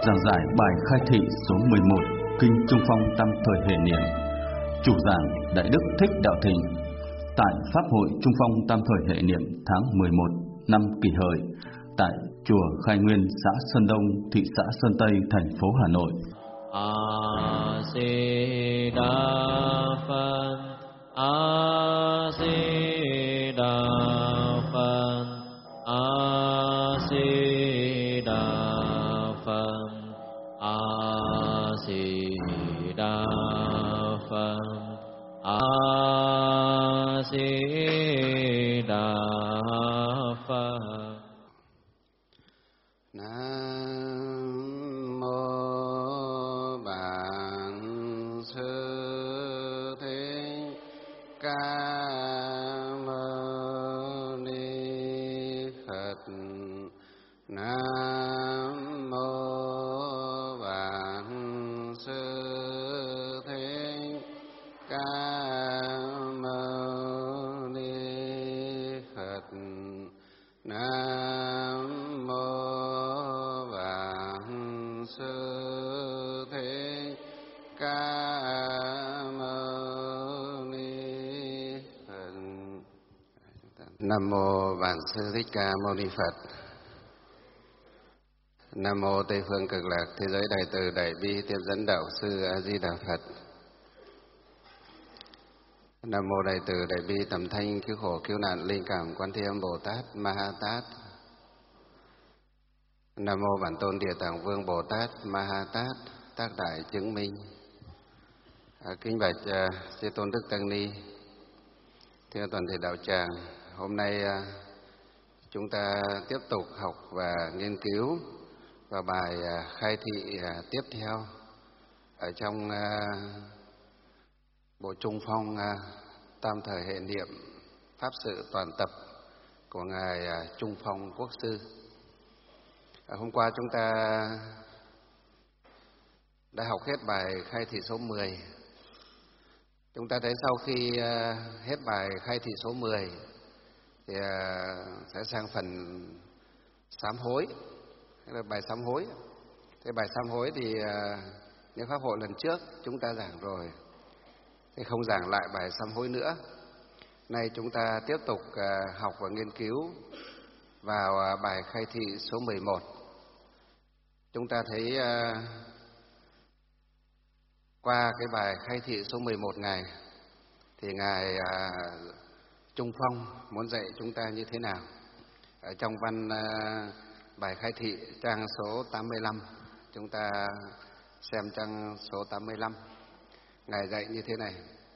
giảng giải bài khai thị số 11 Kinh Trung Phong Tam Thời Hệ Niệm. Chủ giảng Đại Đức Thích Đạo Thịnh tại Pháp hội Trung Phong Tam Thời Hệ Niệm tháng 11 năm Kỷ Hợi tại chùa Khai Nguyên, xã Sơn Đông, thị xã Sơn Tây, thành phố Hà Nội. A Di Đà Phật, A Di Đà Phật, A Di Đà Phật, A Di Đà Phật, A Di Đà Phật. Nam mô Bản Sư Thích Ca Mâu Ni Phật. Nam mô Bản Sư Thích Ca Mâu Ni Phật. Nam mô Bản Sư Thích Ca Mâu Ni Phật. Nam mô Bản Sư Thích Ca Mâu Ni Phật. Nam mô Tây phương Cực Lạc Thế giới Đại Từ Đại Bi Tiếp dẫn Đạo Sư A Di Đà Phật. Nam mô Đại Từ Đại Bi Tầm Thanh Cứu Khổ Cứu Nạn Linh Cảm Quan Thế Âm Bồ Tát Ma Ha Tát. Nam mô Bản Tôn Địa Tạng Vương Bồ Tát Ma Ha Tát, tác đại chứng minh. Kính bạch Chư Tôn Đức Tăng Ni, thưa toàn thể đạo tràng, hôm nay chúng ta tiếp tục học và nghiên cứu vào bài khai thị tiếp theo ở trong bộ Trung Phong Tam Thời Hệ Niệm Pháp Sự Toàn Tập của Ngài Trung Phong Quốc Sư. Hôm qua chúng ta đã học hết bài khai thị số 10. Chúng ta thấy sau khi hết bài khai thị số 10 thì sẽ sang phần sám hối, là bài sám hối. Cái bài sám hối thì những pháp hội lần trước chúng ta giảng rồi, thì không giảng lại bài sám hối nữa. Nay chúng ta tiếp tục học và nghiên cứu vào bài khai thị số 11. Chúng ta thấy qua cái bài khai thị số 11 này thì Ngài Trung Phong muốn dạy chúng ta như thế nào. Ở trong văn bài khai thị trang số 85, chúng ta xem trang số 85. Ngài dạy như thế này: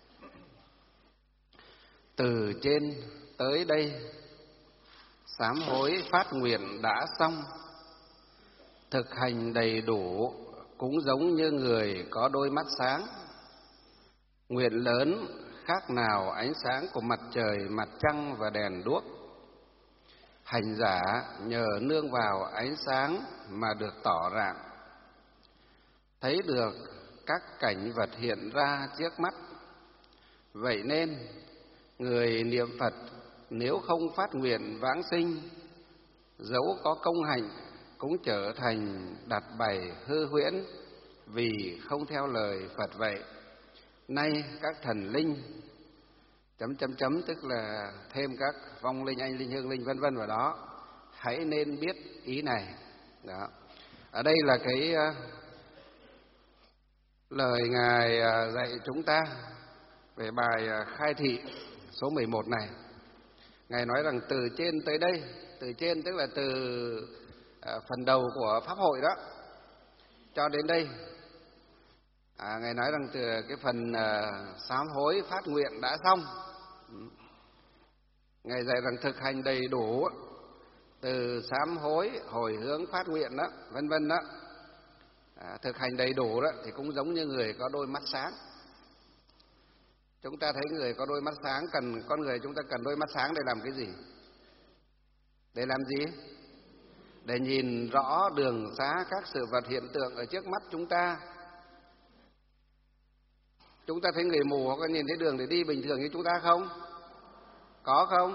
từ trên tới đây, sám hối phát nguyện đã xong, thực hành đầy đủ cũng giống như người có đôi mắt sáng. Nguyện lớn khác nào ánh sáng của mặt trời, mặt trăng và đèn đuốc. Hành giả nhờ nương vào ánh sáng mà được tỏ rạng, thấy được các cảnh vật hiện ra trước mắt. Vậy nên người niệm Phật nếu không phát nguyện vãng sinh, dẫu có công hạnh cũng trở thành đặt bày hư huyễn, vì không theo lời Phật vậy. Nay các thần linh ... tức là thêm các vong linh, anh linh, hương linh vân vân vào đó, hãy nên biết ý này. Đó. Ở đây là cái lời Ngài dạy chúng ta về bài khai thị số 11 này. Ngài nói rằng từ trên tới đây, từ trên tức là từ phần đầu của pháp hội đó cho đến đây. Ngài nói rằng từ cái phần sám hối phát nguyện đã xong. Ngài dạy rằng thực hành đầy đủ từ sám hối, hồi hướng, phát nguyện đó, vân vân đó. Thực hành đầy đủ đó thì cũng giống như người có đôi mắt sáng. Chúng ta thấy người có đôi mắt sáng, con người chúng ta cần đôi mắt sáng để làm cái gì? Để làm gì? Để nhìn rõ đường xá các sự vật hiện tượng ở trước mắt chúng ta. Chúng ta thấy người mù có nhìn thấy đường để đi bình thường như chúng ta không? Có không?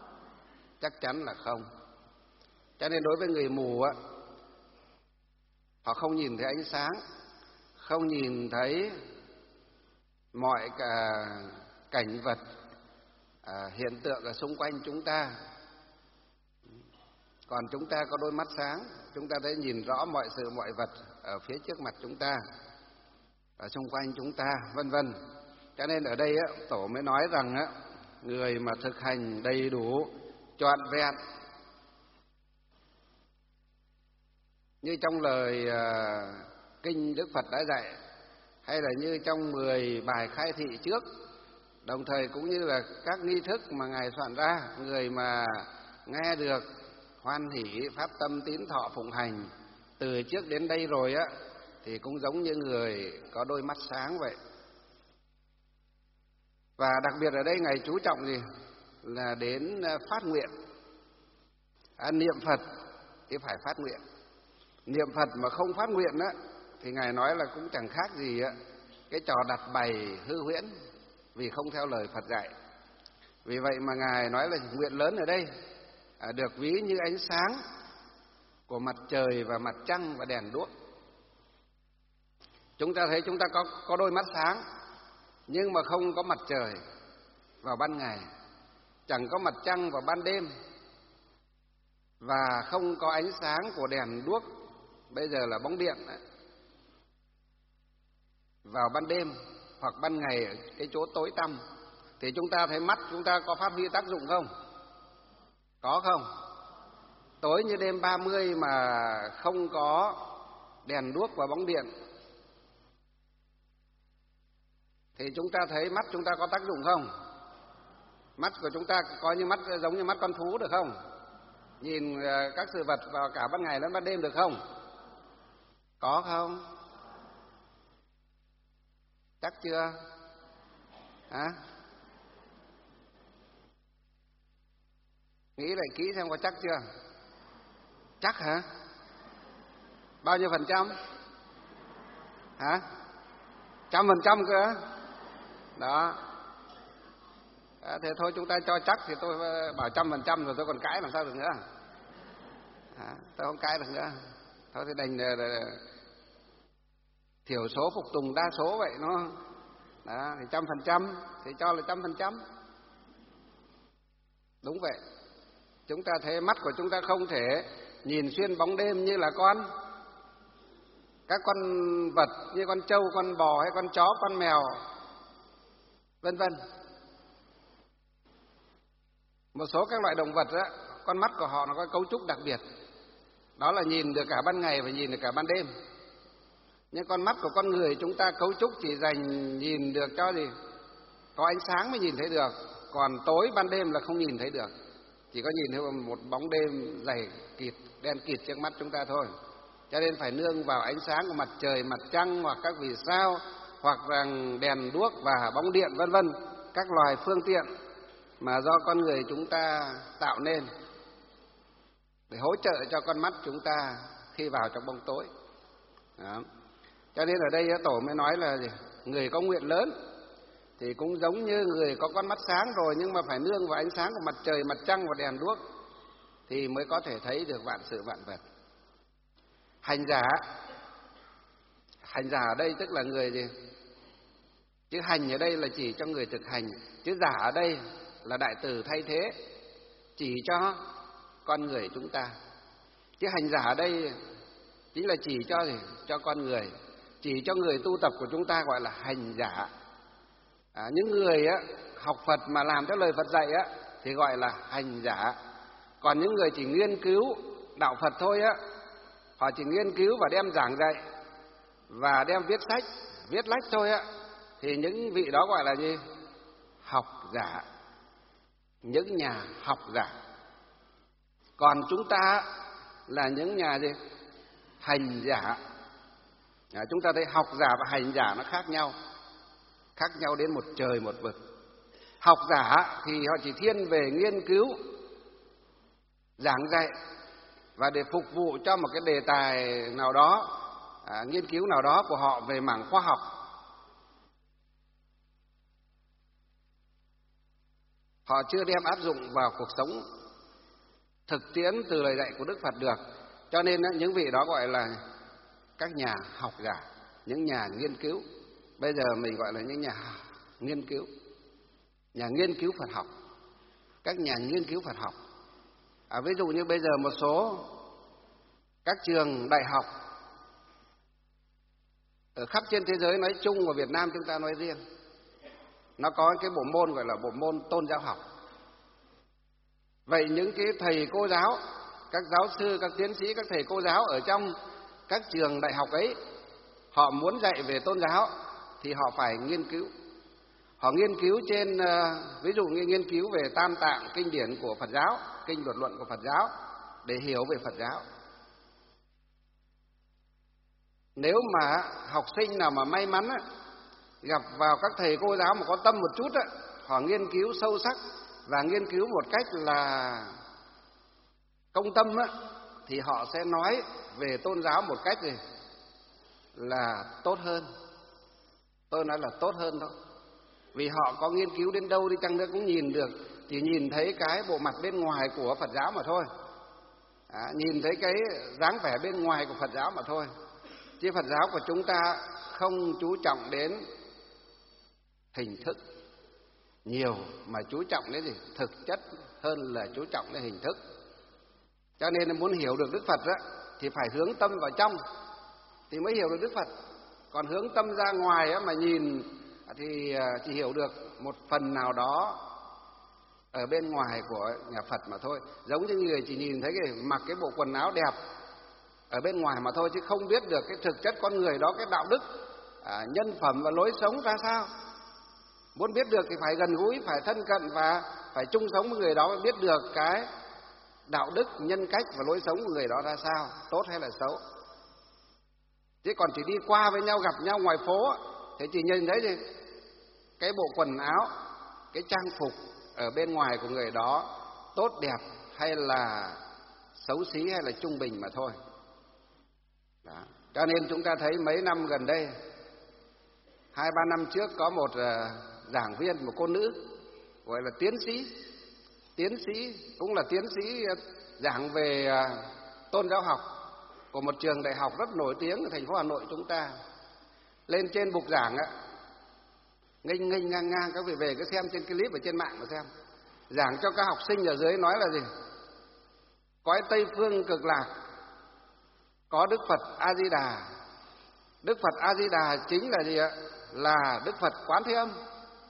Chắc chắn là không. Cho nên đối với người mù á, Họ không nhìn thấy ánh sáng, không nhìn thấy mọi cảnh vật, hiện tượng ở xung quanh chúng ta. Còn chúng ta có đôi mắt sáng, chúng ta thấy nhìn rõ mọi sự mọi vật ở phía trước mặt chúng ta, ở xung quanh chúng ta, vân vân. Cho nên ở đây Tổ mới nói rằng người mà thực hành đầy đủ, trọn vẹn, như trong lời kinh Đức Phật đã dạy, hay là như trong 10 bài khai thị trước, đồng thời cũng như là các nghi thức mà Ngài soạn ra, người mà nghe được hoan hỷ phát tâm tín thọ phụng hành từ trước đến đây rồi thì cũng giống như người có đôi mắt sáng vậy. Và đặc biệt ở đây Ngài chú trọng gì? Là đến phát nguyện. Niệm Phật thì phải phát nguyện. Niệm Phật mà không phát nguyện thì Ngài nói là cũng chẳng khác gì cái trò đặt bày hư huyễn, vì không theo lời Phật dạy. Vì vậy mà Ngài nói là nguyện lớn ở đây được ví như ánh sáng của mặt trời và mặt trăng và đèn đuốc. Chúng ta thấy chúng ta có đôi mắt sáng, nhưng mà không có mặt trời vào ban ngày, chẳng có mặt trăng vào ban đêm, và không có ánh sáng của đèn đuốc, bây giờ là bóng điện, vào ban đêm hoặc ban ngày ở cái chỗ tối tăm, thì chúng ta thấy mắt chúng ta có phát huy tác dụng không? Có không? Tối như đêm 30 mà không có đèn đuốc và bóng điện thì chúng ta thấy mắt chúng ta có tác dụng không? Mắt của chúng ta có như mắt, giống như mắt con thú được không? Nhìn các sự vật vào cả ban ngày lẫn ban đêm được không? Có không? Chắc chưa? Nghĩ lại kỹ xem có chắc chưa? Chắc hả? Bao nhiêu phần trăm? 100% cơ. Đó. Thế thôi chúng ta cho chắc thì tôi bảo 100% rồi tôi còn cãi làm sao được nữa. Tôi không cãi được nữa. Thôi thì đành thiểu số phục tùng đa số vậy nó. Đó, thì 100% thì cho là 100%. Đúng vậy. Chúng ta thấy mắt của chúng ta không thể nhìn xuyên bóng đêm như là các con vật như con trâu, con bò hay con chó, con mèo, vân vân. Một số các loại động vật con mắt của họ nó có cấu trúc đặc biệt, đó là nhìn được cả ban ngày và nhìn được cả ban đêm. Nhưng con mắt của con người chúng ta cấu trúc chỉ dành nhìn được cho gì? Có ánh sáng mới nhìn thấy được, còn tối ban đêm là không nhìn thấy được. Chỉ có nhìn thấy một bóng đêm dày kịt, đen kịt trước mắt chúng ta thôi. Cho nên phải nương vào ánh sáng của mặt trời, mặt trăng hoặc các vì sao, hoặc rằng đèn đuốc và bóng điện vân vân, các loài phương tiện mà do con người chúng ta tạo nên để hỗ trợ cho con mắt chúng ta khi vào trong bóng tối. Đó. Cho nên ở đây Tổ mới nói là người có nguyện lớn thì cũng giống như người có con mắt sáng rồi, nhưng mà phải nương vào ánh sáng của mặt trời, mặt trăng và đèn đuốc thì mới có thể thấy được vạn sự vạn vật. Hành giả ở đây tức là người gì? Chữ hành ở đây là chỉ cho người thực hành, chữ giả ở đây là đại từ thay thế, chỉ cho con người chúng ta. Chữ hành giả ở đây chính là chỉ cho gì? Cho con người, chỉ cho người tu tập của chúng ta gọi là hành giả. Những người học Phật mà làm theo lời Phật dạy thì gọi là hành giả. Còn những người chỉ nghiên cứu đạo Phật thôi họ chỉ nghiên cứu và đem giảng dạy và đem viết sách, viết lách thôi thì những vị đó gọi là gì? Học giả, những nhà học giả. Còn chúng ta là những nhà gì? Hành giả. Chúng ta thấy học giả và hành giả nó khác nhau đến một trời một vực. Học giả thì họ chỉ thiên về nghiên cứu, giảng dạy và để phục vụ cho một cái đề tài nào đó, nghiên cứu nào đó của họ về mảng khoa học. Họ chưa đem áp dụng vào cuộc sống thực tiễn từ lời dạy của Đức Phật được. Cho nên những vị đó gọi là các nhà học giả, những nhà nghiên cứu. Bây giờ mình gọi là những nhà nghiên cứu Phật học, các nhà nghiên cứu Phật học. Ví dụ như bây giờ một số các trường đại học ở khắp trên thế giới nói chung và Việt Nam chúng ta nói riêng, nó có cái bộ môn gọi là bộ môn tôn giáo học. Vậy những cái thầy cô giáo, các giáo sư, các tiến sĩ, các thầy cô giáo ở trong các trường đại học ấy, họ muốn dạy về tôn giáo thì họ phải nghiên cứu. Họ nghiên cứu trên, ví dụ như nghiên cứu về Tam Tạng, kinh điển của Phật giáo, kinh luật luận của Phật giáo để hiểu về Phật giáo. Nếu mà học sinh nào mà may mắn gặp vào các thầy cô giáo mà có tâm một chút, họ nghiên cứu sâu sắc và nghiên cứu một cách là công tâm, thì họ sẽ nói về tôn giáo một cách gì là tốt hơn. Tôi nói là tốt hơn thôi. Vì họ có nghiên cứu đến đâu đi chăng nữa cũng nhìn được, chỉ nhìn thấy cái bộ mặt bên ngoài của Phật giáo mà thôi. Nhìn thấy cái dáng vẻ bên ngoài của Phật giáo mà thôi. Chứ Phật giáo của chúng ta không chú trọng đến hình thức nhiều, mà chú trọng đến gì? Thực chất hơn là chú trọng đến hình thức. Cho nên muốn hiểu được Đức Phật thì phải hướng tâm vào trong thì mới hiểu được Đức Phật. Còn hướng tâm ra ngoài mà nhìn thì chỉ hiểu được một phần nào đó ở bên ngoài của nhà Phật mà thôi. Giống như người chỉ nhìn thấy mặc cái bộ quần áo đẹp ở bên ngoài mà thôi, chứ không biết được cái thực chất con người đó, cái đạo đức, nhân phẩm và lối sống ra sao. Muốn biết được thì phải gần gũi, phải thân cận và phải chung sống với người đó mới biết được cái đạo đức, nhân cách và lối sống của người đó ra sao, tốt hay là xấu. Chứ còn chỉ đi qua với nhau, gặp nhau ngoài phố thì chỉ nhìn thấy gì? Cái bộ quần áo, cái trang phục ở bên ngoài của người đó tốt đẹp hay là xấu xí hay là trung bình mà thôi. Đó. Cho nên chúng ta thấy mấy năm gần đây, 2-3 năm trước có một giảng viên, một cô nữ gọi là tiến sĩ cũng là tiến sĩ giảng về tôn giáo học của một trường đại học rất nổi tiếng ở thành phố Hà Nội chúng ta. Lên trên bục giảng nghênh ngang các vị về cứ xem trên clip ở trên mạng mà xem. Giảng cho các học sinh ở dưới nói là gì? Cõi Tây Phương Cực Lạc có Đức Phật A Di Đà. Đức Phật A Di Đà chính là gì ạ? Là Đức Phật Quán Thế Âm.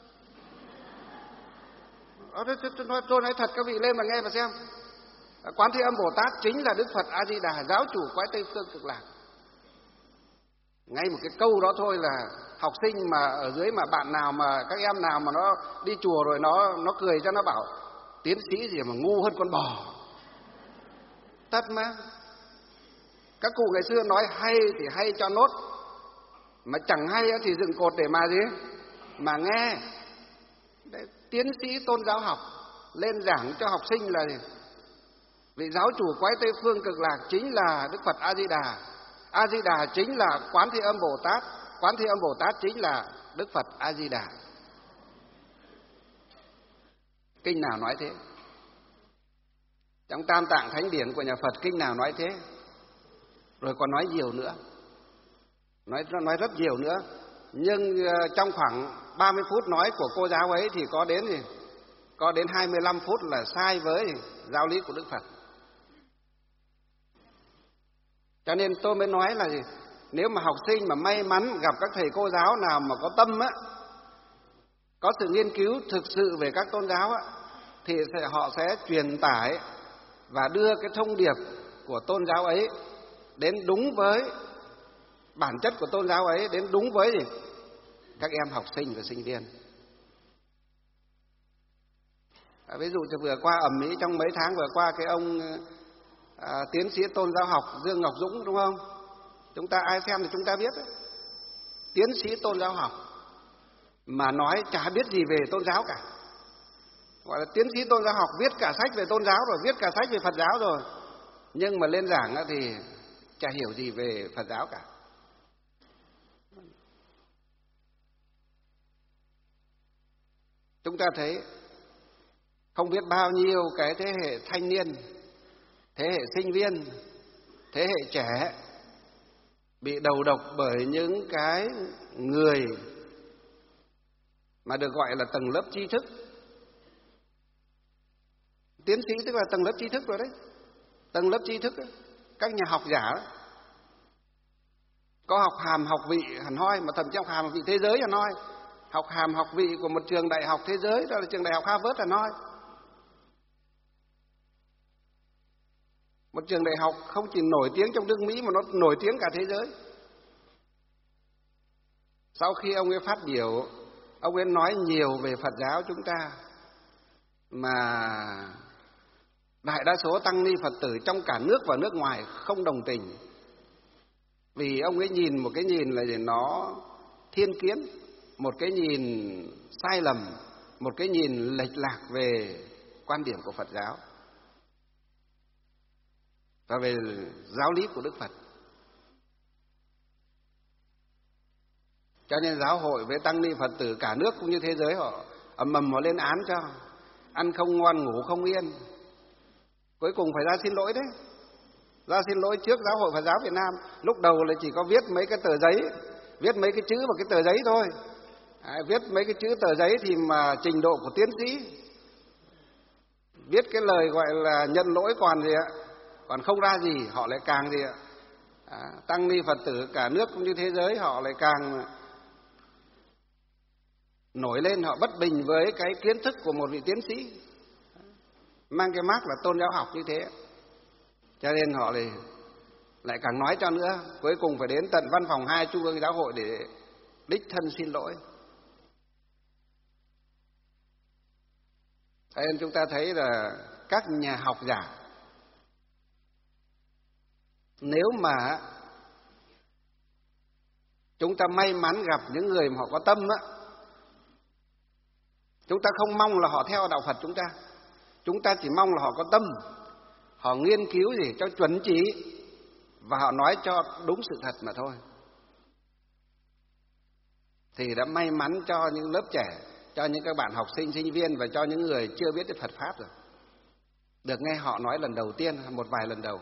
Tôi nói thật, các vị lên mà nghe mà xem. Quán Thế Âm Bồ Tát chính là Đức Phật A Di Đà, giáo chủ cõi Tây Phương Cực Lạc. Ngay một cái câu đó thôi là học sinh mà ở dưới mà bạn nào mà các em nào mà nó đi chùa rồi nó cười cho nó bảo tiến sĩ gì mà ngu hơn con bò. Thật mà. Các cụ ngày xưa nói hay thì hay cho nốt, mà chẳng hay thì dựng cột để mà gì? Mà nghe. Đấy, tiến sĩ tôn giáo học lên giảng cho học sinh là gì? Vị giáo chủ cõi Tây Phương Cực Lạc chính là Đức Phật A Di Đà. A Di Đà chính là Quán Thế Âm Bồ Tát. Quán Thế Âm Bồ Tát chính là Đức Phật A Di Đà. Kinh nào nói thế? Trong Tam Tạng Thánh Điển của nhà Phật kinh nào nói thế? Rồi còn nói nhiều nữa, nói rất nhiều nữa. Nhưng trong khoảng 30 phút nói của cô giáo ấy thì có đến 25 phút là sai với giáo lý của Đức Phật. Cho nên tôi mới nói là gì? Nếu mà học sinh mà may mắn gặp các thầy cô giáo nào mà có tâm có sự nghiên cứu thực sự về các tôn giáo thì họ sẽ truyền tải và đưa cái thông điệp của tôn giáo ấy đến đúng với bản chất của tôn giáo ấy, đến đúng với gì? Các em học sinh và sinh viên. Ví dụ vừa qua ầm ĩ trong mấy tháng vừa qua cái ông tiến sĩ tôn giáo học Dương Ngọc Dũng, đúng không? Chúng ta ai xem thì chúng ta biết đấy. Tiến sĩ tôn giáo học mà nói chả biết gì về tôn giáo cả. Gọi là tiến sĩ tôn giáo học, viết cả sách về tôn giáo rồi, viết cả sách về Phật giáo rồi. Nhưng mà lên giảng thì chả hiểu gì về Phật giáo cả. Chúng ta thấy không biết bao nhiêu cái thế hệ thanh niên, thế hệ sinh viên, thế hệ trẻ bị đầu độc bởi những cái người mà được gọi là tầng lớp tri thức. Tiến sĩ tức là tầng lớp tri thức rồi đấy. Tầng lớp tri thức ấy, các nhà học giả ấy, có học hàm học vị hẳn hoi, mà thậm chí học hàm học vị thế giới hẳn hoi. Học hàm học vị của một trường đại học thế giới, đó là trường đại học Harvard hẳn hoi. Một trường đại học không chỉ nổi tiếng trong nước Mỹ mà nó nổi tiếng cả thế giới. Sau khi ông ấy phát biểu, ông ấy nói nhiều về Phật giáo chúng ta, mà đại đa số tăng ni Phật tử trong cả nước và nước ngoài không đồng tình. Vì ông ấy nhìn một cái nhìn là nó thiên kiến, một cái nhìn sai lầm, một cái nhìn lệch lạc về quan điểm của Phật giáo và về giáo lý của Đức Phật. Cho nên giáo hội với tăng ni Phật tử cả nước cũng như thế giới họ ầm ầm họ lên án cho, ăn không ngon ngủ không yên. Cuối cùng phải ra xin lỗi đấy. Ra xin lỗi trước Giáo hội Phật giáo Việt Nam. Lúc đầu là chỉ có viết mấy cái tờ giấy, viết mấy cái chữ vào cái tờ giấy thôi. Viết mấy cái chữ tờ giấy thì mà trình độ của tiến sĩ. Viết cái lời gọi là nhận lỗi còn gì ạ, còn không ra gì, họ lại càng gì ạ. Tăng ni Phật tử cả nước cũng như thế giới họ lại càng nổi lên, họ bất bình với cái kiến thức của một vị tiến sĩ mang cái mác là tôn giáo học như thế. Cho nên họ lại càng nói cho nữa. Cuối cùng phải đến tận văn phòng 2 Trung ương Giáo hội để đích thân xin lỗi. Cho nên chúng ta thấy là các nhà học giả, nếu mà chúng ta may mắn gặp những người mà họ có tâm á, chúng ta không mong là họ theo đạo Phật chúng ta chỉ mong là họ có tâm, họ nghiên cứu gì cho chuẩn chỉ và họ nói cho đúng sự thật mà thôi. Thì đã may mắn cho những lớp trẻ, cho những các bạn học sinh, sinh viên và cho những người chưa biết đến Phật Pháp rồi. Được nghe họ nói lần đầu tiên, một vài lần đầu.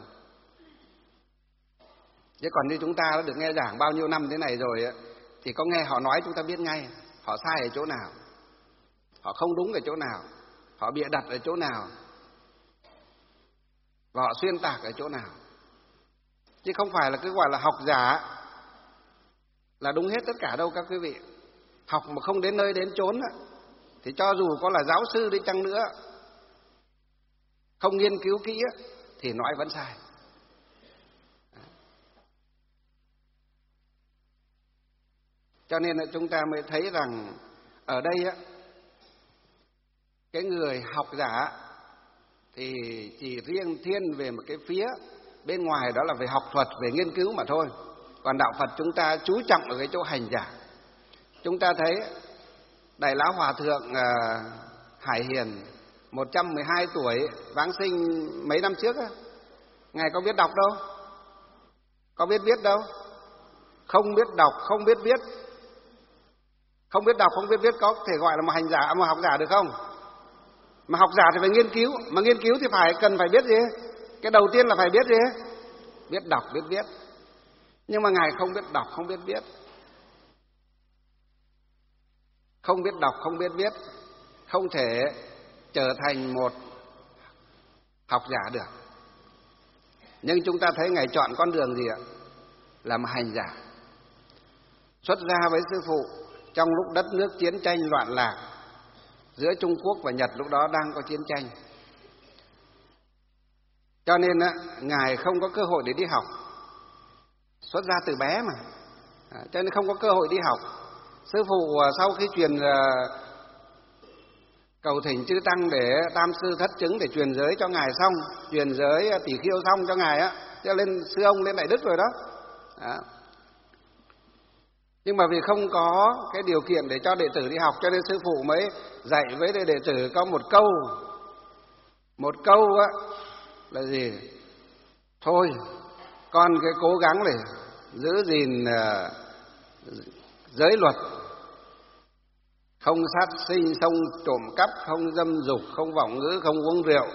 Chứ còn như chúng ta đã được nghe giảng bao nhiêu năm thế này rồi thì có nghe họ nói chúng ta biết ngay họ sai ở chỗ nào, họ không đúng ở chỗ nào, họ bịa đặt ở chỗ nào và họ xuyên tạc ở chỗ nào. Chứ không phải là cứ gọi là học giả là đúng hết tất cả đâu các quý vị. Học mà không đến nơi đến chốn thì cho dù có là giáo sư đi chăng nữa, không nghiên cứu kỹ thì nói vẫn sai. Cho nên chúng ta mới thấy rằng ở đây cái người học giả thì chỉ riêng thiên về một cái phía bên ngoài, đó là về học thuật, về nghiên cứu mà thôi. Còn đạo Phật chúng ta chú trọng ở cái chỗ hành giả. Chúng ta thấy Đại Lão Hòa Thượng Hải Hiền 112 tuổi, vãng sinh mấy năm trước Ngài có biết đọc đâu, có biết viết đâu, không biết đọc, không biết viết. Không biết đọc, không biết viết có thể gọi là một hành giả, một học giả được không? Mà học giả thì phải nghiên cứu, mà nghiên cứu thì cần phải biết gì? Cái đầu tiên là phải biết gì? Biết đọc, biết viết. Nhưng mà Ngài không biết đọc, không biết viết. Không biết đọc, không biết viết, không thể trở thành một học giả được. Nhưng chúng ta thấy Ngài chọn con đường gì ạ? Là một hành giả. Xuất gia với sư phụ trong lúc đất nước chiến tranh loạn lạc, giữa Trung Quốc và Nhật lúc đó đang có chiến tranh. Cho nên Ngài không có cơ hội để đi học. Xuất gia từ bé mà, cho nên không có cơ hội đi học. Sư phụ sau khi truyền cầu thỉnh chư tăng để tam sư thất chứng để truyền giới cho Ngài xong, truyền giới tỷ khiêu xong cho Ngài cho lên sư ông lên Đại Đức rồi đó. Nhưng mà vì không có cái điều kiện để cho đệ tử đi học, cho nên sư phụ mới dạy với đệ tử có một câu. Một câu là gì? Thôi, con cái cố gắng để giữ gìn giới luật, không sát sinh, không trộm cắp, không dâm dục, không vọng ngữ, không uống rượu,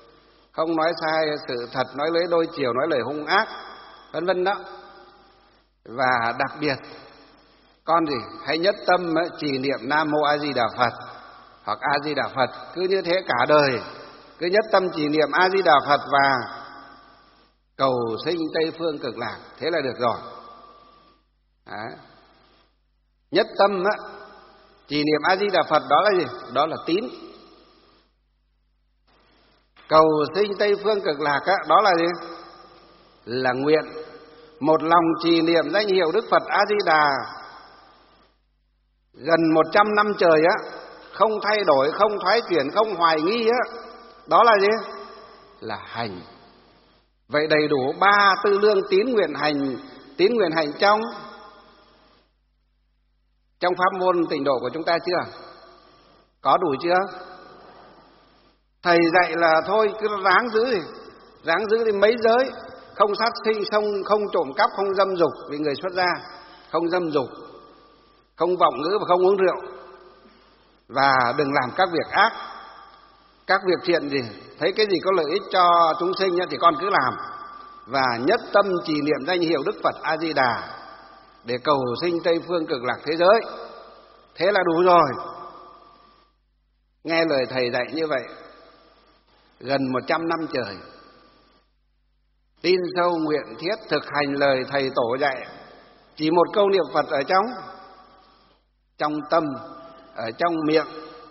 không nói sai sự thật, nói lưỡi đôi chiều, nói lời hung ác, vân vân đó. Và đặc biệt con gì hãy nhất tâm trì niệm Nam Mô A Di Đà Phật hoặc A Di Đà Phật, cứ như thế cả đời, cứ nhất tâm trì niệm A Di Đà Phật và cầu sinh Tây Phương Cực Lạc, thế là được rồi. Đấy. Nhất tâm trì niệm A Di Đà Phật đó là gì? Đó là tín. Cầu sinh Tây Phương Cực Lạc đó là gì? Là nguyện. Một lòng trì niệm danh hiệu Đức Phật A Di Đà gần 100 năm trời không thay đổi, không thoái chuyển, không hoài nghi đó là gì? Là hành. Vậy đầy đủ 3 tư lương tín nguyện hành. Tín nguyện hành trong pháp môn tịnh độ của chúng ta chưa? Có đủ chưa? Thầy dạy là thôi cứ ráng giữ đi mấy giới, không sát sinh, không trộm cắp, không dâm dục, vì người xuất gia không dâm dục, không vọng ngữ và không uống rượu, và đừng làm các việc ác. Các việc thiện gì thấy cái gì có lợi ích cho chúng sinh thì con cứ làm, và nhất tâm trì niệm danh hiệu Đức Phật A Di Đà để cầu sinh Tây Phương Cực Lạc thế giới. Thế là đủ rồi. Nghe lời thầy dạy như vậy gần 100 năm trời, tin sâu nguyện thiết thực hành lời thầy tổ dạy, chỉ một câu niệm Phật ở trong tâm, ở trong miệng.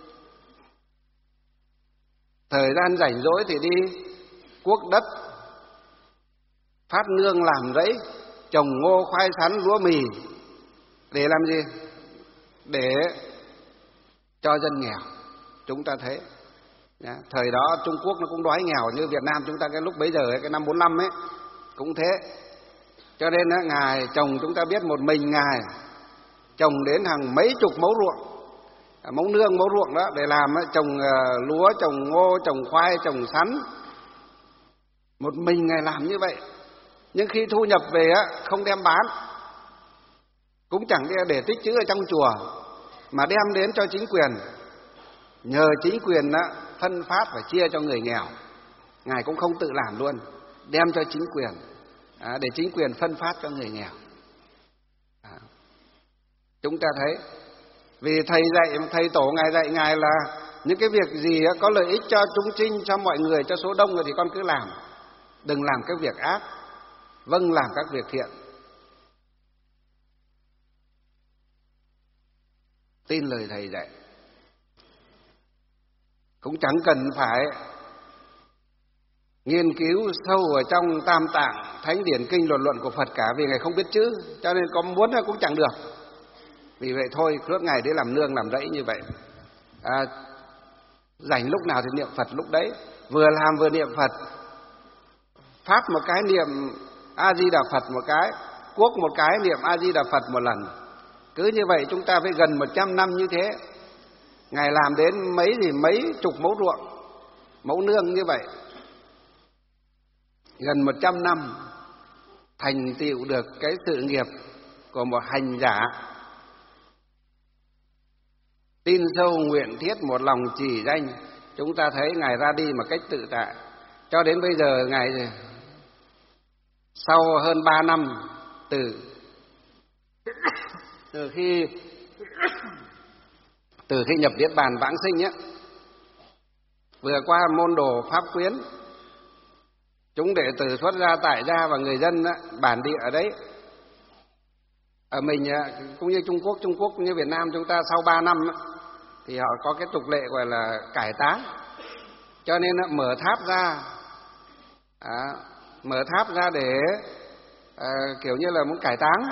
Thời gian rảnh rỗi thì đi cuốc đất, phát nương làm rẫy, trồng ngô khoai sắn lúa mì, để làm gì? Để cho dân nghèo. Chúng ta thấy thời đó Trung Quốc nó cũng đói nghèo như Việt Nam chúng ta cái lúc bấy giờ cái năm 45 cũng thế. Cho nên ngài trồng, chúng ta biết một mình ngài trồng đến hàng mấy chục mẫu ruộng, mẫu nương, mẫu ruộng đó để làm trồng lúa, trồng ngô, trồng khoai, trồng sắn. Một mình ngài làm như vậy. Nhưng khi thu nhập về không đem bán, cũng chẳng để tích trữ ở trong chùa, mà đem đến cho chính quyền, nhờ chính quyền phân phát và chia cho người nghèo. Ngài cũng không tự làm luôn, đem cho chính quyền để chính quyền phân phát cho người nghèo. Chúng ta thấy, vì thầy tổ ngài dạy ngài là những cái việc gì có lợi ích cho chúng sinh, cho mọi người, cho số đông rồi thì con cứ làm, đừng làm các việc ác, vâng làm các việc thiện. Tin lời thầy dạy, cũng chẳng cần phải nghiên cứu sâu ở trong Tam Tạng, Thánh Điển, Kinh, Luận Luận của Phật cả, vì ngài không biết chữ, cho nên có muốn cũng chẳng được. Vì vậy thôi, suốt ngày để làm nương làm rẫy như vậy. Rảnh lúc nào thì niệm Phật lúc đấy, vừa làm vừa niệm Phật, phát một cái niệm A Di Đà Phật một cái, cuốc một cái niệm A Di Đà Phật một lần. Cứ như vậy chúng ta phải gần 100 năm như thế. Ngài làm đến mấy chục mẫu ruộng, mẫu nương như vậy, gần 100 năm thành tựu được cái sự nghiệp của một hành giả tin sâu nguyện thiết, một lòng trì danh. Chúng ta thấy ngài ra đi một cách tự tại. Cho đến bây giờ ngài sau hơn 3 năm từ khi nhập Niết Bàn vãng sinh vừa qua môn đồ Pháp Quyến, chúng đệ tử xuất gia, tại gia và người dân bản địa ở đấy, ở mình cũng như Trung Quốc cũng như Việt Nam chúng ta, sau 3 năm thì họ có cái tục lệ gọi là cải táng. Cho nên mở tháp ra để kiểu như là muốn cải táng,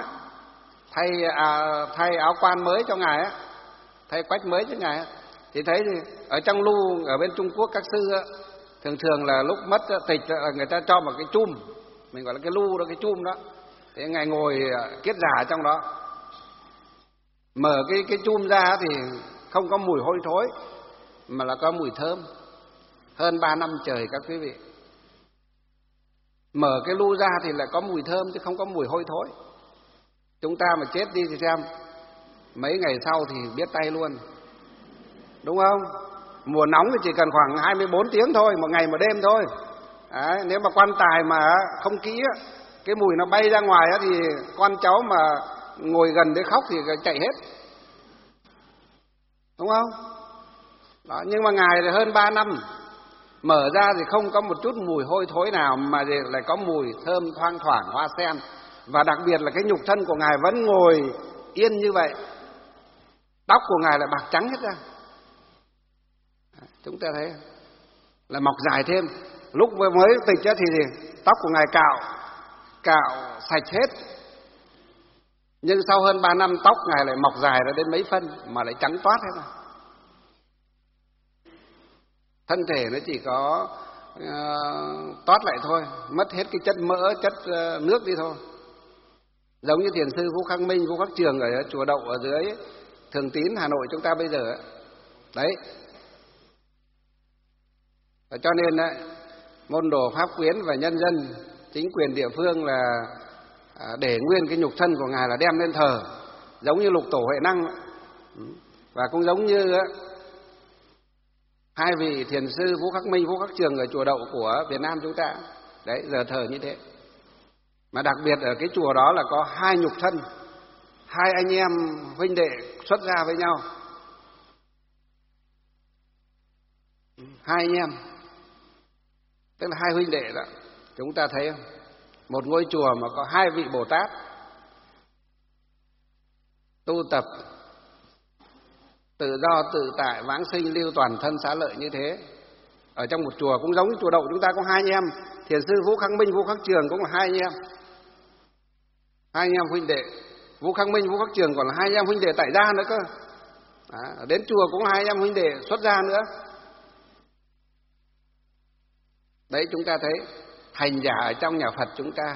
thay áo quan mới cho ngài, thay quách mới cho ngài. Thì thấy ở trong lu ở bên Trung Quốc các sư thường là lúc mất tịch người ta cho một cái chum, mình gọi là cái lu đó, cái chum đó, thế ngài ngồi kiết già trong đó. Mở cái chum ra thì không có mùi hôi thối, mà là có mùi thơm. Hơn 3 năm trời các quý vị. Mở cái lu ra thì lại có mùi thơm chứ không có mùi hôi thối. Chúng ta mà chết đi thì xem, mấy ngày sau thì biết tay luôn, đúng không? Mùa nóng thì chỉ cần khoảng 24 tiếng thôi, một ngày một đêm thôi. Đấy, nếu mà quan tài mà không kỹ cái mùi nó bay ra ngoài á, thì con cháu mà ngồi gần đấy khóc thì chạy hết, đúng không? Đó, nhưng mà Ngài thì hơn 3 năm, mở ra thì không có một chút mùi hôi thối nào, mà lại có mùi thơm thoang thoảng hoa sen. Và đặc biệt là cái nhục thân của Ngài vẫn ngồi yên như vậy, tóc của Ngài lại bạc trắng hết ra. Chúng ta thấy là mọc dài thêm. Lúc mới tịch thì tóc của Ngài cạo sạch hết, nhưng sau hơn 3 năm tóc Ngài lại mọc dài ra đến mấy phân mà lại trắng toát hết rồi. Thân thể nó chỉ có toát lại thôi, mất hết cái chất mỡ, chất nước đi thôi. Giống như Thiền sư Vũ Khắc Minh, Vũ Khắc Trường ở chùa Đậu ở dưới Thường Tín, Hà Nội chúng ta bây giờ đấy. Và cho nên môn đồ Pháp Quyến và nhân dân, chính quyền địa phương là để nguyên cái nhục thân của Ngài là đem lên thờ, giống như Lục Tổ Huệ Năng. Và cũng giống như hai vị thiền sư Vũ Khắc Minh, Vũ Khắc Trường ở chùa Đậu của Việt Nam chúng ta. Đấy, giờ thờ như thế. Mà đặc biệt ở cái chùa đó là có 2 nhục thân, 2 anh em huynh đệ xuất gia với nhau. 2 anh em, tức là 2 huynh đệ đó. Chúng ta thấy không? Một ngôi chùa mà có 2 vị Bồ Tát tu tập tự do tự tại vãng sinh lưu toàn thân xá lợi như thế. Ở trong một chùa cũng giống như chùa Đậu chúng ta có 2 anh em, thiền sư Vũ Khắc Minh, Vũ Khắc Trường cũng là 2 anh em. 2 anh em huynh đệ. Vũ Khắc Minh, Vũ Khắc Trường còn là 2 anh em huynh đệ tại gia nữa cơ. Đến chùa cũng là 2 anh em huynh đệ xuất gia nữa. Đấy, chúng ta thấy hành giả ở trong nhà Phật chúng ta,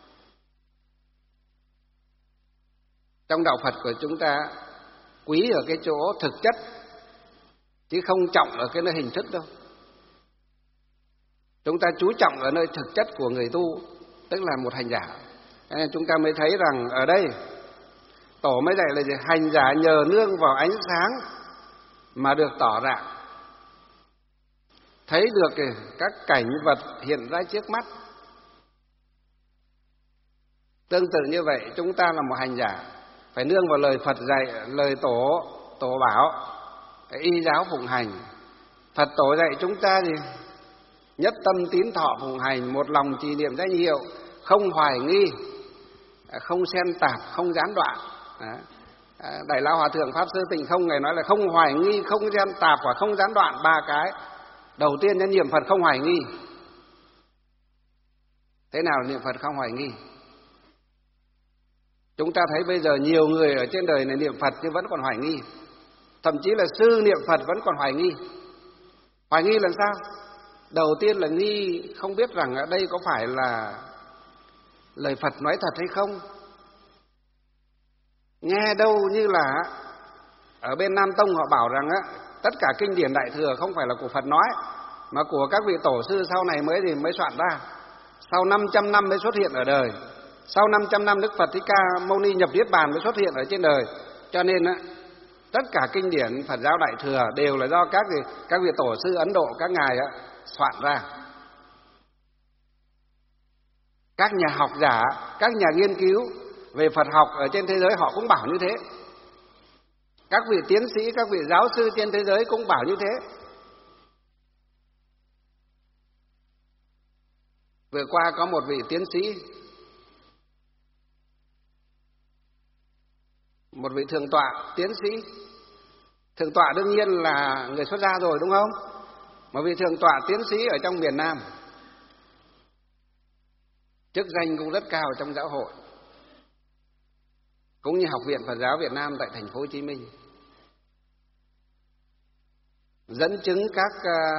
trong đạo Phật của chúng ta quý ở cái chỗ thực chất, chứ không trọng ở cái nơi hình thức đâu. Chúng ta chú trọng ở nơi thực chất của người tu, tức là một hành giả. Nên chúng ta mới thấy rằng ở đây Tổ mới dạy là gì? Hành giả nhờ nương vào ánh sáng mà được tỏ rạng, thấy được các cảnh vật hiện ra trước mắt. Tương tự như vậy, chúng ta là một hành giả phải nương vào lời Phật dạy, lời Tổ bảo, y giáo phụng hành. Phật Tổ dạy chúng ta gì? Nhất tâm tín thọ phụng hành, một lòng trì niệm danh hiệu, không hoài nghi, không xen tạp, không gián đoạn. Đại Lão Hòa Thượng Pháp Sư Tịnh Không Ngài nói là không hoài nghi, không xen tạp và không gián đoạn, 3 cái. Đầu tiên nhân niệm Phật không hoài nghi. Thế nào niệm Phật không hoài nghi? Chúng ta thấy bây giờ nhiều người ở trên đời này niệm Phật nhưng vẫn còn hoài nghi. Thậm chí là sư niệm Phật vẫn còn hoài nghi. Hoài nghi là sao? Đầu tiên là nghi không biết rằng ở đây có phải là lời Phật nói thật hay không. Nghe đâu như là ở bên Nam Tông họ bảo rằng tất cả kinh điển Đại Thừa không phải là của Phật nói, mà của các vị tổ sư sau này mới soạn ra. Sau 500 năm mới xuất hiện ở đời. Sau 500 năm Đức Phật Thích Ca Mâu Ni nhập Niết Bàn mới xuất hiện ở trên đời. Cho nên tất cả kinh điển Phật giáo Đại Thừa đều là do các vị tổ sư Ấn Độ, các ngài soạn ra. Các nhà học giả, các nhà nghiên cứu về Phật học ở trên thế giới họ cũng bảo như thế. Các vị tiến sĩ, các vị giáo sư trên thế giới cũng bảo như thế. Vừa qua có một vị tiến sĩ, một vị thượng tọa tiến sĩ. Thượng tọa đương nhiên là người xuất gia rồi đúng không? Một vị thượng tọa tiến sĩ ở trong miền Nam, chức danh cũng rất cao trong giáo hội, cũng như Học viện Phật giáo Việt Nam tại thành phố Hồ Chí Minh, dẫn chứng các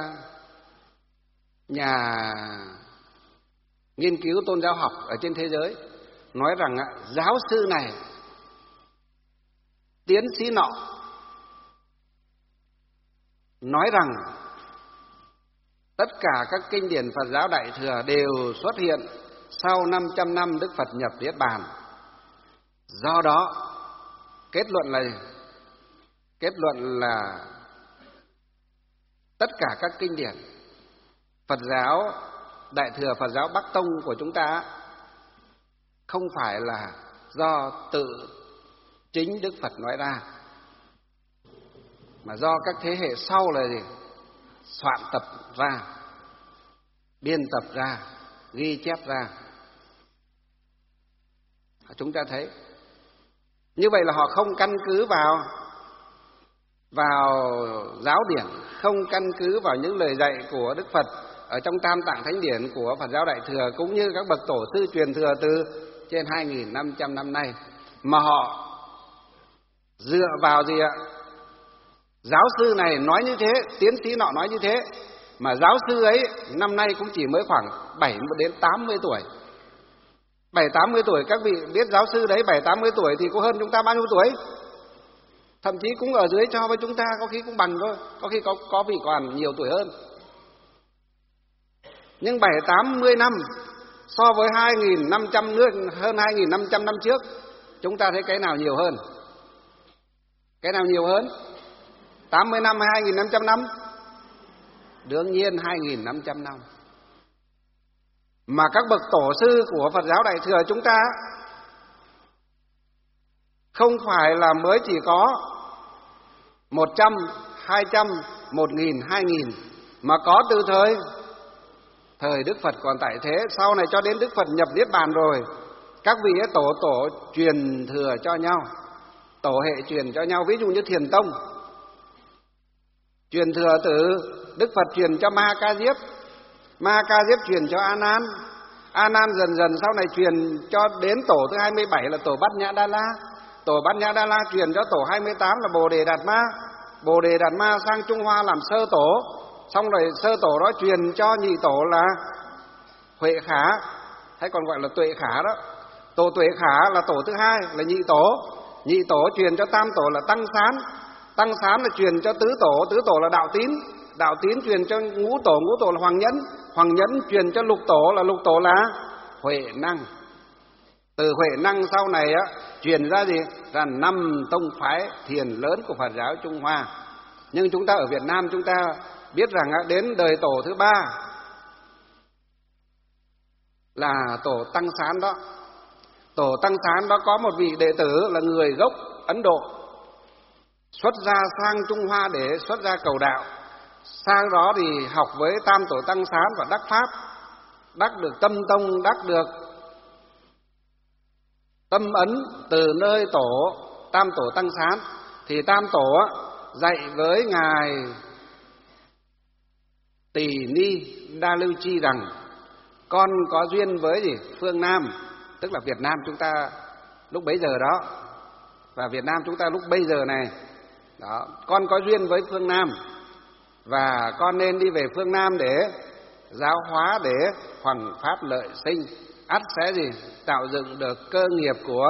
nhà nghiên cứu tôn giáo học ở trên thế giới nói rằng giáo sư này, tiến sĩ nọ nói rằng tất cả các kinh điển Phật giáo Đại Thừa đều xuất hiện sau 500 năm Đức Phật nhập Niết Bàn. Do đó kết luận là tất cả các kinh điển Phật giáo Đại Thừa, Phật giáo Bắc Tông của chúng ta không phải là do tự chính Đức Phật nói ra, mà do các thế hệ sau là gì? Soạn tập ra, biên tập ra, ghi chép ra. Chúng ta thấy như vậy là họ không căn cứ vào giáo điển, không căn cứ vào những lời dạy của Đức Phật ở trong Tam Tạng Thánh Điển của Phật giáo Đại Thừa, cũng như các bậc tổ sư truyền thừa từ trên 2.500 năm nay, mà họ dựa vào gì ạ? Giáo sư này nói như thế, tiến sĩ nọ nói như thế, mà giáo sư ấy năm nay cũng chỉ mới khoảng 7 đến 80 tuổi. 7-80 tuổi, các vị biết giáo sư đấy 7-80 tuổi thì có hơn chúng ta bao nhiêu tuổi? Thậm chí cũng ở dưới cho với chúng ta, có khi cũng bằng thôi, có khi có vị còn nhiều tuổi hơn. Nhưng 7-80 năm so với 2.500 nước, hơn 2.500 năm trước, chúng ta thấy cái nào nhiều hơn? Cái nào nhiều hơn? 80 năm hay 2.500 năm? Đương nhiên 2.500 năm. Mà các bậc tổ sư của Phật giáo Đại Thừa chúng ta không phải là mới chỉ có 100, 200, 1.000, 2.000, mà có từ thời Đức Phật còn tại thế, sau này cho đến Đức Phật nhập Niết Bàn rồi, các vị ấy tổ truyền thừa cho nhau, tổ hệ truyền cho nhau. Ví dụ như Thiền Tông truyền thừa từ Đức Phật truyền cho Ma Ca Diếp, Ma Ca Diếp truyền cho A Nan, A Nan dần dần sau này truyền cho đến tổ thứ 27 là tổ Bát Nhã Đa La, tổ Bát Nhã Đa La truyền cho tổ 28 là Bồ Đề Đạt Ma, Bồ Đề Đạt Ma sang Trung Hoa làm sơ tổ, xong rồi sơ tổ đó truyền cho nhị tổ là Huệ Khả, hay còn gọi là Tuệ Khả đó. Tổ Tuệ Khả là tổ thứ 2 là nhị tổ truyền cho tam tổ là Tăng Sán, Tăng Sán là truyền cho tứ tổ là Đạo Tín truyền cho ngũ tổ là Hoàng Nhẫn truyền cho lục tổ là Huệ Năng. Từ Huệ Năng sau này á truyền ra gì? Ra 5 tông phái thiền lớn của Phật giáo Trung Hoa. Nhưng chúng ta ở Việt Nam chúng ta biết rằng đến đời tổ thứ 3 là tổ Tăng Sán đó. Tổ Tăng Sán đó có một vị đệ tử là người gốc Ấn Độ, xuất gia sang Trung Hoa để xuất gia cầu đạo. Sang đó thì học với tam tổ Tăng Sán và đắc pháp, đắc được tâm tông, đắc được tâm ấn từ nơi tam tổ Tăng Sán. Thì tam tổ dạy với ngài Tỳ Ni Đa Lưu Chi rằng con có duyên với gì? Phương Nam, tức là Việt Nam chúng ta lúc bấy giờ đó, và Việt Nam chúng ta lúc bây giờ này đó, con có duyên với phương Nam và con nên đi về phương Nam để giáo hóa, để hoằng pháp lợi sinh, ắt sẽ gì? Tạo dựng được cơ nghiệp của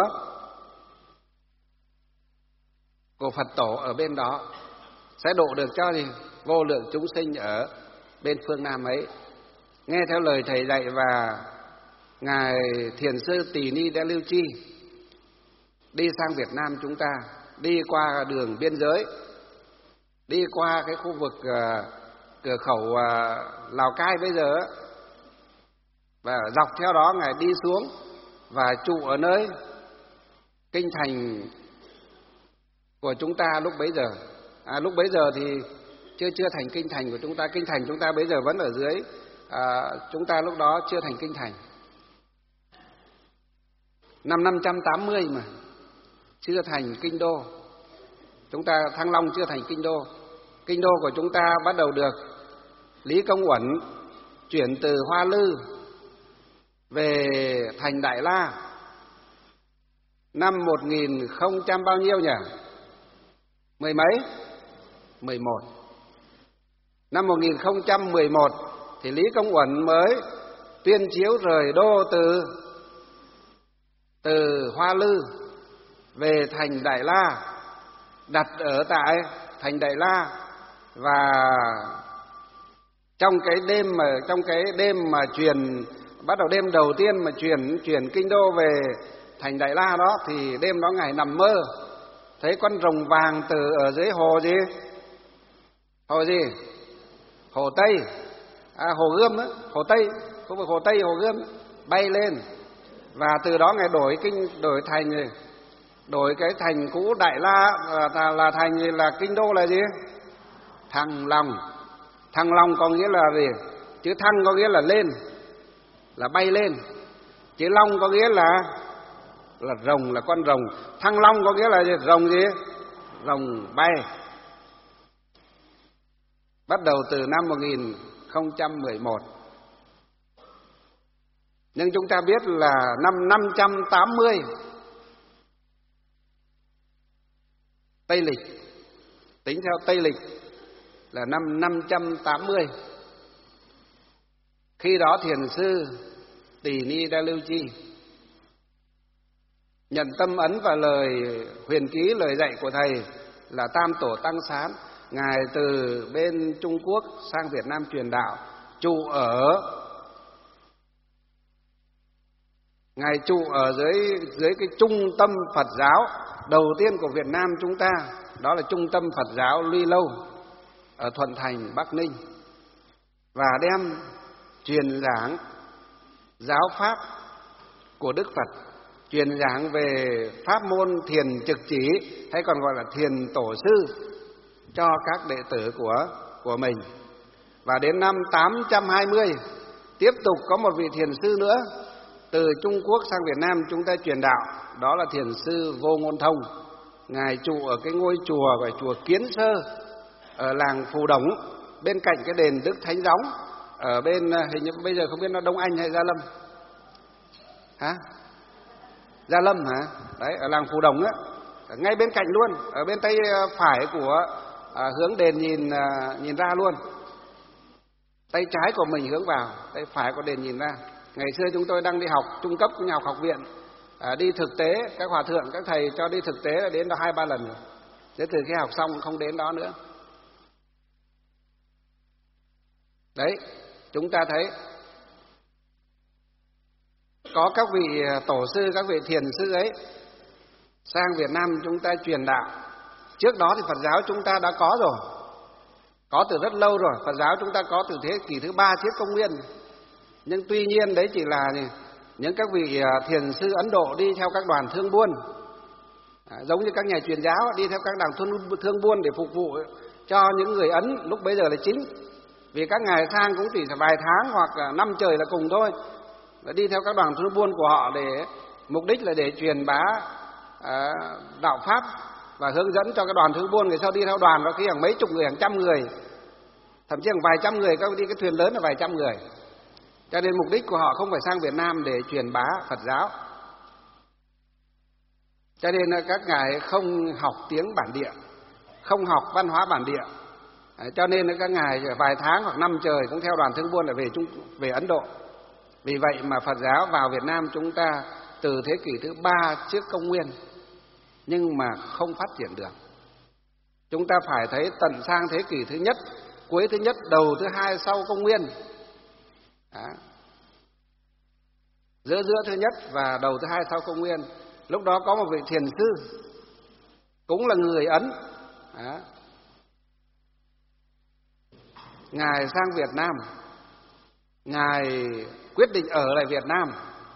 Phật tổ ở bên đó, sẽ độ được cho gì? Vô lượng chúng sinh ở bên phương Nam ấy. Nghe theo lời thầy dạy, và ngài thiền sư Tỳ Ni Đa Lưu Chi đi sang Việt Nam chúng ta, đi qua đường biên giới, đi qua cái khu vực cửa khẩu Lào Cai bây giờ, và dọc theo đó ngài đi xuống và trụ ở nơi kinh thành của chúng ta lúc bấy giờ. Lúc bấy giờ thì chưa thành kinh thành của chúng ta. Kinh thành chúng ta bây giờ vẫn ở dưới, chúng ta lúc đó chưa thành kinh thành. Năm 580 mà chưa thành kinh đô. Chúng ta Thăng Long chưa thành kinh đô. Kinh đô của chúng ta bắt đầu được Lý Công Uẩn chuyển từ Hoa Lư về thành Đại La năm 1000 bao nhiêu nhỉ? Mười mấy? 11. Năm 1011 thì Lý Công Uẩn mới tuyên chiếu rời đô từ Hoa Lư về thành Đại La, đặt ở tại thành Đại La. Và trong cái đêm mà truyền, bắt đầu đêm đầu tiên mà chuyển kinh đô về thành Đại La đó, thì đêm đó ngài nằm mơ thấy con rồng vàng từ ở dưới hồ gì? Hồ Tây, Hồ Gươm đó, Hồ Tây, khu vực Hồ Tây, Hồ Gươm bay lên. Và từ đó Ngài đổi thành đổi cái thành cũ Đại La là thành là kinh đô là gì? Thăng Long. Thăng Long có nghĩa là gì? Chữ thăng có nghĩa là lên, là bay lên. Chữ long có nghĩa là rồng, là con rồng. Thăng Long có nghĩa là gì? Rồng gì? Rồng bay. Bắt đầu từ năm 1011. Nhưng chúng ta biết là năm 580 Tây lịch, tính theo Tây lịch là năm 580. Khi đó thiền sư Tỳ Ni Đa Lưu Chi nhận tâm ấn và lời huyền ký, lời dạy của thầy là Tam Tổ Tăng Sán. Ngài từ bên Trung Quốc sang Việt Nam truyền đạo, Ngài trụ ở dưới cái trung tâm Phật giáo đầu tiên của Việt Nam chúng ta, đó là trung tâm Phật giáo Luy Lâu ở Thuận Thành, Bắc Ninh, và đem truyền giảng giáo pháp của Đức Phật, truyền giảng về pháp môn thiền trực chỉ hay còn gọi là thiền tổ sư cho các đệ tử của mình. Và đến năm 820 tiếp tục có một vị thiền sư nữa từ Trung Quốc sang Việt Nam chúng ta truyền đạo, đó là thiền sư Vô Ngôn Thông. Ngài trụ ở cái ngôi chùa gọi chùa Kiến Sơ ở làng Phù Đổng, bên cạnh cái đền Đức Thánh Gióng, ở bên hình như bây giờ không biết nó Đông Anh hay Gia Lâm hả? Gia Lâm hả? Đấy, ở làng Phù Đổng á, ngay bên cạnh luôn, ở bên tay phải của hướng đền nhìn ra luôn. Tay trái của mình hướng vào, tay phải của đền nhìn ra. Ngày xưa chúng tôi đang đi học trung cấp của nhà học viện, đi thực tế, các hòa thượng, các thầy cho đi thực tế là đến đó 2-3 lần rồi. Thế từ khi học xong không đến đó nữa. Đấy, chúng ta thấy có các vị tổ sư, các vị thiền sư ấy sang Việt Nam chúng ta truyền đạo. Trước đó thì Phật giáo chúng ta đã có rồi, có từ rất lâu rồi. Phật giáo chúng ta có từ thế kỷ thứ 3 trước công nguyên. Nhưng tuy nhiên đấy chỉ là những các vị thiền sư Ấn Độ đi theo các đoàn thương buôn, giống như các nhà truyền giáo đi theo các đoàn thương buôn để phục vụ cho những người Ấn lúc bấy giờ là chính. Vì các ngài sang cũng chỉ vài tháng hoặc là năm trời là cùng thôi, đi theo các đoàn thương buôn của họ để mục đích là để truyền bá đạo pháp và hướng dẫn cho các đoàn thương buôn. Người sau đi theo đoàn có khi hàng mấy chục người, hàng trăm người, thậm chí hàng vài trăm người, các đi cái thuyền lớn là vài trăm người. Cho nên mục đích của họ không phải sang Việt Nam để truyền bá Phật giáo. Cho nên các ngài không học tiếng bản địa, không học văn hóa bản địa. Cho nên các ngài vài tháng hoặc năm trời cũng theo đoàn thương buôn là về Ấn Độ. Vì vậy mà Phật giáo vào Việt Nam chúng ta từ thế kỷ thứ 3 trước công nguyên, nhưng mà không phát triển được. Chúng ta phải thấy tận sang thế kỷ thứ nhất, cuối thứ nhất, đầu thứ hai sau công nguyên. Đó. Giữa thứ nhất và đầu thứ hai sau công nguyên, lúc đó có một vị thiền sư cũng là người Ấn. Đó. Ngài sang Việt Nam, ngài quyết định ở lại Việt Nam,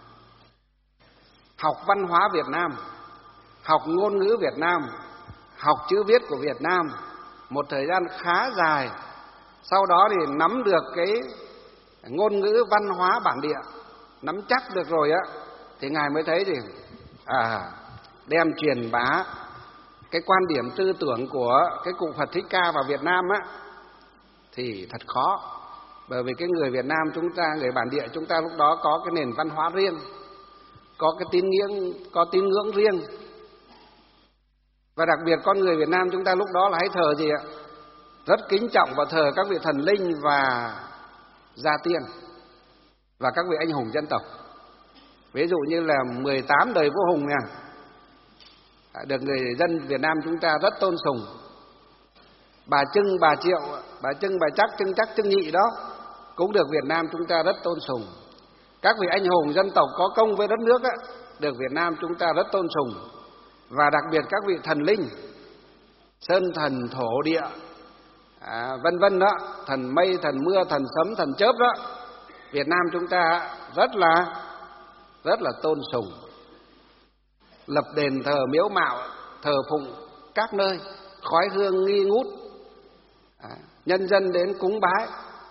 học văn hóa Việt Nam, học ngôn ngữ Việt Nam, học chữ viết của Việt Nam một thời gian khá dài. Sau đó thì nắm được cái ngôn ngữ văn hóa bản địa, nắm chắc được rồi á, thì ngài mới thấy thì đem truyền bá cái quan điểm tư tưởng của cái cụ Phật Thích Ca vào Việt Nam á thì thật khó. Bởi vì cái người Việt Nam chúng ta, người bản địa chúng ta lúc đó có cái nền văn hóa riêng, có cái tín ngưỡng riêng. Và đặc biệt con người Việt Nam chúng ta lúc đó là hay thờ gì ạ? Rất kính trọng và thờ các vị thần linh và gia tiên và các vị anh hùng dân tộc. Ví dụ như là 18 đời vua Hùng nha, được người dân Việt Nam chúng ta rất tôn sùng. Bà Trưng, bà Triệu, bà Trưng, bà Chắc, Trưng Chắc, Trưng Nhị đó cũng được Việt Nam chúng ta rất tôn sùng. Các vị anh hùng dân tộc có công với đất nước á, được Việt Nam chúng ta rất tôn sùng. Và đặc biệt các vị thần linh, sơn thần, thổ địa, vân vân đó, thần mây, thần mưa, thần sấm, thần chớp đó, Việt Nam chúng ta rất là rất là tôn sùng, lập đền thờ miếu mạo, thờ phụng các nơi, khói hương nghi ngút, nhân dân đến cúng bái.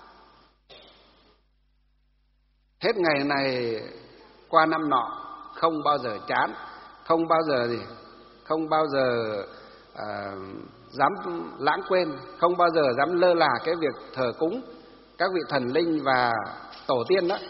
Hết ngày này qua năm nọ, không bao giờ chán, không bao giờ dám lãng quên, không bao giờ dám lơ là cái việc thờ cúng các vị thần linh và tổ tiên đó.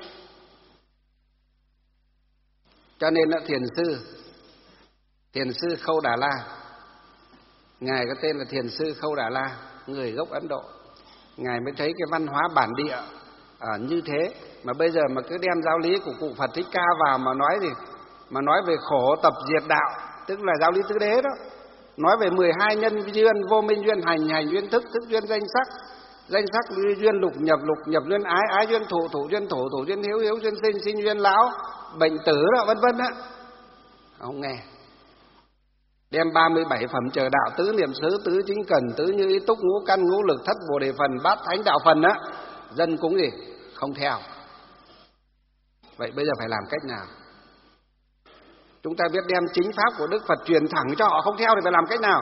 Cho nên là thiền sư Khâu Đà La, ngài có tên là thiền sư Khâu Đà La, người gốc Ấn Độ. Ngài mới thấy cái văn hóa bản địa như thế, mà bây giờ mà cứ đem giáo lý của cụ Phật Thích Ca vào mà nói gì, mà nói về khổ tập diệt đạo, tức là giáo lý tứ đế đó, nói về 12 nhân duyên, vô minh duyên, hành duyên thức, thức duyên danh sắc duyên lục nhập duyên ái duyên thủ duyên thủ duyên hiếu duyên sinh duyên lão, bệnh tử đó, vân vân á. Không nghe. Đem 37 phẩm chờ đạo, tứ niệm xứ, tứ chính cần, tứ như ý túc, ngũ căn, ngũ lực, thất bồ đề phần, bát thánh đạo phần á, dân cúng gì? Không theo. Vậy bây giờ phải làm cách nào? Chúng ta biết đem chính pháp của Đức Phật truyền thẳng cho họ không theo thì phải làm cách nào?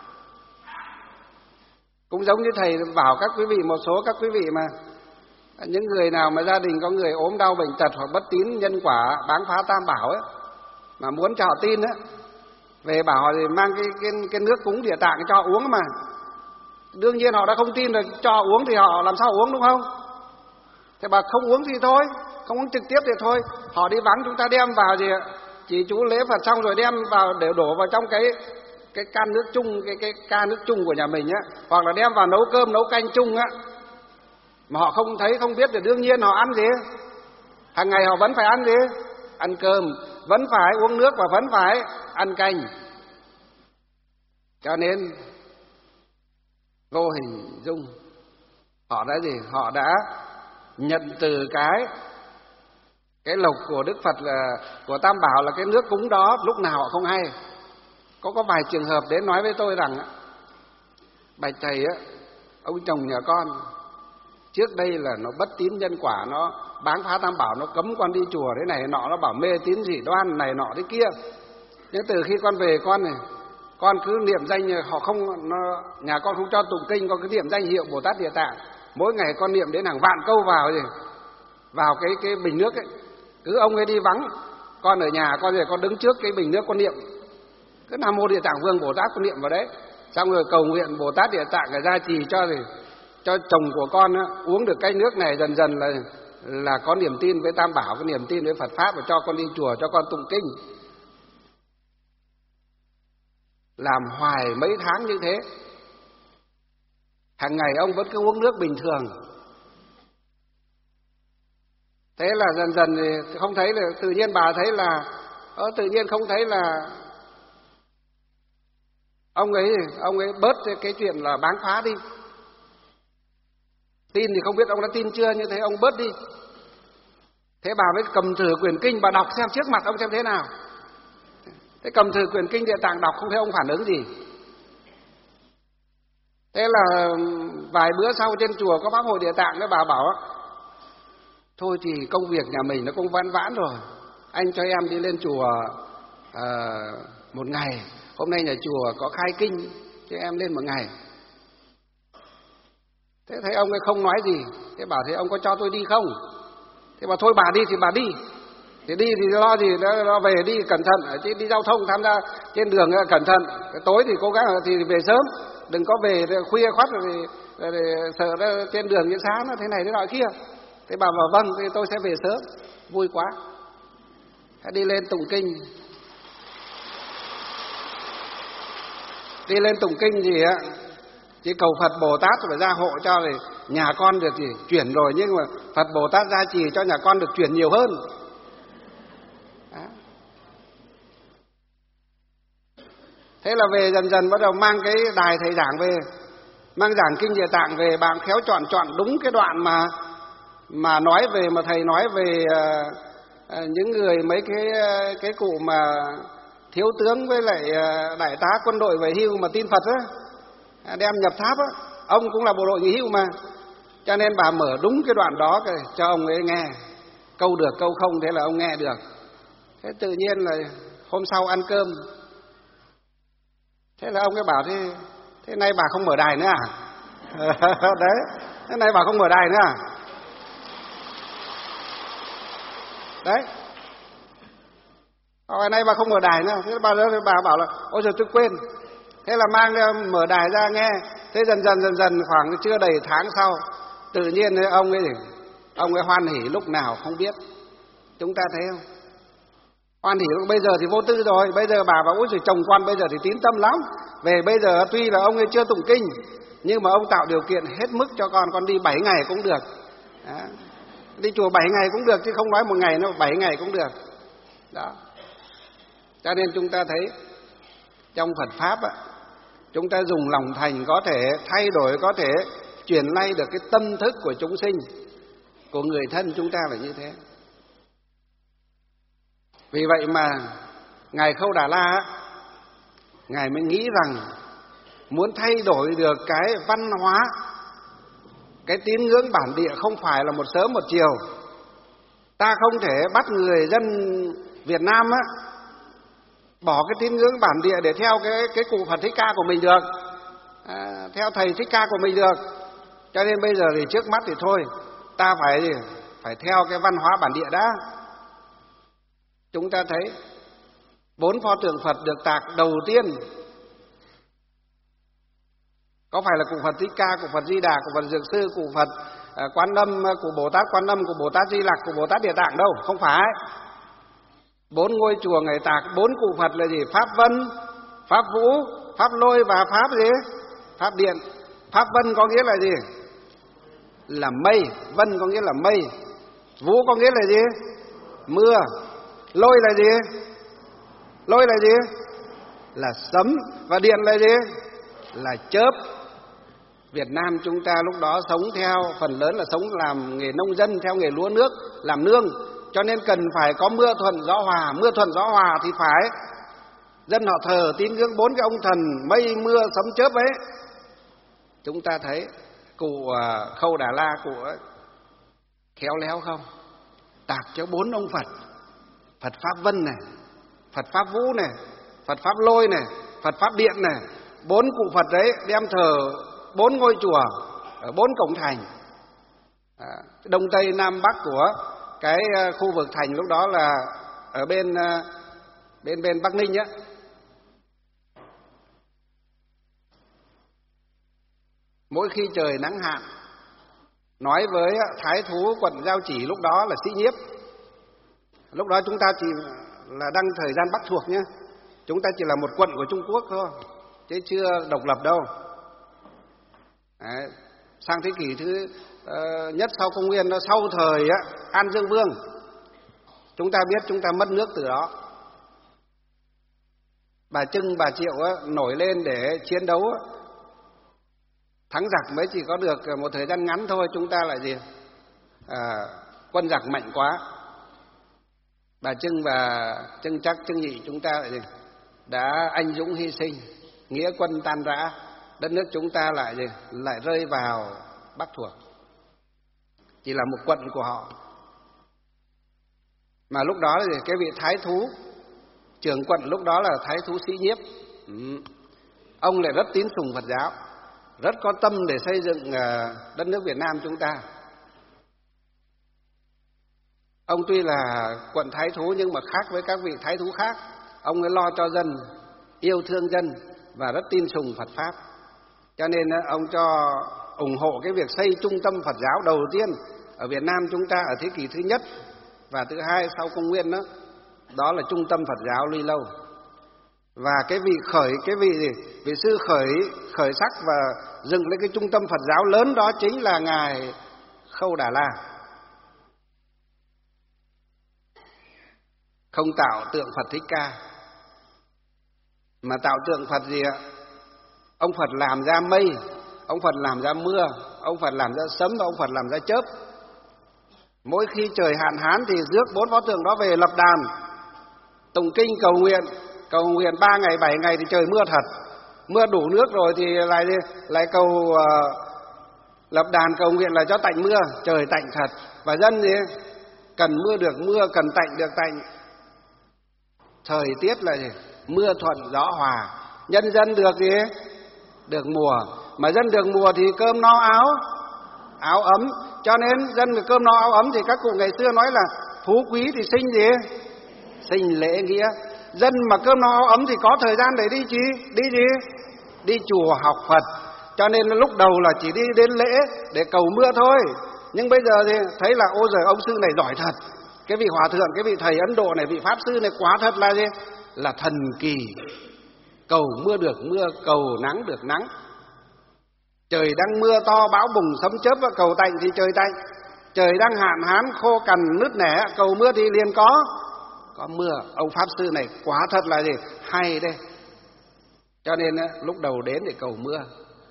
Cũng giống như thầy bảo các quý vị, một số các quý vị mà những người nào mà gia đình có người ốm đau bệnh tật hoặc bất tín nhân quả báng phá tam bảo ấy, mà muốn cho họ tin á, về bảo họ thì mang cái nước cúng Địa Tạng cho họ uống mà. Đương nhiên họ đã không tin rồi, cho họ uống thì họ làm sao uống, đúng không? Thế bà không uống thì thôi, không uống trực tiếp thì thôi. Họ đi vắng chúng ta đem vào gì ạ? Chỉ chú lễ Phật xong rồi đem vào để đổ vào trong cái can nước chung, cái can nước chung của nhà mình á, hoặc là đem vào nấu cơm nấu canh chung á. Mà họ không thấy không biết thì đương nhiên họ ăn gì? Hàng ngày họ vẫn phải ăn gì? Ăn cơm, vẫn phải uống nước và vẫn phải ăn canh. Cho nên vô hình dung họ đã gì? Họ đã nhận từ cái lộc của Đức Phật là của Tam Bảo là cái nước cúng đó, lúc nào họ không hay. Có vài trường hợp đến nói với tôi rằng bạch thầy á, ông chồng nhà con trước đây là nó bất tín nhân quả, nó báng phá Tam Bảo, nó cấm con đi chùa thế này nọ, nó bảo mê tín dị đoan này nọ thế kia. Nhưng từ khi con về con cứ niệm danh, họ không, nhà con không cho tụng kinh, con cứ niệm danh hiệu Bồ Tát Địa Tạng. Mỗi ngày con niệm đến hàng vạn câu vào cái bình nước ấy. Cứ ông ấy đi vắng, con ở nhà con đứng trước cái bình nước con niệm, cứ Nam Mô Địa Tạng Vương Bồ Tát con niệm vào đấy. Xong rồi cầu nguyện Bồ Tát Địa Tạng gia trì cho chồng của con á, uống được cái nước này, dần dần là có niềm tin với Tam Bảo, có niềm tin với Phật Pháp, và cho con đi chùa, cho con tụng kinh. Làm hoài mấy tháng như thế, hàng ngày ông vẫn cứ uống nước bình thường. Thế là dần dần thì không thấy, là tự nhiên bà thấy là tự nhiên không thấy là ông ấy bớt cái chuyện là báng phá đi. Tin thì không biết ông đã tin chưa, như thế ông bớt đi. Thế bà mới cầm thử quyển kinh, bà đọc xem trước mặt ông xem thế nào. Thế cầm thử quyển kinh Địa Tạng đọc, không thấy ông phản ứng gì. Thế là vài bữa sau trên chùa có bác hội Địa Tạng, cái bà bảo thôi thì công việc nhà mình nó cũng vãn rồi, anh cho em đi lên chùa một ngày, hôm nay nhà chùa có khai kinh, cho em lên một ngày. Thế thấy ông ấy không nói gì, thế bảo thế ông có cho tôi đi không? Thế bảo thôi bà đi thì bà đi. Thì đi thì lo gì, nó về đi cẩn thận, chứ đi giao thông tham gia trên đường cẩn thận. Tối thì cố gắng thì về sớm, đừng có về khuya khoắt rồi sợ trên đường những sáng nó thế này thế nọ kia. Thế bà bảo vâng, thì tôi sẽ về sớm. Vui quá. Thế đi lên tụng kinh. Đi lên tụng kinh gì á, chỉ cầu Phật Bồ Tát phải gia hộ cho thì nhà con được thì chuyển rồi, nhưng mà Phật Bồ Tát gia trì cho nhà con được chuyển nhiều hơn. Đó. Thế là về dần dần bắt đầu mang cái đài thầy giảng về, mang giảng kinh Địa Tạng về, bạn khéo chọn đúng cái đoạn mà nói về, mà thầy nói về những người mấy cái cụ mà thiếu tướng với lại đại tá quân đội về hưu mà tin Phật á, đem nhập tháp á, ông cũng là bộ đội nghỉ hưu mà, cho nên bà mở đúng cái đoạn đó cho ông ấy nghe, câu được câu không, thế là ông nghe được. Thế tự nhiên là hôm sau ăn cơm, thế là ông ấy bảo thế nay bà không mở đài nữa à? Đấy, thế nay bà không mở đài nữa à? Đấy, hồi nay bà không mở đài nữa. Thế bà bảo là ôi giời tôi quên. Thế là mang ra mở đài ra nghe. Thế dần khoảng chưa đầy tháng sau, tự nhiên ông ấy hoan hỉ lúc nào không biết. Chúng ta thấy không? Hoan hỉ bây giờ thì vô tư rồi. Bây giờ bà bảo ôi giời chồng con bây giờ thì tín tâm lắm. Về bây giờ tuy là ông ấy chưa tụng kinh, nhưng mà ông tạo điều kiện hết mức cho con đi 7 ngày cũng được. Đó. Đi chùa 7 ngày cũng được chứ không nói 1 ngày nữa, 7 ngày cũng được. Đó. Cho nên chúng ta thấy trong Phật Pháp chúng ta dùng lòng thành có thể thay đổi, có thể chuyển lay được cái tâm thức của chúng sinh, của người thân chúng ta là như thế. Vì vậy mà Ngài Khâu Đà La Ngài mới nghĩ rằng muốn thay đổi được cái văn hóa, cái tín ngưỡng bản địa không phải là một sớm một chiều. Ta không thể bắt người dân Việt Nam bỏ cái tín ngưỡng bản địa để theo cái cụ Phật Thích Ca của mình được, theo thầy Thích Ca của mình được. Cho nên bây giờ thì trước mắt thì thôi, ta phải theo cái văn hóa bản địa đã. Chúng ta thấy 4 pho tượng Phật được tạc đầu tiên có phải là cụ Phật Thích Ca, cụ Phật Di Đà, cụ Phật Dược Sư, cụ Phật Quan Âm, cụ Bồ Tát Quan Âm, cụ Bồ Tát Di Lặc, cụ Bồ Tát Địa Tạng đâu, không phải. 4 ngôi chùa Ngài tạc 4 cụ Phật là gì? Pháp Vân, Pháp Vũ, Pháp Lôi và Pháp gì? Pháp Điện. Pháp Vân có nghĩa là gì? Là mây. Vân có nghĩa là mây. Vũ có nghĩa là gì? Mưa. Lôi là gì? Lôi là gì? Là sấm. Và điện là gì? Là chớp. Việt Nam chúng ta lúc đó sống theo, phần lớn là sống làm nghề nông dân, theo nghề lúa nước, làm nương. Cho nên cần phải có mưa thuận gió hòa. Mưa thuận gió hòa thì phải dân họ thờ tín ngưỡng 4 cái ông thần mây mưa sấm chớp ấy. Chúng ta thấy cụ Khâu Đà La, cụ ấy khéo léo không? Tạc cho 4 ông Phật. Phật Pháp Vân này, Phật Pháp Vũ này, Phật Pháp Lôi này, Phật Pháp Điện này. 4 cụ Phật đấy đem thờ 4 ngôi chùa ở 4 cổng thành, Đông Tây Nam Bắc của cái khu vực thành lúc đó là ở bên Bắc Ninh á. Mỗi khi trời nắng hạn, nói với thái thú quận Giao Chỉ lúc đó là Sĩ Nhiếp. Lúc đó chúng ta chỉ là đang thời gian Bắc thuộc nhé. Chúng ta chỉ là một quận của Trung Quốc thôi, chứ chưa độc lập đâu. Đấy, sang thế kỷ thứ nhất sau công nguyên, nó sau thời An Dương Vương. Chúng ta biết chúng ta mất nước từ đó. Bà Trưng, bà Triệu nổi lên để chiến đấu, thắng giặc mới chỉ có được một thời gian ngắn thôi. Chúng ta lại gì? Quân giặc mạnh quá. Bà Trưng và Trưng Trắc, Trưng Nhị chúng ta lại gì? Đã anh dũng hy sinh, nghĩa quân tan rã, đất nước chúng ta lại gì? Lại rơi vào Bắc thuộc, chỉ là một quận của họ. Mà lúc đó thì cái vị thái thú trưởng quận lúc đó là thái thú Sĩ Nhiếp. Ông lại rất tín sùng Phật giáo, rất có tâm để xây dựng đất nước Việt Nam chúng ta. Ông tuy là quận thái thú nhưng mà khác với các vị thái thú khác. Ông ấy lo cho dân, yêu thương dân và rất tin sùng Phật Pháp. Cho nên ông cho ủng hộ cái việc xây trung tâm Phật giáo đầu tiên ở Việt Nam chúng ta ở thế kỷ thứ nhất và thứ hai sau công nguyên đó. Đó là trung tâm Phật giáo Luy Lâu. Và cái vị sư khởi sắc và dựng lên cái trung tâm Phật giáo lớn đó chính là Ngài Khâu Đà La. Không tạo tượng Phật Thích Ca, mà tạo tượng Phật gì ạ? Ông Phật làm ra mây, ông Phật làm ra mưa, ông Phật làm ra sấm và ông Phật làm ra chớp. Mỗi khi trời hạn hán thì rước 4 pho tượng đó về lập đàn, tụng kinh cầu nguyện 3 ngày 7 ngày thì trời mưa thật. Mưa đủ nước rồi thì lại cầu lập đàn cầu nguyện là cho tạnh mưa, trời tạnh thật. Và dân gì? Cần mưa được mưa, cần tạnh được tạnh. thời tiết là gì? Mưa thuận gió hòa, nhân dân được gì? Được mùa. Mà dân được mùa thì cơm no áo ấm. Cho nên dân được cơm no áo ấm thì các cụ ngày xưa nói là phú quý thì sinh gì? Sinh lễ nghĩa. Dân mà cơm no áo ấm thì có thời gian để đi gì? Đi chùa học Phật. Cho nên lúc đầu là chỉ đi đến lễ để cầu mưa thôi. Nhưng bây giờ thì thấy là ôi giời, ông sư này giỏi thật. Cái vị hòa thượng, cái vị thầy Ấn Độ này, vị pháp sư này quá thật là gì? Là thần kỳ. Cầu mưa được mưa, cầu nắng được nắng. Trời đang mưa to bão bùng sấm chớp và cầu tạnh thì trời tạnh. Trời đang hạn hán khô cằn nứt nẻ, cầu mưa thì liền có mưa. Ông pháp sư này quá thật là gì? Hay đây. Cho nên lúc đầu đến để cầu mưa.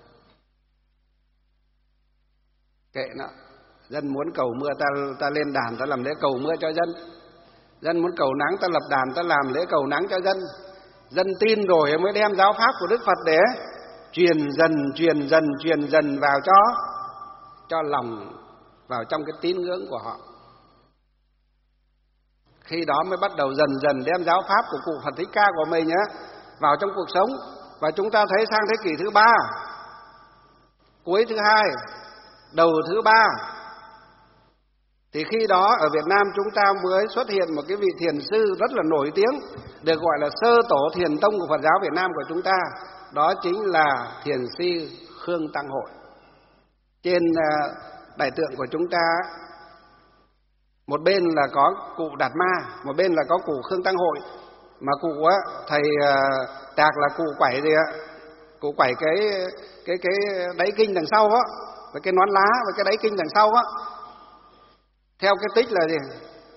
Kệ nó. Dân muốn cầu mưa ta lên đàn ta làm lễ cầu mưa cho dân. Dân muốn cầu nắng ta lập đàn ta làm lễ cầu nắng cho dân. Dân tin rồi mới đem giáo pháp của Đức Phật để truyền dần vào cho lòng, vào trong cái tín ngưỡng của họ. Khi đó mới bắt đầu dần dần đem giáo pháp của cụ Phật Thích Ca của mình vào trong cuộc sống. Và chúng ta thấy sang thế kỷ thứ 3, cuối thứ 2, đầu thứ 3, thì khi đó ở Việt Nam chúng ta mới xuất hiện một cái vị thiền sư rất là nổi tiếng, được gọi là sơ tổ thiền tông của Phật giáo Việt Nam của chúng ta. Đó chính là thiền sư Khương Tăng Hội. Trên đại tượng của chúng ta, một bên là có cụ Đạt Ma, một bên là có cụ Khương Tăng Hội. Mà cụ thầy Trạc là cụ quẩy gì ạ? Cụ quẩy cái đáy kinh đằng sau với cái nón lá với cái đáy kinh đằng sau theo cái tích là gì?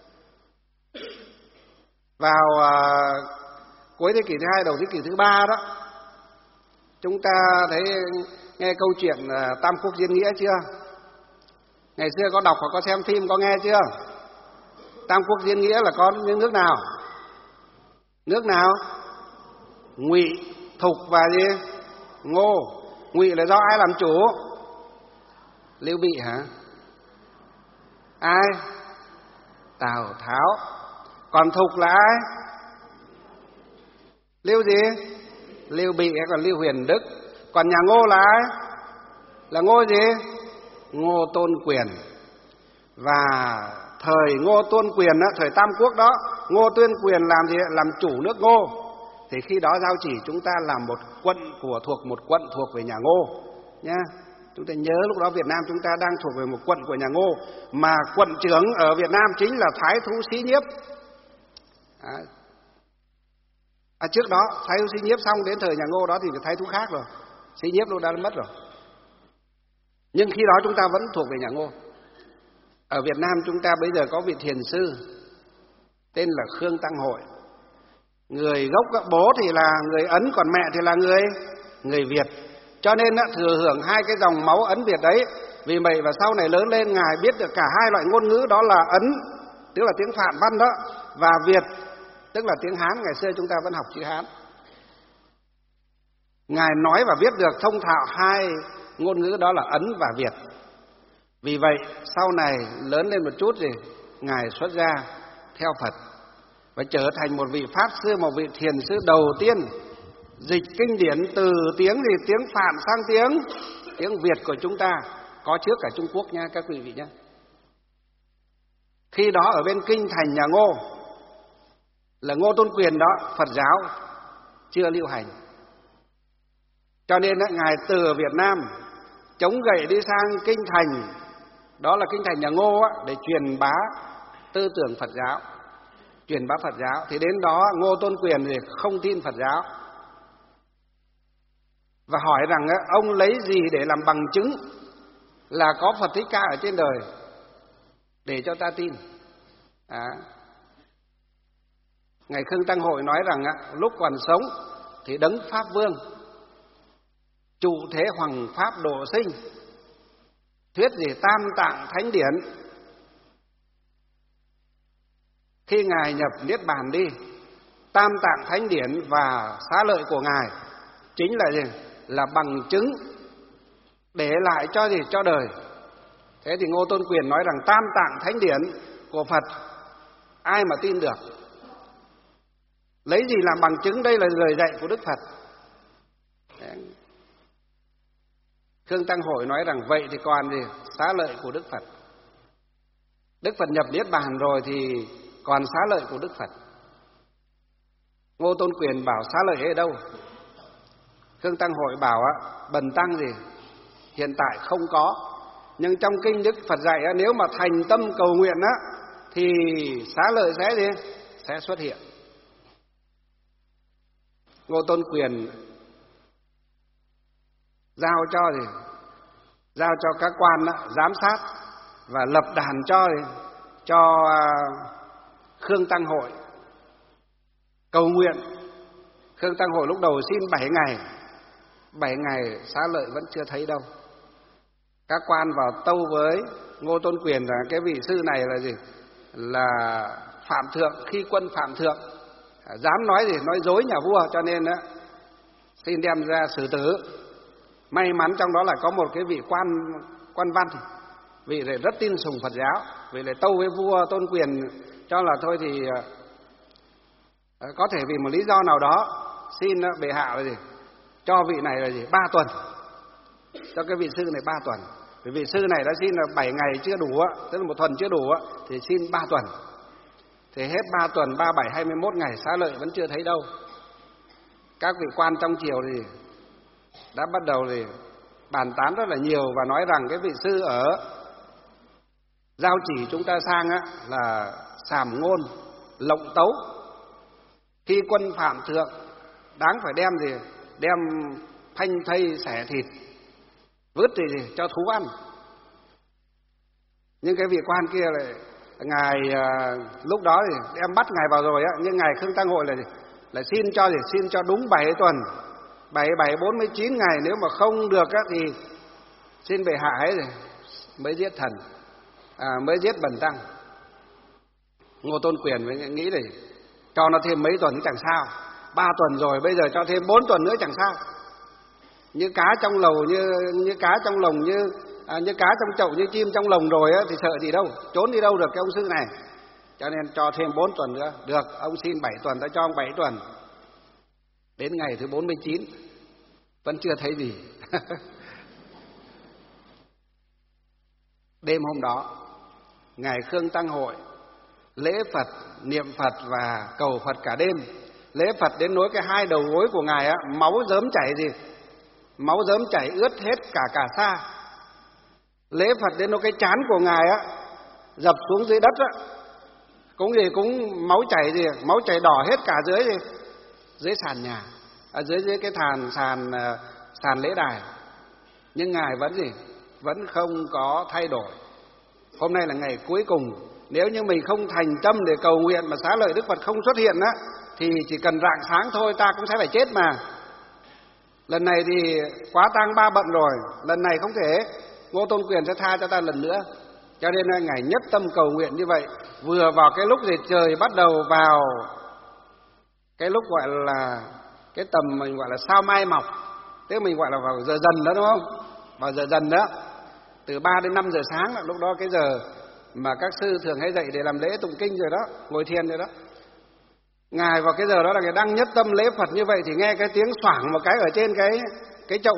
Vào cuối thế kỷ thứ 2 đầu thế kỷ thứ 3 đó, chúng ta thấy nghe câu chuyện Tam Quốc Diễn Nghĩa chưa? Ngày xưa có đọc hoặc có xem phim, có nghe chưa? Tam Quốc Diễn Nghĩa là có những nước nào? Nước nào? Ngụy, Thục và gì? Ngô. Ngụy là do ai làm chủ? Lưu Bị hả? Ai? Tào Tháo. Còn Thục là ai? Lưu gì? Lưu Bị hay còn Lưu Huyền Đức. Còn nhà Ngô là ai? Là Ngô gì? Ngô Tôn Quyền. Và thời Ngô Tôn Quyền thời Tam Quốc đó, Ngô Tôn Quyền làm gì? Làm chủ nước Ngô. Thì khi đó giao chỉ chúng ta là một quận thuộc một quận thuộc về nhà Ngô nhá. Chúng ta nhớ lúc đó Việt Nam chúng ta đang thuộc về một quận của nhà Ngô, mà quận trưởng ở Việt Nam chính là Thái Thú Sĩ Nhiếp. Trước đó Thái Thú Sĩ Nhiếp xong đến thời nhà Ngô đó thì Thái Thú khác rồi, Sĩ Nhiếp lúc đã mất rồi. Nhưng khi đó chúng ta vẫn thuộc về nhà Ngô. Ở Việt Nam chúng ta bây giờ có vị thiền sư tên là Khương Tăng Hội. Người gốc bố thì là người Ấn, còn mẹ thì là người Việt. Cho nên thừa hưởng hai cái dòng máu Ấn Việt đấy. Vì vậy và sau này lớn lên Ngài biết được cả hai loại ngôn ngữ, đó là Ấn, tức là tiếng Phạn văn đó, và Việt, tức là tiếng Hán. Ngày xưa chúng ta vẫn học chữ Hán. Ngài nói và viết được thông thạo hai ngôn ngữ đó là Ấn và Việt. Vì vậy sau này lớn lên một chút thì Ngài xuất gia theo Phật và trở thành một vị pháp sư, một vị thiền sư đầu tiên dịch kinh điển từ tiếng Phạn sang tiếng Việt của chúng ta, có trước cả Trung Quốc nha các quý vị nhé. Khi đó ở bên kinh thành nhà Ngô là Ngô Tôn Quyền đó, Phật giáo chưa lưu hành. Cho nên Ngài từ Việt Nam chống gậy đi sang kinh thành, đó là kinh thành nhà Ngô để truyền bá tư tưởng Phật giáo, truyền bá Phật giáo. Thì đến đó Ngô Tôn Quyền thì không tin Phật giáo và hỏi rằng ông lấy gì để làm bằng chứng là có Phật Thích Ca ở trên đời để cho ta tin. Ngài Khương Tăng Hội nói rằng lúc còn sống thì đấng Pháp Vương, trụ thế hoằng pháp độ sinh, thuyết gì Tam Tạng Thánh Điển. Khi Ngài nhập Niết Bàn đi, Tam Tạng Thánh Điển và xá lợi của Ngài chính là gì? Là bằng chứng để lại cho gì? Cho đời. Thế thì Ngô Tôn Quyền nói rằng Tam Tạng Thánh Điển của Phật ai mà tin được? Lấy gì làm bằng chứng? Đây là lời dạy của Đức Phật. Đấy. Khương Tăng Hội nói rằng vậy thì còn gì? Xá lợi của Đức Phật. Đức Phật nhập Niết Bàn rồi thì còn xá lợi của Đức Phật. Ngô Tôn Quyền bảo xá lợi ở đâu? Khương Tăng Hội bảo bần tăng gì? Hiện tại không có. Nhưng trong kinh Đức Phật dạy nếu mà thành tâm cầu nguyện thì xá lợi sẽ gì? Sẽ xuất hiện. Ngô Tôn Quyền giao cho gì? Giao cho các quan giám sát và lập đàn cho Khương Tăng Hội cầu nguyện. Khương Tăng Hội lúc đầu xin 7 ngày. 7 ngày xá lợi vẫn chưa thấy đâu. Các quan vào tâu với Ngô Tôn Quyền rằng cái vị sư này là gì? Là phạm thượng, khi quân phạm thượng, dám nói gì? Nói dối nhà vua, cho nên xin đem ra xử tử. May mắn trong đó là có một cái vị quan văn, vị này rất tin sùng Phật giáo, vị này tâu với vua Tôn Quyền cho là thôi thì có thể vì một lý do nào đó xin bệ hạ là gì? Cho vị này là gì? 3 tuần. Cho cái vị sư này 3 tuần. Vì vị sư này đã xin là 7 ngày chưa đủ, tức là 1 tuần chưa đủ thì xin 3 tuần. Thì hết 3 tuần, 3, 7, 21 ngày xá lợi vẫn chưa thấy đâu. Các vị quan trong triều thì đã bắt đầu thì bàn tán rất là nhiều và nói rằng cái vị sư ở Giao Chỉ chúng ta sang là sàm ngôn, lộng tấu. Khi quân phạm thượng đáng phải đem gì? Đem phanh thây xẻ thịt, vứt thì cho thú ăn. Nhưng cái vị quan kia lại ngài lúc đó thì đem bắt ngài vào rồi nhưng ngài Khương Tăng Hội là xin cho gì? Xin cho đúng 7 tuần, 7, 49 ngày, nếu mà không được thì xin bệ hạ ấy mới giết thần, mới giết bần tăng. Ngô Tôn Quyền mới nghĩ thì cho nó thêm mấy tuần cũng chẳng sao, 3 tuần rồi bây giờ cho thêm 4 tuần nữa chẳng sao. Như cá trong lồng, như cá trong lồng, như cá trong chậu, như chim trong lồng rồi thì sợ gì đâu, trốn đi đâu được cái ông sư này. Cho nên cho thêm 4 tuần nữa. Được, ông xin 7 tuần, ta cho ông 7 tuần. Đến ngày thứ 49 vẫn chưa thấy gì. Đêm hôm đó, ngài Khương Tăng Hội lễ Phật, niệm Phật và cầu Phật cả đêm. Lễ Phật đến nỗi cái 2 đầu gối của ngài máu rớm chảy gì? Máu rớm chảy ướt hết cả xa. Lễ Phật đến nỗi cái trán của ngài dập xuống dưới đất cũng máu chảy gì? Máu chảy đỏ hết cả dưới sàn nhà, dưới cái sàn lễ đài. Nhưng ngài vẫn gì? Vẫn không có thay đổi. Hôm nay là ngày cuối cùng. Nếu như mình không thành tâm để cầu nguyện mà xá lợi Đức Phật không xuất hiện thì chỉ cần rạng sáng thôi ta cũng sẽ phải chết mà. Lần này thì quá tang 3 bận rồi, lần này không thể. Ngô Tôn Quyền sẽ tha cho ta lần nữa. Cho nên là ngài nhất tâm cầu nguyện như vậy. Vừa vào cái lúc thì trời bắt đầu vào cái lúc gọi là cái tầm mình gọi là sao mai mọc, tức mình gọi là vào giờ dần đó, đúng không? Vào giờ dần đó, từ 3 đến 5 giờ sáng là lúc đó cái giờ mà các sư thường hay dậy để làm lễ tụng kinh rồi đó, ngồi thiền rồi đó. Ngài vào cái giờ đó là ngài đang nhất tâm lễ Phật như vậy thì nghe cái tiếng xoảng một cái ở trên cái chậu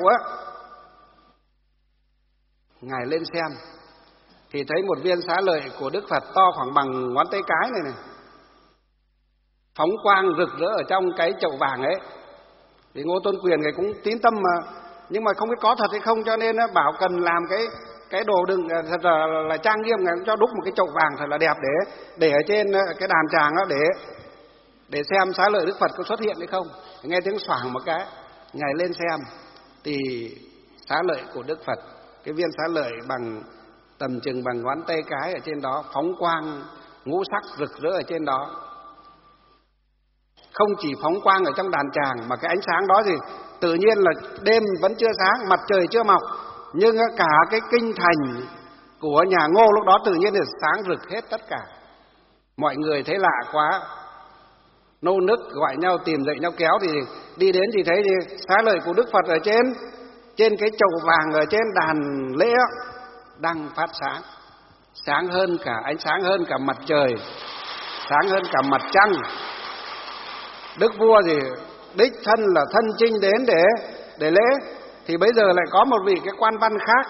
ngài lên xem thì thấy một viên xá lợi của Đức Phật to khoảng bằng ngón tay cái này phóng quang rực rỡ ở trong cái chậu vàng ấy. Thì Ngô Tôn Quyền ngài cũng tín tâm mà, nhưng mà không biết có thật hay không, cho nên bảo cần làm cái đồ đựng thật là trang nghiêm, ngài cũng cho đúc một cái chậu vàng thật là đẹp để ở trên cái đàn tràng đó để xem xá lợi Đức Phật có xuất hiện hay không. Nghe tiếng xoảng một cái, ngài lên xem thì xá lợi của Đức Phật, cái viên xá lợi bằng tầm chừng bằng ngón tay cái ở trên đó, phóng quang ngũ sắc rực rỡ ở trên đó. Không chỉ phóng quang ở trong đàn tràng mà cái ánh sáng đó thì tự nhiên là đêm vẫn chưa sáng, mặt trời chưa mọc, nhưng cả cái kinh thành của nhà Ngô lúc đó tự nhiên là sáng rực hết tất cả. Mọi người thấy lạ quá, nô nức gọi nhau tìm dậy nhau kéo, thì đi đến thì thấy thì xá lợi của Đức Phật ở trên cái chậu vàng ở trên đàn lễ đang phát sáng, sáng hơn cả ánh sáng hơn cả mặt trời, sáng hơn cả mặt trăng. Đức vua gì đích thân là thân chinh đến để lễ, thì bây giờ lại có một vị cái quan văn khác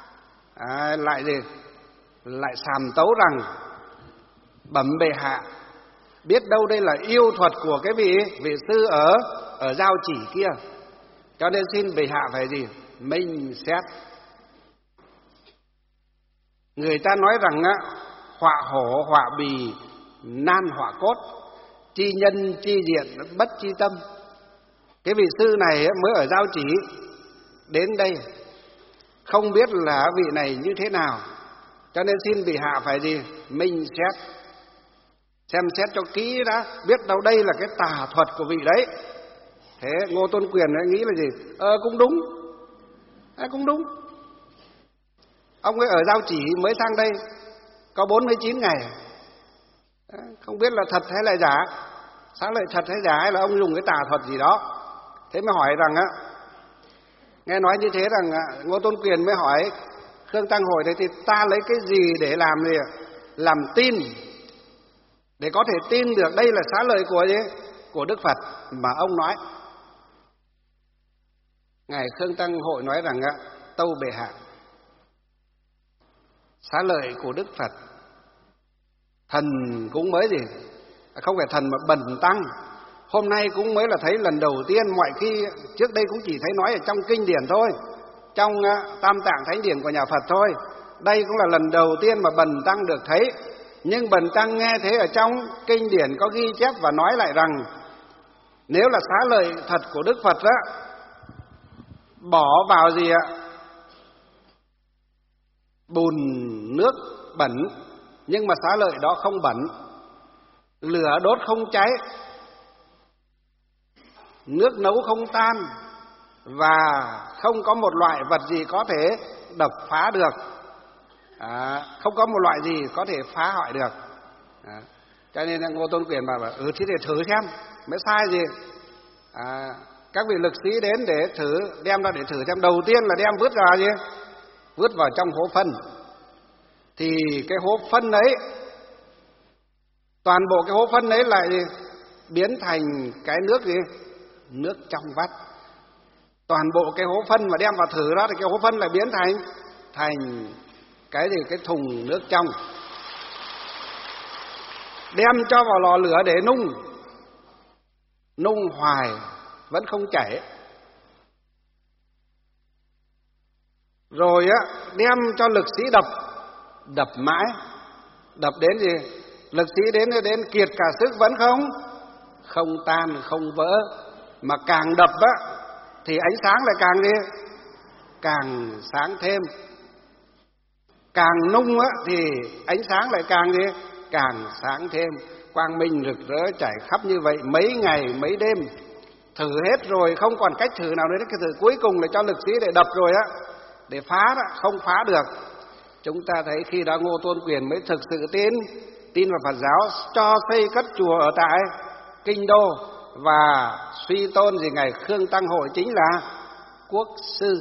lại sàm tấu rằng bẩm bệ hạ, biết đâu đây là yêu thuật của cái vị sư ở Giao Chỉ kia, cho nên xin bệ hạ phải minh xét. Người ta nói rằng họa hổ họa bì nan họa cốt, chi nhân chi diện bất chi tâm. Cái vị sư này mới ở Giao Chỉ đến đây, không biết là vị này như thế nào, cho nên xin bệ hạ phải minh xét, xem xét cho kỹ đã, biết đâu đây là cái tà thuật của vị đấy. Thế Ngô Tôn Quyền nghĩ là cũng đúng, cũng đúng. Ông ấy ở Giao Chỉ mới sang đây có 49 ngày, không biết là thật hay là giả, sáng lại thật hay giả, hay là ông dùng cái tà thuật gì đó. Thế mới hỏi rằng nghe nói như thế rằng Ngô Tôn Quyền mới hỏi Khương Tăng Hội đấy, thì ta lấy cái gì để làm tin, để có thể tin được đây là xá lợi của Đức Phật mà ông nói. Ngài Khương Tăng Hội nói rằng tâu bệ hạ, xá lợi của Đức Phật thần cũng mới không phải thần mà bần tăng, hôm nay cũng mới là thấy lần đầu tiên. Mọi khi trước đây cũng chỉ thấy nói ở trong kinh điển thôi, trong Tam Tạng Thánh Điển của nhà Phật thôi. Đây cũng là lần đầu tiên mà bần tăng được thấy. Nhưng bần tăng nghe thế ở trong kinh điển có ghi chép và nói lại rằng nếu là xá lợi thật của Đức Phật bỏ vào bùn nước bẩn, nhưng mà xá lợi đó không bẩn, lửa đốt không cháy, nước nấu không tan, và không có một loại vật gì có thể đập phá được, không có một loại gì có thể phá hoại được. Cho nên Ngô Tôn Quyền bảo thế thì thử xem mới sai gì. Các vị lực sĩ đến để thử, đem ra để thử xem. Đầu tiên là đem vứt vào trong hố phân. Thì cái hố phân ấy, toàn bộ cái hố phân ấy lại biến thành cái nước nước trong vắt. Toàn bộ cái hố phân mà đem vào thử đó thì cái hố phân lại biến thành cái thùng nước trong. Đem cho vào lò lửa để nung hoài vẫn không chảy. Rồi đem cho lực sĩ đập mãi, đập đến lực sĩ đến kiệt cả sức vẫn không tan không vỡ, mà càng đập thì ánh sáng lại càng sáng thêm, càng nung thì ánh sáng lại càng sáng thêm, quang minh rực rỡ chảy khắp như vậy mấy ngày mấy đêm. Thử hết rồi không còn cách thử nào nữa, cái thử cuối cùng là cho lực sĩ để đập rồi để phá không phá được. Chúng ta thấy khi đó Ngô Tôn Quyền mới thực sự tin vào Phật giáo, cho xây cất chùa ở tại Kinh Đô, và suy tôn ngài Khương Tăng Hội chính là quốc sư.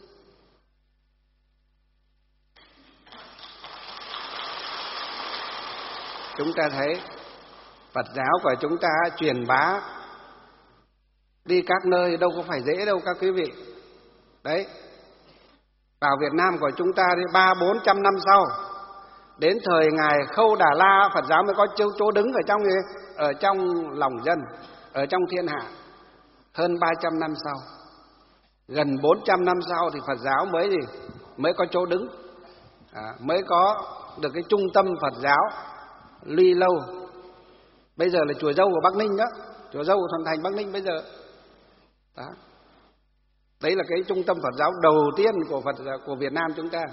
Chúng ta thấy Phật giáo của chúng ta truyền bá đi các nơi đâu có phải dễ đâu các quý vị. Đấy, vào Việt Nam của chúng ta đi 300-400 năm sau, đến thời ngài Khâu Đà La, Phật giáo mới có chỗ đứng ở trong lòng dân, ở trong thiên hạ. Hơn 300 năm sau, gần 400 năm sau thì Phật giáo mới có chỗ đứng, mới có được cái trung tâm Phật giáo Luy Lâu. Bây giờ là chùa Dâu của Bắc Ninh đó, chùa Dâu của Thuận Thành Bắc Ninh bây giờ đó. Đấy là cái trung tâm Phật giáo đầu tiên của Việt Nam chúng ta.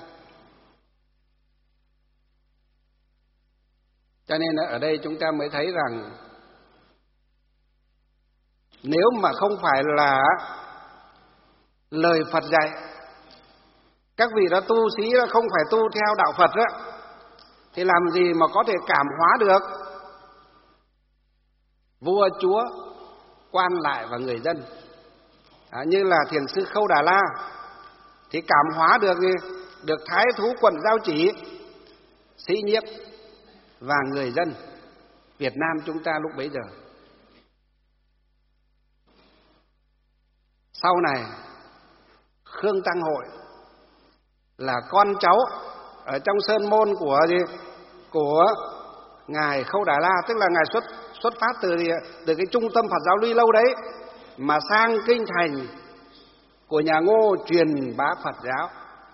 Cho nên ở đây chúng ta mới thấy rằng nếu mà không phải là lời Phật dạy, các vị đó tu sĩ đó không phải tu theo đạo Phật đó, thì làm gì mà có thể cảm hóa được vua chúa, quan lại và người dân. Như là thiền sư Khâu Đà La thì cảm hóa được thái thú quận Giao Chỉ, sĩ nhiếp và người dân Việt Nam chúng ta lúc bấy giờ. sau này Khương Tăng Hội là con cháu ở trong sơn môn của ngài Khâu Đà La, tức là ngài xuất phát từ cái trung tâm Phật giáo Luy Lâu đấy mà sang kinh thành của nhà Ngô truyền bá Phật giáo.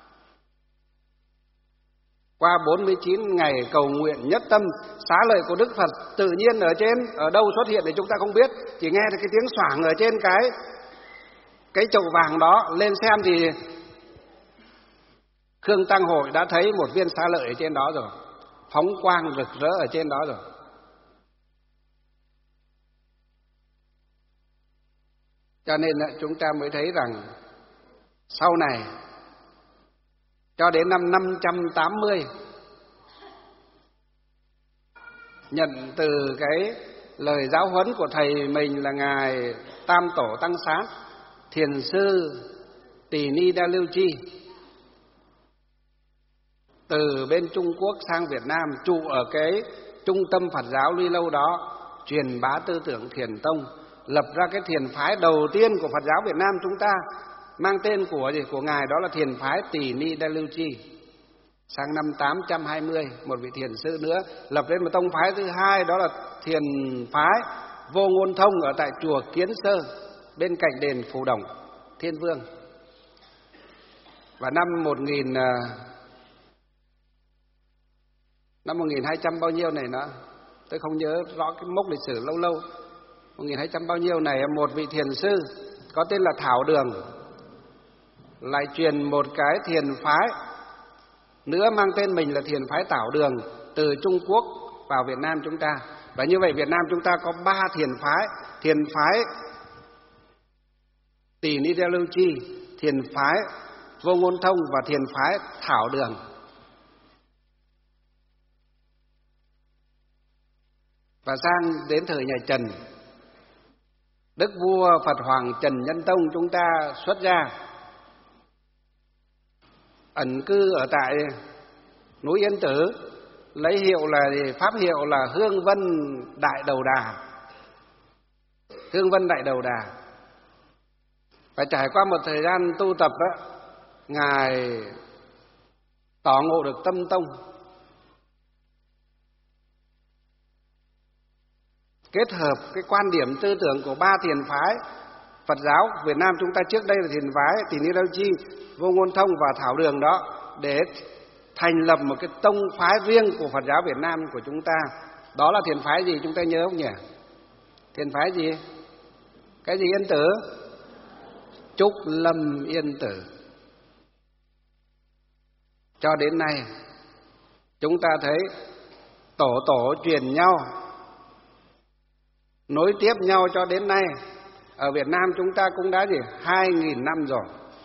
Qua 49 ngày cầu nguyện nhất tâm xá lợi của Đức Phật, tự nhiên ở đâu xuất hiện thì chúng ta không biết, chỉ nghe được cái tiếng xoảng ở trên cái chậu vàng đó. Lên xem thì Khương Tăng Hội đã thấy một viên xá lợi ở trên đó rồi, phóng quang rực rỡ ở trên đó rồi. Cho nên chúng ta mới thấy rằng sau này cho đến năm 580, nhận từ cái lời giáo huấn của thầy mình là ngài Tam Tổ Tăng Xá, thiền sư Tỳ Ni Đa Lưu Chi, từ bên Trung Quốc sang Việt Nam trụ ở cái trung tâm Phật giáo Luy Lâu đó, truyền bá tư tưởng Thiền Tông, lập ra cái thiền phái đầu tiên của Phật giáo Việt Nam chúng ta, mang tên của ngài đó là thiền phái Tỳ Ni Đa Lưu Chi. Sang năm 820, một vị thiền sư nữa lập lên một tông phái thứ hai, đó là thiền phái Vô Ngôn Thông ở tại chùa Kiến Sơ bên cạnh đền Phù Đồng Thiên Vương. Và năm 1200 bao nhiêu này nữa, tôi không nhớ rõ cái mốc lịch sử lâu 1200 bao nhiêu này, một vị thiền sư có tên là Thảo Đường lại truyền một cái thiền phái nữa mang tên mình là thiền phái Tảo Đường từ Trung Quốc vào Việt Nam chúng ta. Và như vậy Việt Nam chúng ta có 3 thiền phái Tỳ Ni Đa Lưu Chi, thiền phái Vô Ngôn Thông và thiền phái Thảo Đường. Và sang đến thời nhà Trần, Đức vua Phật Hoàng Trần Nhân Tông chúng ta xuất gia, ẩn cư ở tại núi Yên Tử, lấy pháp hiệu là Hương Vân Đại Đầu Đà. Hương Vân Đại Đầu Đà. Và trải qua một thời gian tu tập đó, ngài tỏ ngộ được tâm tông, kết hợp cái quan điểm tư tưởng của 3 thiền phái Phật giáo Việt Nam chúng ta trước đây là thiền phái Tỳ Ni Đa Lưu Chi, Vô Ngôn Thông và Thảo Đường đó, để thành lập một cái tông phái riêng của Phật giáo Việt Nam của chúng ta. Đó là thiền phái gì chúng ta nhớ không nhỉ? Thiền phái gì? Cái gì Yên Tử? Trúc Lâm Yên Tử. Cho đến nay chúng ta thấy tổ truyền nhau, nối tiếp nhau cho đến nay. Ở Việt Nam chúng ta cũng đã 2.000 năm rồi.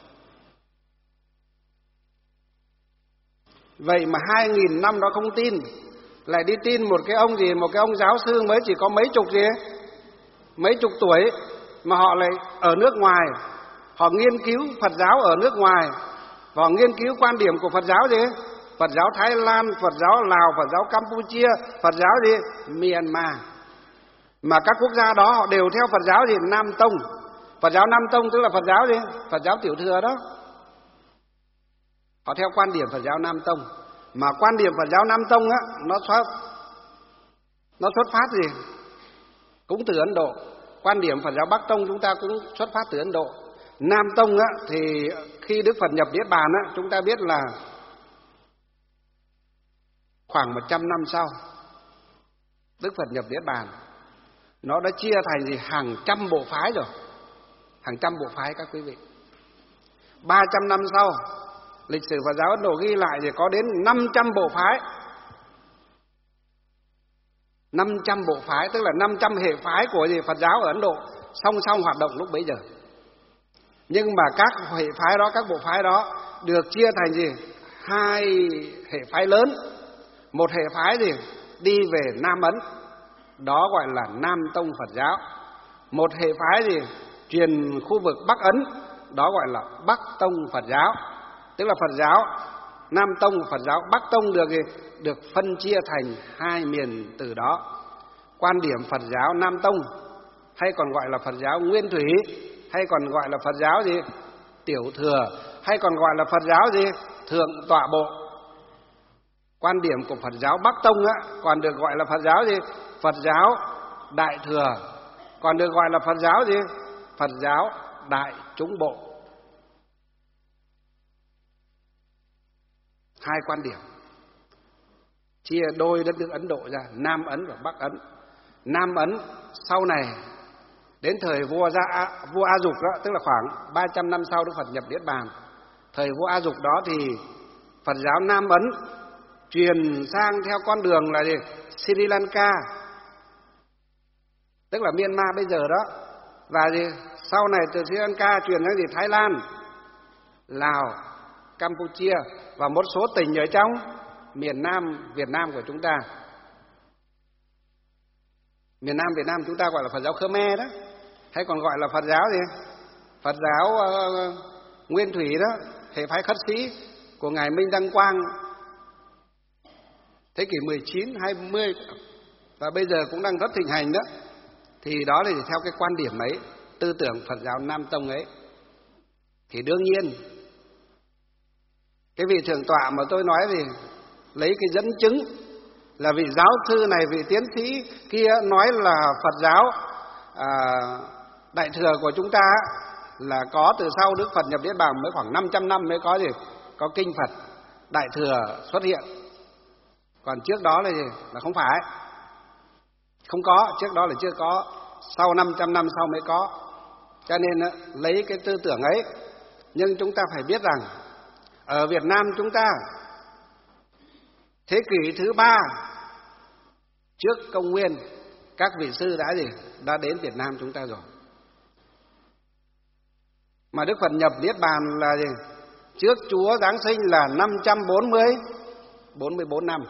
Vậy mà 2.000 năm đó không tin, lại đi tin một cái ông giáo sư mới chỉ có mấy chục tuổi, mà họ lại ở nước ngoài, họ nghiên cứu Phật giáo ở nước ngoài, và họ nghiên cứu quan điểm của Phật giáo Phật giáo Thái Lan, Phật giáo Lào, Phật giáo Campuchia, Phật giáo Myanmar. Mà các quốc gia đó họ đều theo Phật giáo Nam Tông. Phật giáo Nam Tông tức là Phật giáo Phật giáo Tiểu Thừa đó. Họ theo quan điểm Phật giáo Nam Tông. Mà quan điểm Phật giáo Nam Tông á, nó xuất phát cũng từ Ấn Độ. Quan điểm Phật giáo Bắc Tông chúng ta cũng xuất phát từ Ấn Độ. Nam Tông á, thì khi Đức Phật nhập Niết Bàn á, chúng ta biết là khoảng 100 năm sau Đức Phật nhập Niết Bàn, nó đã chia thành hàng trăm bộ phái rồi. Hàng trăm bộ phái các quý vị. 300 năm sau, lịch sử Phật giáo Ấn Độ ghi lại thì có đến 500 bộ phái. 500 bộ phái tức là 500 hệ phái của Phật giáo ở Ấn Độ song song hoạt động lúc bấy giờ. Nhưng mà các hệ phái đó, các bộ phái đó được chia thành 2 hệ phái lớn. Một hệ phái đi về Nam Ấn, đó gọi là Nam Tông Phật giáo. Một hệ phái truyền khu vực Bắc Ấn, đó gọi là Bắc Tông Phật giáo. Tức là Phật giáo Nam Tông và Phật giáo Bắc Tông được phân chia thành 2 miền từ đó. Quan điểm Phật giáo Nam Tông, hay còn gọi là Phật giáo Nguyên Thủy, hay còn gọi là Phật giáo gì? Tiểu thừa, hay còn gọi là Phật giáo gì? Thượng tọa bộ. Quan điểm của Phật giáo Bắc Tông á, còn được gọi là Phật giáo gì? Phật giáo Đại Thừa, còn được gọi là Phật giáo gì? Phật giáo Đại Chúng Bộ. Hai quan điểm chia đôi đất nước Ấn Độ ra, Nam Ấn và Bắc Ấn. Nam Ấn sau này đến thời vua A Dục đó, tức là khoảng 300 năm sau Đức Phật nhập Niết Bàn. Thời vua A Dục đó thì Phật giáo Nam Ấn truyền sang theo con đường là gì? Sri Lanka, tức là Myanmar bây giờ đó. Và gì? Sau này từ Sri Lanka truyền sang gì? Thái Lan, Lào, Campuchia và một số tỉnh ở trong miền Nam Việt Nam của chúng ta. Miền Nam Việt Nam chúng ta gọi là Phật giáo Khmer đó, hay còn gọi là Phật giáo gì? Phật giáo Nguyên Thủy đó, hệ phái khất sĩ của ngài Minh Đăng Quang thế kỷ 19, 20 và bây giờ cũng đang rất thịnh hành đó. Thì đó là theo cái quan điểm ấy, tư tưởng Phật giáo Nam Tông ấy. Thì đương nhiên cái vị thượng tọa mà tôi nói thì lấy cái dẫn chứng là vị giáo sư này, vị tiến sĩ kia nói là Phật giáo Đại Thừa của chúng ta là có từ sau Đức Phật nhập Niết Bàn mới khoảng 500 năm mới có gì? Có kinh Phật Đại Thừa xuất hiện. Còn trước đó là gì? Là không phải. Không có, trước đó là chưa có, sau 500 năm sau mới có. Cho nên lấy cái tư tưởng ấy. Nhưng chúng ta phải biết rằng ở Việt Nam chúng ta thế kỷ thứ 3 trước công nguyên, các vị sư đã đến Việt Nam chúng ta rồi. Mà Đức Phật nhập Niết Bàn là gì? Trước Chúa Giáng sinh là 544 năm.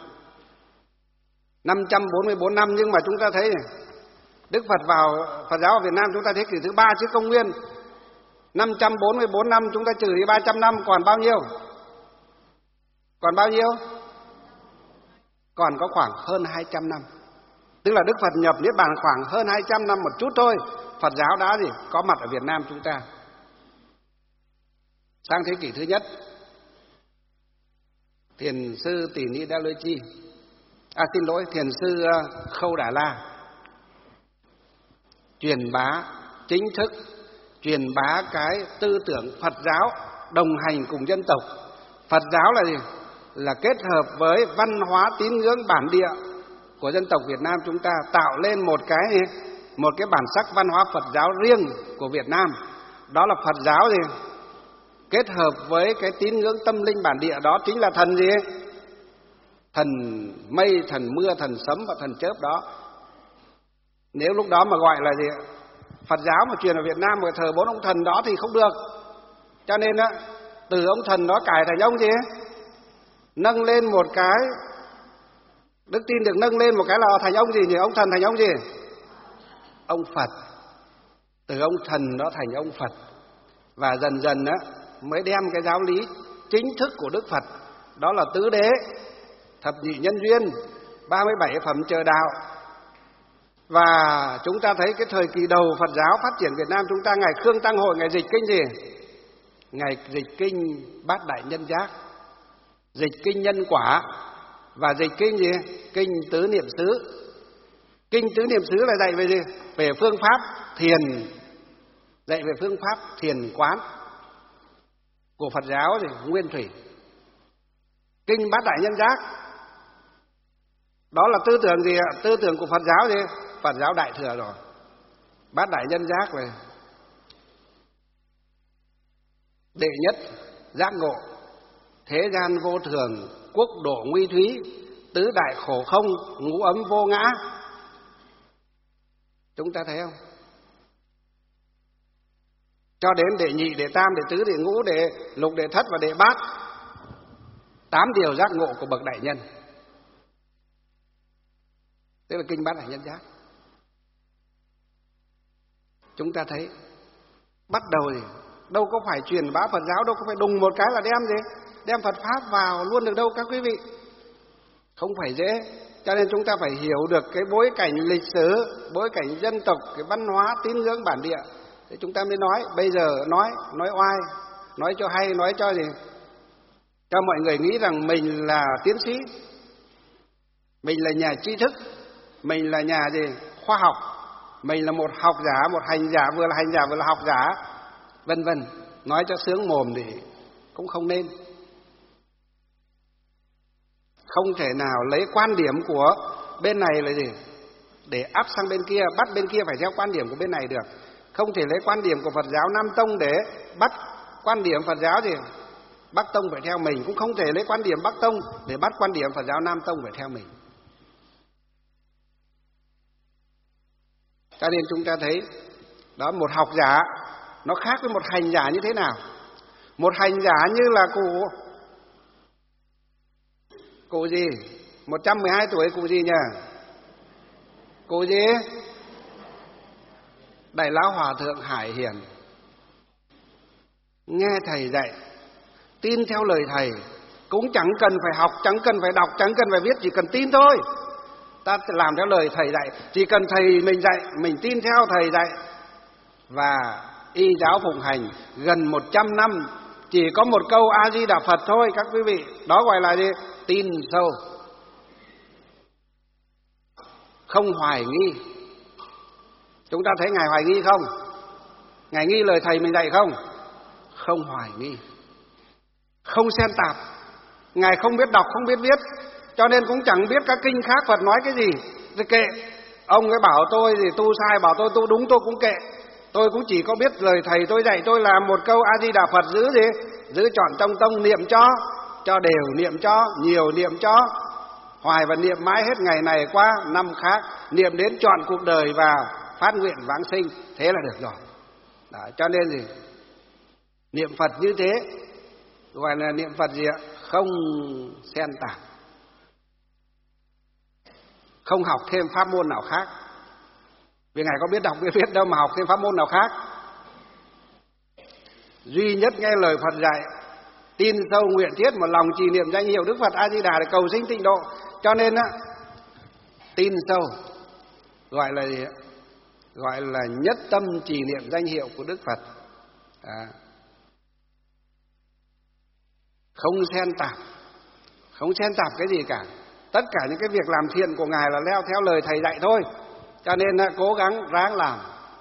544 năm, nhưng mà chúng ta thấy này, Đức Phật vào Phật giáo ở Việt Nam chúng ta thế kỷ thứ 3 trước công nguyên. 544 năm chúng ta trừ đi 300 năm còn bao nhiêu? Còn bao nhiêu? Còn có khoảng hơn 200 năm. Tức là Đức Phật nhập Niết Bàn khoảng hơn 200 năm một chút thôi, Phật giáo đã gì? Có mặt ở Việt Nam chúng ta. Sang thế kỷ thứ nhất, Thiền sư Tỳ Ni Đa Lôi Chi, Thiền sư Khâu Đà La truyền bá chính thức, truyền bá cái tư tưởng Phật giáo đồng hành cùng dân tộc. Phật giáo là gì? Là kết hợp với văn hóa tín ngưỡng bản địa của dân tộc Việt Nam chúng ta, tạo lên một cái bản sắc văn hóa Phật giáo riêng của Việt Nam. Đó là Phật giáo gì? Kết hợp với cái tín ngưỡng tâm linh bản địa, đó chính là thần gì? Thần mây, thần mưa, thần sấm và thần chớp đó. Nếu lúc đó mà gọi là gì? Phật giáo mà truyền ở Việt Nam mà thờ 4 ông thần đó thì không được. Cho nên á, từ ông thần đó cải thành ông gì? Nâng lên một cái, đức tin được nâng lên một cái là thành ông gì nhỉ? Ông thần thành ông gì? Ông Phật. Từ ông thần đó thành ông Phật. Và dần dần á mới đem cái giáo lý chính thức của Đức Phật, đó là tứ đế, thập nhị nhân duyên, 37 phẩm chờ đạo. Và chúng ta thấy cái thời kỳ đầu Phật giáo phát triển Việt Nam chúng ta, ngày Khương Tăng Hội, ngày dịch kinh gì? Ngày dịch kinh Bát Đại Nhân Giác, dịch kinh Nhân Quả và dịch kinh gì? Kinh Tứ Niệm Xứ. Kinh Tứ Niệm Xứ là dạy về gì? Về phương pháp thiền, dạy về phương pháp thiền quán của Phật giáo gì? Nguyên Thủy. Kinh Bát Đại Nhân Giác, đó là tư tưởng gì ạ? Tư tưởng của Phật giáo gì? Phật giáo Đại Thừa rồi. Bát Đại Nhân Giác này, đệ nhất giác ngộ, thế gian vô thường, quốc độ nguy thúy, tứ đại khổ không, ngũ ấm vô ngã. Chúng ta thấy không? Cho đến đệ nhị, đệ tam, đệ tứ, đệ ngũ, đệ lục, đệ thất và đệ bát, 8 điều giác ngộ của bậc đại nhân. Tức là kinh Bát Đại Nhân Giác. Chúng ta thấy bắt đầu thì đâu có phải truyền bá Phật giáo, đâu có phải đùng một cái là đem Phật pháp vào luôn được đâu các quý vị. Không phải dễ. Cho nên chúng ta phải hiểu được cái bối cảnh lịch sử, bối cảnh dân tộc, cái văn hóa tín ngưỡng bản địa Thế chúng ta mới nói. Bây giờ nói oai, nói cho hay, nói cho gì? Cho mọi người nghĩ rằng mình là tiến sĩ, mình là nhà tri thức, mình là nhà gì? Khoa học, mình là một học giả, một hành giả, vừa là hành giả vừa là học giả, vân vân. Nói cho sướng mồm thì cũng không nên. Không thể nào lấy quan điểm của bên này là gì? Để áp sang bên kia, bắt bên kia phải theo quan điểm của bên này được. Không thể lấy quan điểm của Phật giáo Nam Tông để bắt quan điểm Phật giáo gì? Bắc Tông phải theo mình. Cũng không thể lấy quan điểm Bắc Tông để bắt quan điểm Phật giáo Nam Tông phải theo mình. Cho nên chúng ta thấy đó, một học giả nó khác với một hành giả như thế nào? Một hành giả như là cụ gì? 112 tuổi cụ gì nhỉ? Cụ gì? Đại lão hòa thượng Hải Hiển. Nghe thầy dạy, tin theo lời thầy, cũng chẳng cần phải học, chẳng cần phải đọc, chẳng cần phải viết, chỉ cần tin thôi. Ta làm theo lời thầy dạy, chỉ cần thầy mình dạy, mình tin theo thầy dạy. Và y giáo phụng hành gần 100 năm, chỉ có một câu A Di Đà Phật thôi các quý vị. Đó gọi là gì? Tin sâu, không hoài nghi. Chúng ta thấy Ngài hoài nghi không? Ngài nghi lời thầy mình dạy không? Không hoài nghi, không xen tạp. Ngài không biết đọc, không biết viết, cho nên cũng chẳng biết các kinh khác Phật nói cái gì. Rồi kệ, ông ấy bảo tôi thì tu sai, bảo tôi tu đúng tôi cũng kệ. Tôi cũng chỉ có biết lời thầy tôi dạy tôi là một câu A Di Đà Phật, giữ gì? Giữ trọn trong tông, niệm cho đều, niệm cho nhiều, niệm cho hoài và niệm mãi hết ngày này qua năm khác, niệm đến trọn cuộc đời và phát nguyện vãng sinh, thế là được rồi. Đó, cho nên gì? Niệm Phật như thế gọi là niệm Phật gì ạ? Không xen tạp, không học thêm pháp môn nào khác. Vì Ngài có biết đọc biết viết đâu mà học thêm pháp môn nào khác. Duy nhất nghe lời Phật dạy, tin sâu nguyện thiết, một lòng trì niệm danh hiệu Đức Phật A Di Đà để cầu sinh tịnh độ. Cho nên á, tin sâu gọi là gì? Gọi là nhất tâm trì niệm danh hiệu của Đức Phật. Không xen tạp, không xen tạp cái gì cả. Tất cả những cái việc làm thiện của Ngài là leo theo lời thầy dạy thôi. Cho nên cố gắng ráng làm,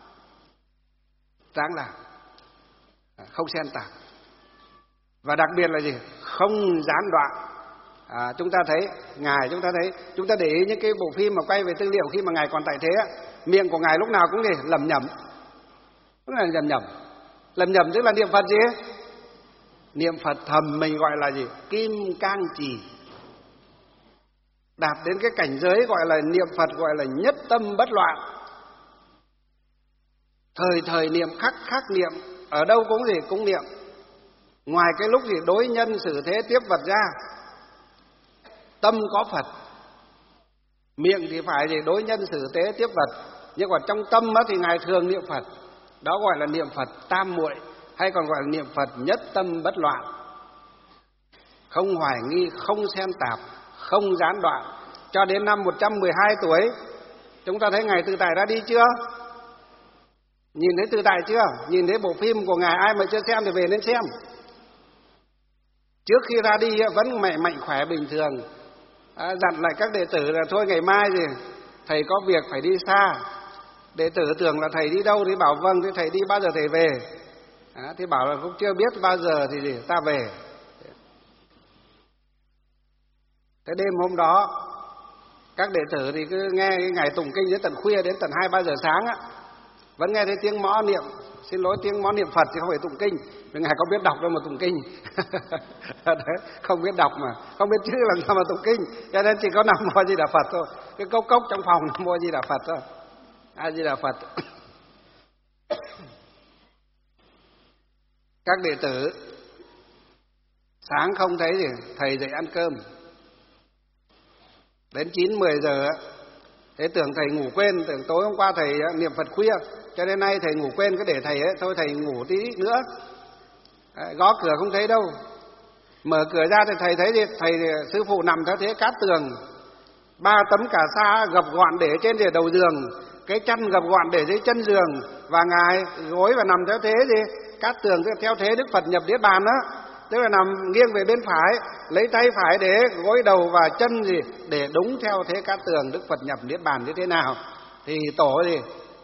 không xen tạp. Và đặc biệt là gì? Không gián đoạn. Chúng ta thấy Ngài, chúng ta để ý những cái bộ phim mà quay về tư liệu khi mà Ngài còn tại thế, miệng của Ngài lúc nào cũng gì? Lẩm nhẩm. Lúc nào lẩm nhẩm tức là niệm Phật gì? Niệm Phật thầm, mình gọi là gì? Kim cang trì. Đạt đến cái cảnh giới gọi là niệm Phật gọi là nhất tâm bất loạn. Thời niệm, khắc niệm, ở đâu cũng gì? Cũng niệm. Ngoài cái lúc gì đối nhân xử thế tiếp vật ra, tâm có Phật. Miệng thì phải gì? Đối nhân xử thế tiếp vật. Nhưng còn trong tâm thì Ngài thường niệm Phật. Đó gọi là niệm Phật tam muội, hay còn gọi là niệm Phật nhất tâm bất loạn. Không hoài nghi, không xen tạp, không gián đoạn. Cho đến năm 112 tuổi, chúng ta thấy Ngài Tự Tại ra đi chưa? Nhìn thấy Tự Tại chưa? Nhìn thấy bộ phim của Ngài, ai mà chưa xem thì về nên xem. Trước khi ra đi vẫn mạnh khỏe bình thường. Dặn lại các đệ tử là thôi ngày mai thì thầy có việc phải đi xa. Đệ tử tưởng là thầy đi đâu thì bảo vâng, thế thầy đi bao giờ thầy về? Thì bảo là cũng chưa biết bao giờ thì ta về. Thế đêm hôm đó các đệ tử thì cứ nghe cái Ngài tụng kinh đến tận khuya, đến tận 2-3 giờ sáng á, vẫn nghe thấy tiếng mõ niệm, tiếng mõ niệm Phật chứ không phải tụng kinh. Vì Ngài có biết đọc đâu mà tụng kinh. Đấy, không biết đọc mà, không biết chữ làm sao mà tụng kinh, cho nên chỉ có Nam Mô A Di Đà Phật thôi. Cái cốc trong phòng Nam Mô A Di Đà Phật thôi. A Di Đà Phật. Các đệ tử sáng không thấy gì, thầy dậy ăn cơm. Đến 9-10 giờ thế tưởng thầy ngủ quên, tưởng tối hôm qua thầy niệm Phật khuya, cho nên nay thầy ngủ quên, cứ để thầy thôi thầy ngủ tí nữa. Gõ cửa không thấy đâu. Mở cửa ra thì thầy thấy thầy sư phụ nằm theo thế cát tường, 3 tấm cà sa gập gọn để trên đầu giường, cái chăn gập gọn để dưới chân giường, và Ngài gối và nằm theo thế gì? Cát tường theo thế Đức Phật nhập Niết Bàn đó. Tức là nằm nghiêng về bên phải, lấy tay phải để gối đầu và chân gì? Để đúng theo thế Cát tường Đức Phật nhập Niết Bàn như thế nào. Thì tổ gì?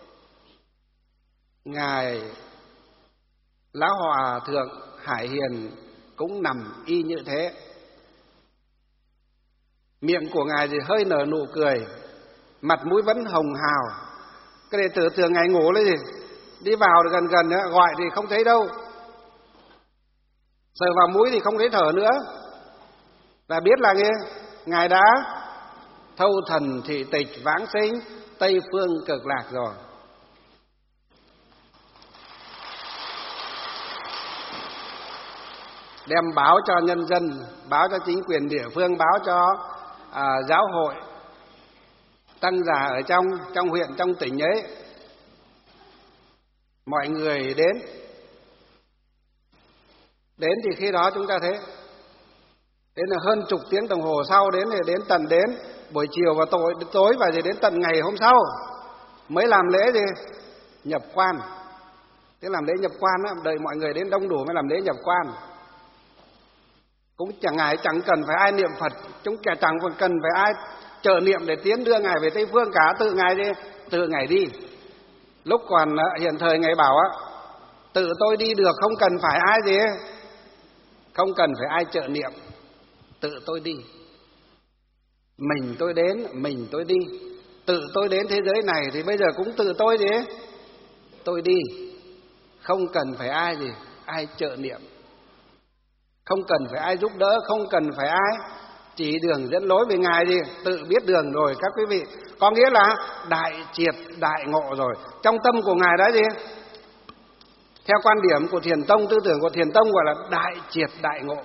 Ngài Lão Hòa Thượng Hải Hiền cũng nằm y như thế. Miệng của Ngài thì hơi nở nụ cười, mặt mũi vẫn hồng hào. Cái đệ tử tưởng Ngài ngủ lấy gì? Đi vào gần gần nữa, gọi thì không thấy đâu, sờ vào mũi thì không thấy thở nữa, là biết là Ngài đã thâu thần thị tịch vãng sinh Tây phương cực lạc rồi. Đem báo cho nhân dân, báo cho chính quyền địa phương, báo cho giáo hội tăng già ở trong huyện, trong tỉnh ấy. Mọi người đến thì khi đó chúng ta thấy đến là hơn chục tiếng đồng hồ sau, đến buổi chiều và tối và đến tận ngày hôm sau mới làm lễ gì? Nhập quan. Thế làm lễ nhập quan đó, đợi mọi người đến đông đủ mới làm lễ nhập quan. Cũng chẳng cần phải ai niệm Phật, chúng chẳng còn cần phải ai trợ niệm để tiến đưa Ngài về Tây Phương cả, tự Ngài đi. Lúc còn hiện thời Ngài bảo á, tự tôi đi được, không cần phải ai gì, không cần phải ai trợ niệm, tự tôi đi. Mình tôi đến, mình tôi đi. Tự tôi đến thế giới này thì bây giờ cũng tự tôi gì, tôi đi. Không cần phải ai gì, ai trợ niệm, không cần phải ai giúp đỡ, không cần phải ai chỉ đường dẫn lối về Ngài gì, tự biết đường rồi các quý vị. Có nghĩa là đại triệt đại ngộ rồi. Trong tâm của Ngài đã gì? Theo quan điểm của Thiền Tông, tư tưởng của Thiền Tông gọi là đại triệt đại ngộ.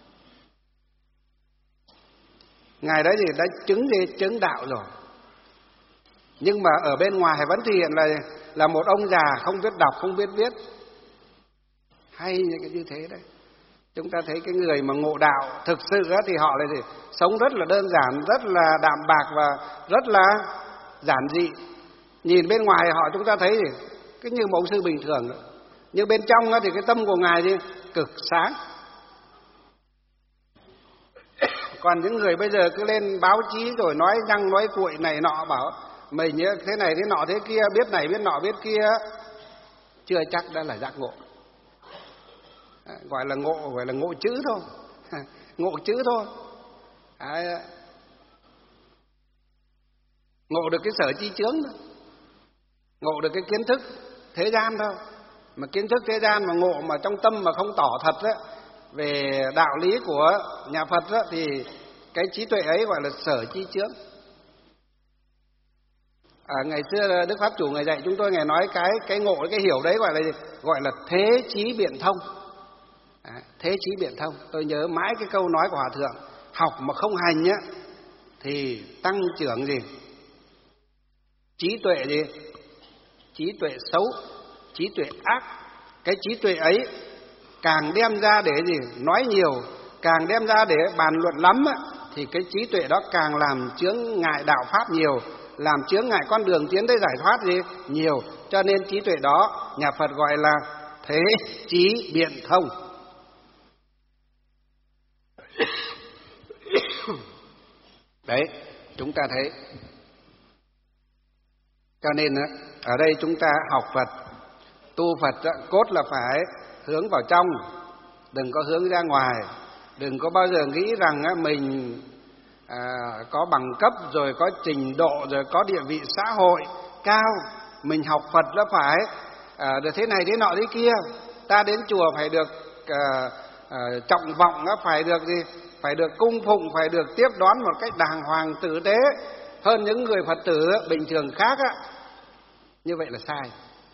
Ngài đã gì? Đã chứng đạo rồi. Nhưng mà ở bên ngoài vẫn thể hiện là một ông già không biết đọc, không biết viết. Hay những cái như thế đấy. Chúng ta thấy cái người mà ngộ đạo thực sự thì họ là gì? Sống rất là đơn giản, rất là đạm bạc và rất là giản dị. Nhìn bên ngoài họ chúng ta thấy gì? Cứ như một ông sư bình thường. Nhưng bên trong thì cái tâm của Ngài thì cực sáng. Còn những người bây giờ cứ lên báo chí rồi nói nhăng nói cuội này nọ, bảo mình thế này thế nọ thế kia, biết này biết nọ biết kia, chưa chắc đã là giác ngộ. Gọi là ngộ chữ thôi. Ngộ chữ thôi. Ngộ được cái sở chi chướng thôi, ngộ được cái kiến thức thế gian thôi. Mà kiến thức thế gian mà ngộ mà trong tâm mà không tỏ thật ấy, về đạo lý của nhà Phật ấy, thì cái trí tuệ ấy gọi là sở chi chướng. Ngày xưa Đức Pháp Chủ Ngài dạy chúng tôi, Ngài nói cái ngộ, cái hiểu đấy gọi là gì? Gọi là thế trí biện thông. Thế trí biện thông. Tôi nhớ mãi cái câu nói của Hòa Thượng, học mà không hành nhá thì tăng trưởng gì? Trí tuệ gì? Trí tuệ xấu, trí tuệ ác. Cái trí tuệ ấy càng đem ra để gì? Nói nhiều, càng đem ra để bàn luận lắm á, thì cái trí tuệ đó càng làm chướng ngại đạo pháp nhiều, làm chướng ngại con đường tiến tới giải thoát gì? Nhiều. Cho nên trí tuệ đó nhà Phật gọi là thế trí biện thông. Đấy, chúng ta thấy. Cho nên ở đây chúng ta học Phật, tu Phật cốt là phải hướng vào trong, đừng có hướng ra ngoài. Đừng có bao giờ nghĩ rằng mình có bằng cấp rồi, có trình độ rồi, có địa vị xã hội cao. Mình học Phật là phải được thế này thế nọ thế kia. Ta đến chùa phải được trọng vọng, phải được gì? Phải được cung phụng, phải được tiếp đón một cách đàng hoàng tử tế hơn những người Phật tử bình thường khác á. Như vậy là sai.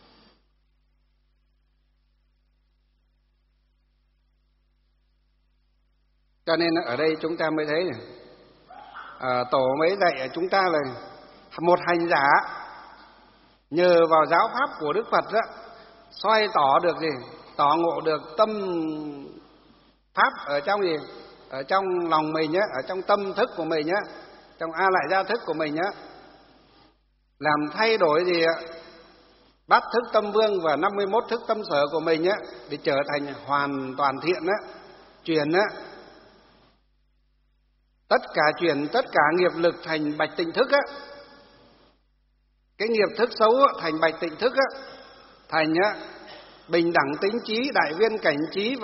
Cho nên ở đây chúng ta mới thấy này, tổ mới dạy chúng ta là một hành giả nhờ vào giáo pháp của Đức Phật đó, soi tỏ được gì? Tỏ ngộ được tâm pháp ở trong gì? Ở trong lòng mình nhá, ở trong tâm thức của mình nhá, trong A Lại Gia thức của mình nhá, làm thay đổi gì ạ? Bát thức tâm vương và 51 thức tâm sở của mình á, để trở thành hoàn toàn thiện á, chuyển á, chuyển tất cả nghiệp lực thành bạch tịnh thức á. Cái nghiệp thức xấu á, thành bạch tịnh thức á, thành á, bình đẳng tính trí, đại viên cảnh trí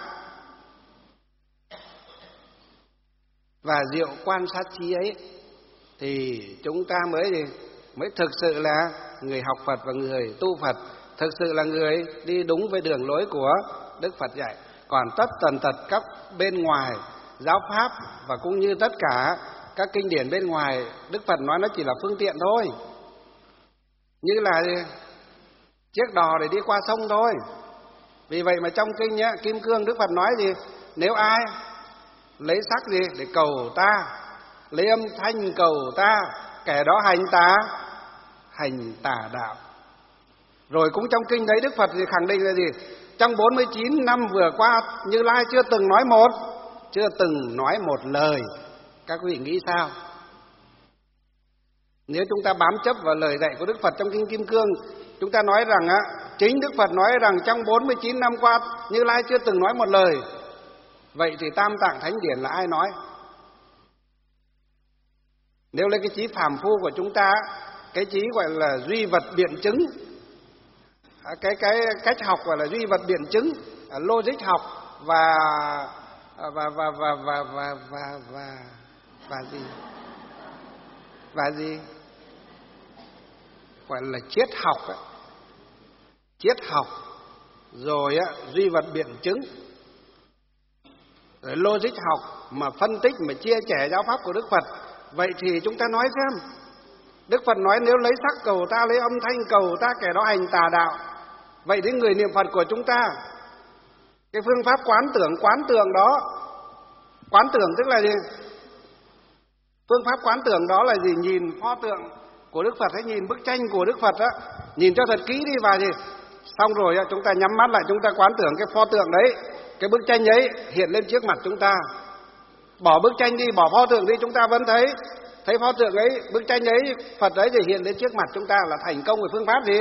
và diệu quan sát trí ấy, thì chúng ta mới thực sự là người học Phật và người tu Phật, thực sự là người đi đúng với đường lối của Đức Phật dạy. Còn tất tần tật các bên ngoài giáo pháp và cũng như tất cả các kinh điển bên ngoài, Đức Phật nói nó chỉ là phương tiện thôi, như là chiếc đò để đi qua sông thôi. Vì vậy mà trong kinh nhá, Kim Cương Đức Phật nói gì? Nếu ai lấy sắc gì để cầu ta, lấy âm thanh cầu ta, kẻ đó hành tà đạo. Rồi cũng trong kinh đấy Đức Phật thì khẳng định là gì? Trong 49 năm vừa qua, Như Lai chưa từng nói một lời. Các quý vị nghĩ sao? Nếu chúng ta bám chấp vào lời dạy của Đức Phật trong kinh Kim Cương, chúng ta nói rằng á, chính Đức Phật nói rằng trong 49 năm qua Như Lai chưa từng nói một lời. Vậy thì Tam Tạng Thánh Điển là ai nói? Nếu lấy cái trí phàm phu của chúng ta, cái trí gọi là duy vật biện chứng, cái cách học gọi là duy vật biện chứng, logic học và gì gọi là triết học ấy. Triết học rồi á, duy vật biện chứng, rồi logic học mà phân tích mà chia sẻ giáo pháp của Đức Phật. Vậy thì chúng ta nói xem, Đức Phật nói nếu lấy sắc cầu ta, lấy âm thanh cầu ta, kẻ đó hành tà đạo. Vậy đến người niệm Phật của chúng ta, cái phương pháp quán tưởng đó, quán tưởng tức là gì? Phương pháp quán tưởng đó là gì? Nhìn pho tượng của Đức Phật hay nhìn bức tranh của Đức Phật á, nhìn cho thật kỹ đi và gì? Xong rồi chúng ta nhắm mắt lại, chúng ta quán tưởng cái pho tượng đấy, cái bức tranh ấy hiện lên trước mặt chúng ta. Bỏ bức tranh đi, bỏ pho tượng đi, chúng ta vẫn thấy pho tượng ấy, bức tranh ấy, Phật ấy thì hiện lên trước mặt chúng ta, là thành công về phương pháp gì?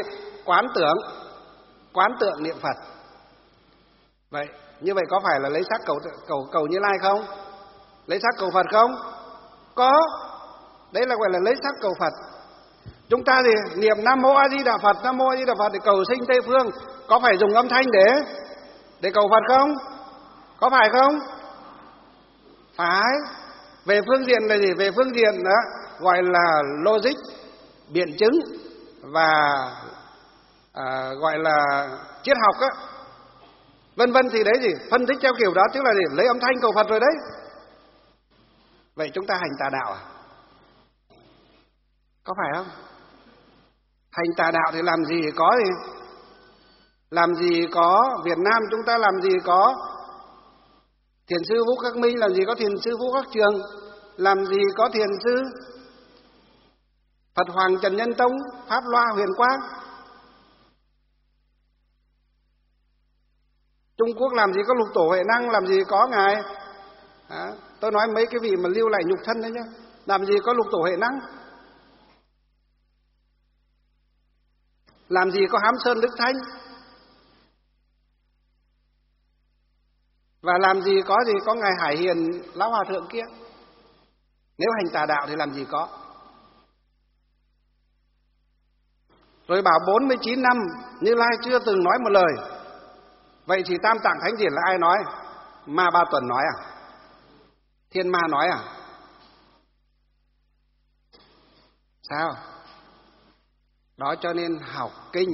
Quán tượng niệm Phật. Vậy như vậy có phải là lấy sắc cầu Như Lai không? Lấy sắc cầu Phật không? Có. Đấy là gọi là lấy sắc cầu Phật. Chúng ta thì niệm Nam Mô A Di Đà Phật, Nam Mô A Di Đà Phật để cầu sinh Tây phương, có phải dùng âm thanh để cầu Phật không? Có phải không? Phải. Về phương diện là gì? Về phương diện đó gọi là logic, biện chứng và gọi là triết học á, vân vân thì đấy gì? Phân tích theo kiểu đó tức là gì? Lấy âm thanh cầu Phật rồi đấy. Vậy chúng ta hành tà đạo à? Có phải không? Hành tà đạo thì làm gì có gì? Làm gì có Việt Nam chúng ta làm gì có Thiền sư Vũ Khắc Minh, làm gì có Thiền sư Vũ Khắc Trường, làm gì có Thiền sư Phật Hoàng Trần Nhân Tông, Pháp Loa Huyền Quang. Trung Quốc làm gì có Lục Tổ Huệ Năng, làm gì có ngài tôi nói mấy cái vị mà lưu lại nhục thân đấy nhá, làm gì có Lục Tổ Huệ Năng, làm gì có Hám Sơn Đức Thanh, và làm gì có ngài Hải Hiền Lão Hòa Thượng kia. Nếu hành tà đạo thì làm gì có. Rồi bảo 49 năm Như Lai chưa từng nói một lời. Vậy thì Tam Tạng Thánh Điển là ai nói? Ma Ba Tuần nói à? Thiên Ma nói à? Sao? Đó cho nên học kinh,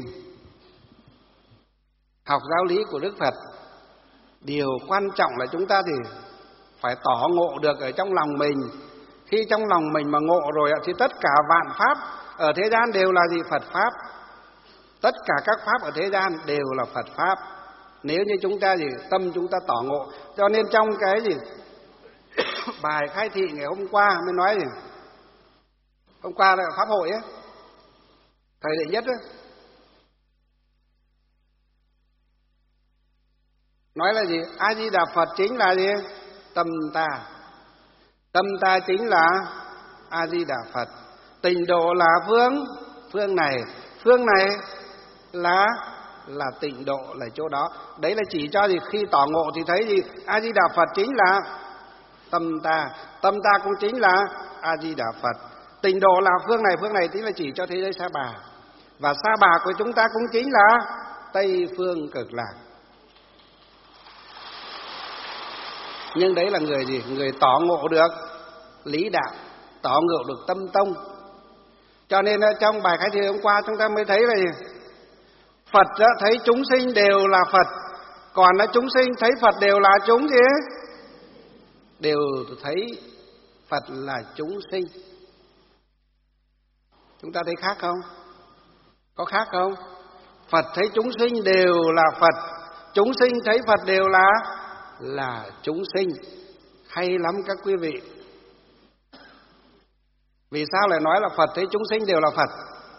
học giáo lý của Đức Phật, điều quan trọng là chúng ta thì phải tỏ ngộ được ở trong lòng mình. Khi trong lòng mình mà ngộ rồi thì tất cả vạn pháp ở thế gian đều là gì? Phật Pháp. Tất cả các Pháp ở thế gian đều là Phật Pháp. Nếu như chúng ta tâm chúng ta tỏ ngộ. Cho nên trong cái bài khai thị ngày hôm qua mới nói gì? Hôm qua là Pháp hội ấy, thời đệ nhất ấy, nói là gì? A Di Đà Phật chính là gì? Tâm ta. Tâm ta chính là A Di Đà Phật. Tịnh độ là phương này là tịnh độ, là chỗ đó. Đấy là chỉ cho gì? Khi tỏ ngộ thì thấy gì? A Di Đà Phật chính là tâm ta cũng chính là A Di Đà Phật. Tịnh độ là phương này chính là chỉ cho thế giới Sa Bà, và Sa Bà của chúng ta cũng chính là Tây phương Cực Lạc. Nhưng đấy là người gì? Người tỏ ngộ được lý đạo, tỏ ngộ được tâm tông. Cho nên trong bài khai thị hôm qua chúng ta mới thấy là gì? Phật thấy chúng sinh đều là Phật, còn chúng sinh thấy Phật đều là chúng gì? Đều thấy Phật là chúng sinh. Chúng ta thấy khác không? Có khác không? Phật thấy chúng sinh đều là Phật, chúng sinh thấy Phật đều là chúng sinh. Hay lắm các quý vị. Vì sao lại nói là Phật thấy chúng sinh đều là Phật?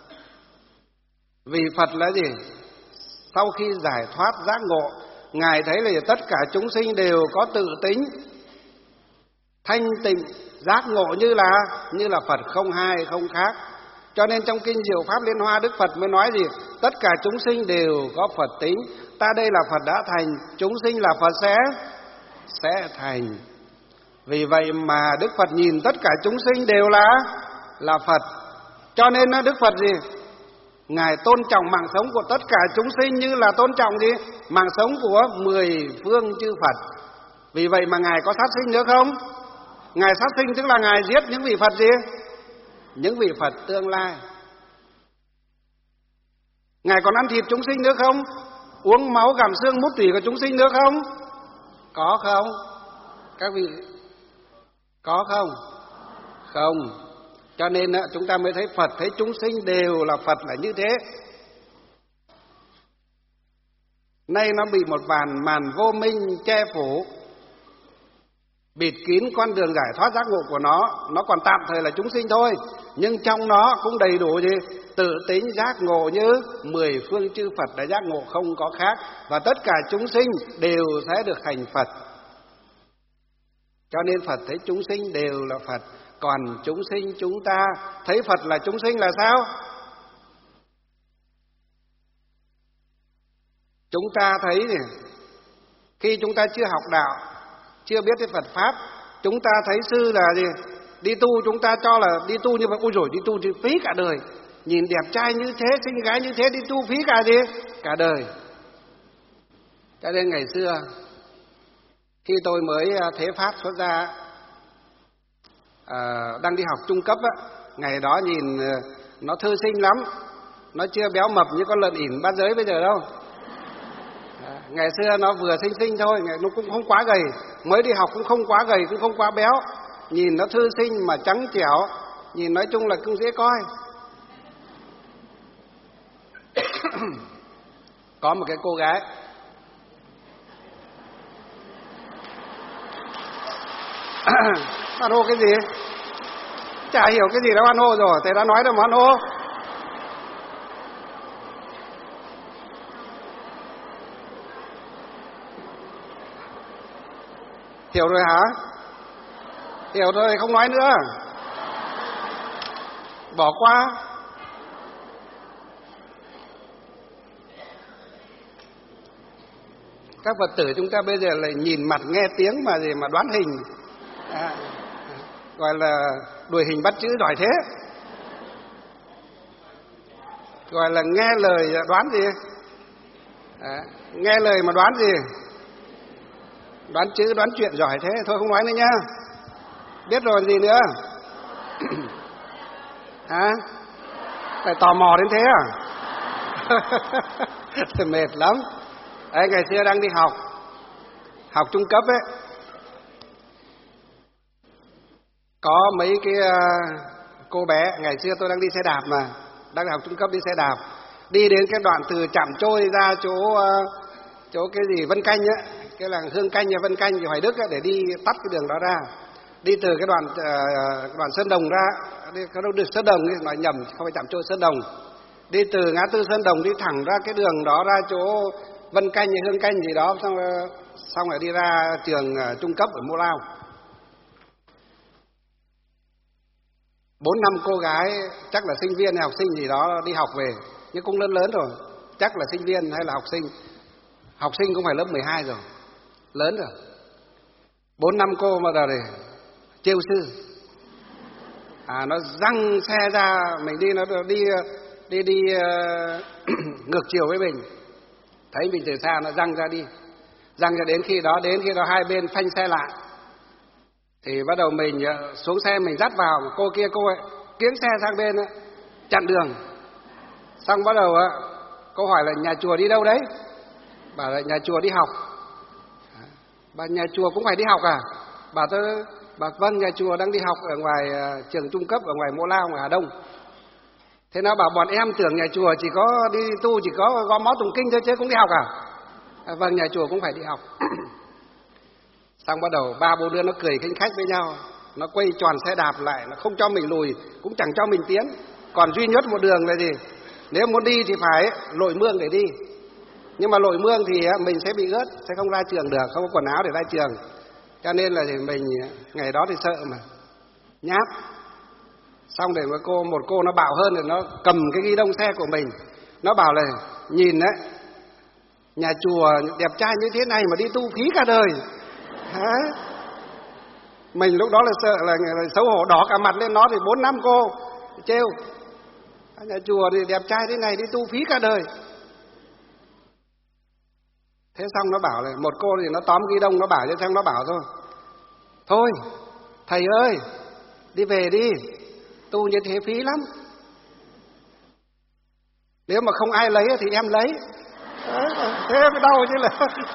Vì Phật là gì? Sau khi giải thoát giác ngộ, Ngài thấy là tất cả chúng sinh đều có tự tính thanh tịnh giác ngộ như là Phật, không hai không khác. Cho nên trong kinh Diệu Pháp Liên Hoa, Đức Phật mới nói gì? Tất cả chúng sinh đều có Phật tính. Ta đây là Phật đã thành, chúng sinh là Phật sẽ thành. Vì vậy mà Đức Phật nhìn tất cả chúng sinh đều là Phật. Cho nên Đức Phật gì? Ngài tôn trọng mạng sống của tất cả chúng sinh như là tôn trọng gì? Mạng sống của 10 phương chư Phật. Vì vậy mà Ngài có sát sinh nữa không? Ngài sát sinh tức là Ngài giết những vị Phật gì? Những vị Phật tương lai. Ngài còn ăn thịt chúng sinh nữa không? Uống máu gặm xương mút tủy của chúng sinh nữa không? Có không? Các vị có không? Không. Cho nên chúng ta mới thấy Phật thấy chúng sinh đều là Phật là như thế. Nay nó bị một màn vô minh che phủ, bịt kín con đường giải thoát giác ngộ của nó còn tạm thời là chúng sinh thôi, nhưng trong nó cũng đầy đủ gì? Tự tính giác ngộ như 10 phương chư Phật đã giác ngộ không có khác, và tất cả chúng sinh đều sẽ được thành Phật. Cho nên Phật thấy chúng sinh đều là Phật, còn chúng sinh chúng ta thấy Phật là chúng sinh là sao? Chúng ta thấy này, khi chúng ta chưa học đạo, chưa biết cái Phật Pháp, chúng ta thấy sư là gì? Đi tu chúng ta cho là đi tu như vậy, ôi rồi đi tu thì phí cả đời. Nhìn đẹp trai như thế, xinh gái như thế, đi tu phí cả gì? Cả đời. Cho nên ngày xưa, khi tôi mới thế Pháp xuất ra, đang đi học trung cấp á, ngày đó nhìn nó thư sinh lắm, nó chưa béo mập như con lợn ỉn bát giới bây giờ đâu. Ngày xưa nó vừa xinh thôi, nó cũng không quá gầy, mới đi học cũng không quá gầy, cũng không quá béo, nhìn nó thư sinh mà trắng trẻo, nhìn nói chung là cũng dễ coi. Có một cái cô gái hoan hô cái gì? Chả hiểu cái gì đã hoan hô rồi, thầy đã nói đâu mà hoan hô. Hiểu rồi hả? Hiểu rồi không nói nữa, bỏ qua. Các Phật tử chúng ta bây giờ lại nhìn mặt nghe tiếng mà gì mà đoán hình, gọi là đuổi hình bắt chữ giỏi thế, gọi là nghe lời đoán gì, nghe lời mà đoán gì, đoán chữ đoán chuyện giỏi thế. Thôi không nói nữa nhá, biết rồi gì nữa. Phải tò mò đến thế à? Thì mệt lắm. Đấy, ngày xưa đang đi học trung cấp ấy, có mấy cái cô bé, ngày xưa tôi đang đi xe đạp mà, đang học trung cấp đi xe đạp, đi đến cái đoạn từ Trạm Trôi ra chỗ cái gì Vân Canh á, cái làng Hương Canh nhà Vân Canh thì Hoài Đức á, để đi tắt cái đường đó ra, đi từ cái đoạn Sơn Đồng ra, cái đâu được Sơn Đồng ấy, nói nhầm, không phải Trạm Trôi, Sơn Đồng, đi từ ngã tư Sơn Đồng đi thẳng ra cái đường đó ra chỗ Vân Canh hay Hương Canh gì đó, xong rồi đi ra trường trung cấp ở Mô Lao. 4 năm cô gái chắc là sinh viên hay học sinh gì đó đi học về, nhưng cũng lớn lớn rồi, chắc là sinh viên hay là học sinh. Học sinh cũng phải lớp 12 rồi, lớn rồi. 4 năm cô mà giờ này trêu sư. Nó giăng xe ra, mình đi nó đi ngược chiều với mình. Thấy mình từ xa nó giăng ra đi. Giăng cho đến khi đó hai bên phanh xe lại. Thì bắt đầu mình xuống xe mình dắt vào, cô kia cô ấy kiếng xe sang bên ấy, chặn đường. Xong bắt đầu cô hỏi là nhà chùa đi đâu đấy? Bảo là nhà chùa đi học. Bà nhà chùa cũng phải đi học à? Bà vâng, nhà chùa đang đi học ở ngoài trường trung cấp ở ngoài Mộ Lao, ngoài Hà Đông. Thế nó bảo bọn em tưởng nhà chùa chỉ có đi tu, chỉ có gõ mõ tụng kinh thôi chứ cũng đi học à? Vâng, nhà chùa cũng phải đi học. Xong bắt đầu 3-4 đứa nó cười khinh khách với nhau, nó quay tròn xe đạp lại, nó không cho mình lùi, cũng chẳng cho mình tiến. Còn duy nhất một đường là gì? Nếu muốn đi thì phải lội mương để đi. Nhưng mà lội mương thì mình sẽ bị ướt, sẽ không ra trường được, không có quần áo để ra trường. Cho nên là thì mình ngày đó thì sợ mà nhát. Xong để một cô nó bạo hơn, rồi nó cầm cái ghi đông xe của mình, nó bảo là nhìn đấy, nhà chùa đẹp trai như thế này mà đi tu phí cả đời. Mình lúc đó là sợ là xấu hổ đỏ cả mặt lên. Nó thì 4 năm cô trêu, nhà chùa thì đẹp trai thế này đi tu phí cả đời. Thế xong nó bảo là một cô thì nó tóm ghi đông, nó bảo cho xong, nó bảo thôi thầy ơi, đi về đi, tu như thế phí lắm, nếu mà không ai lấy thì em lấy. Thế mới đau chứ là.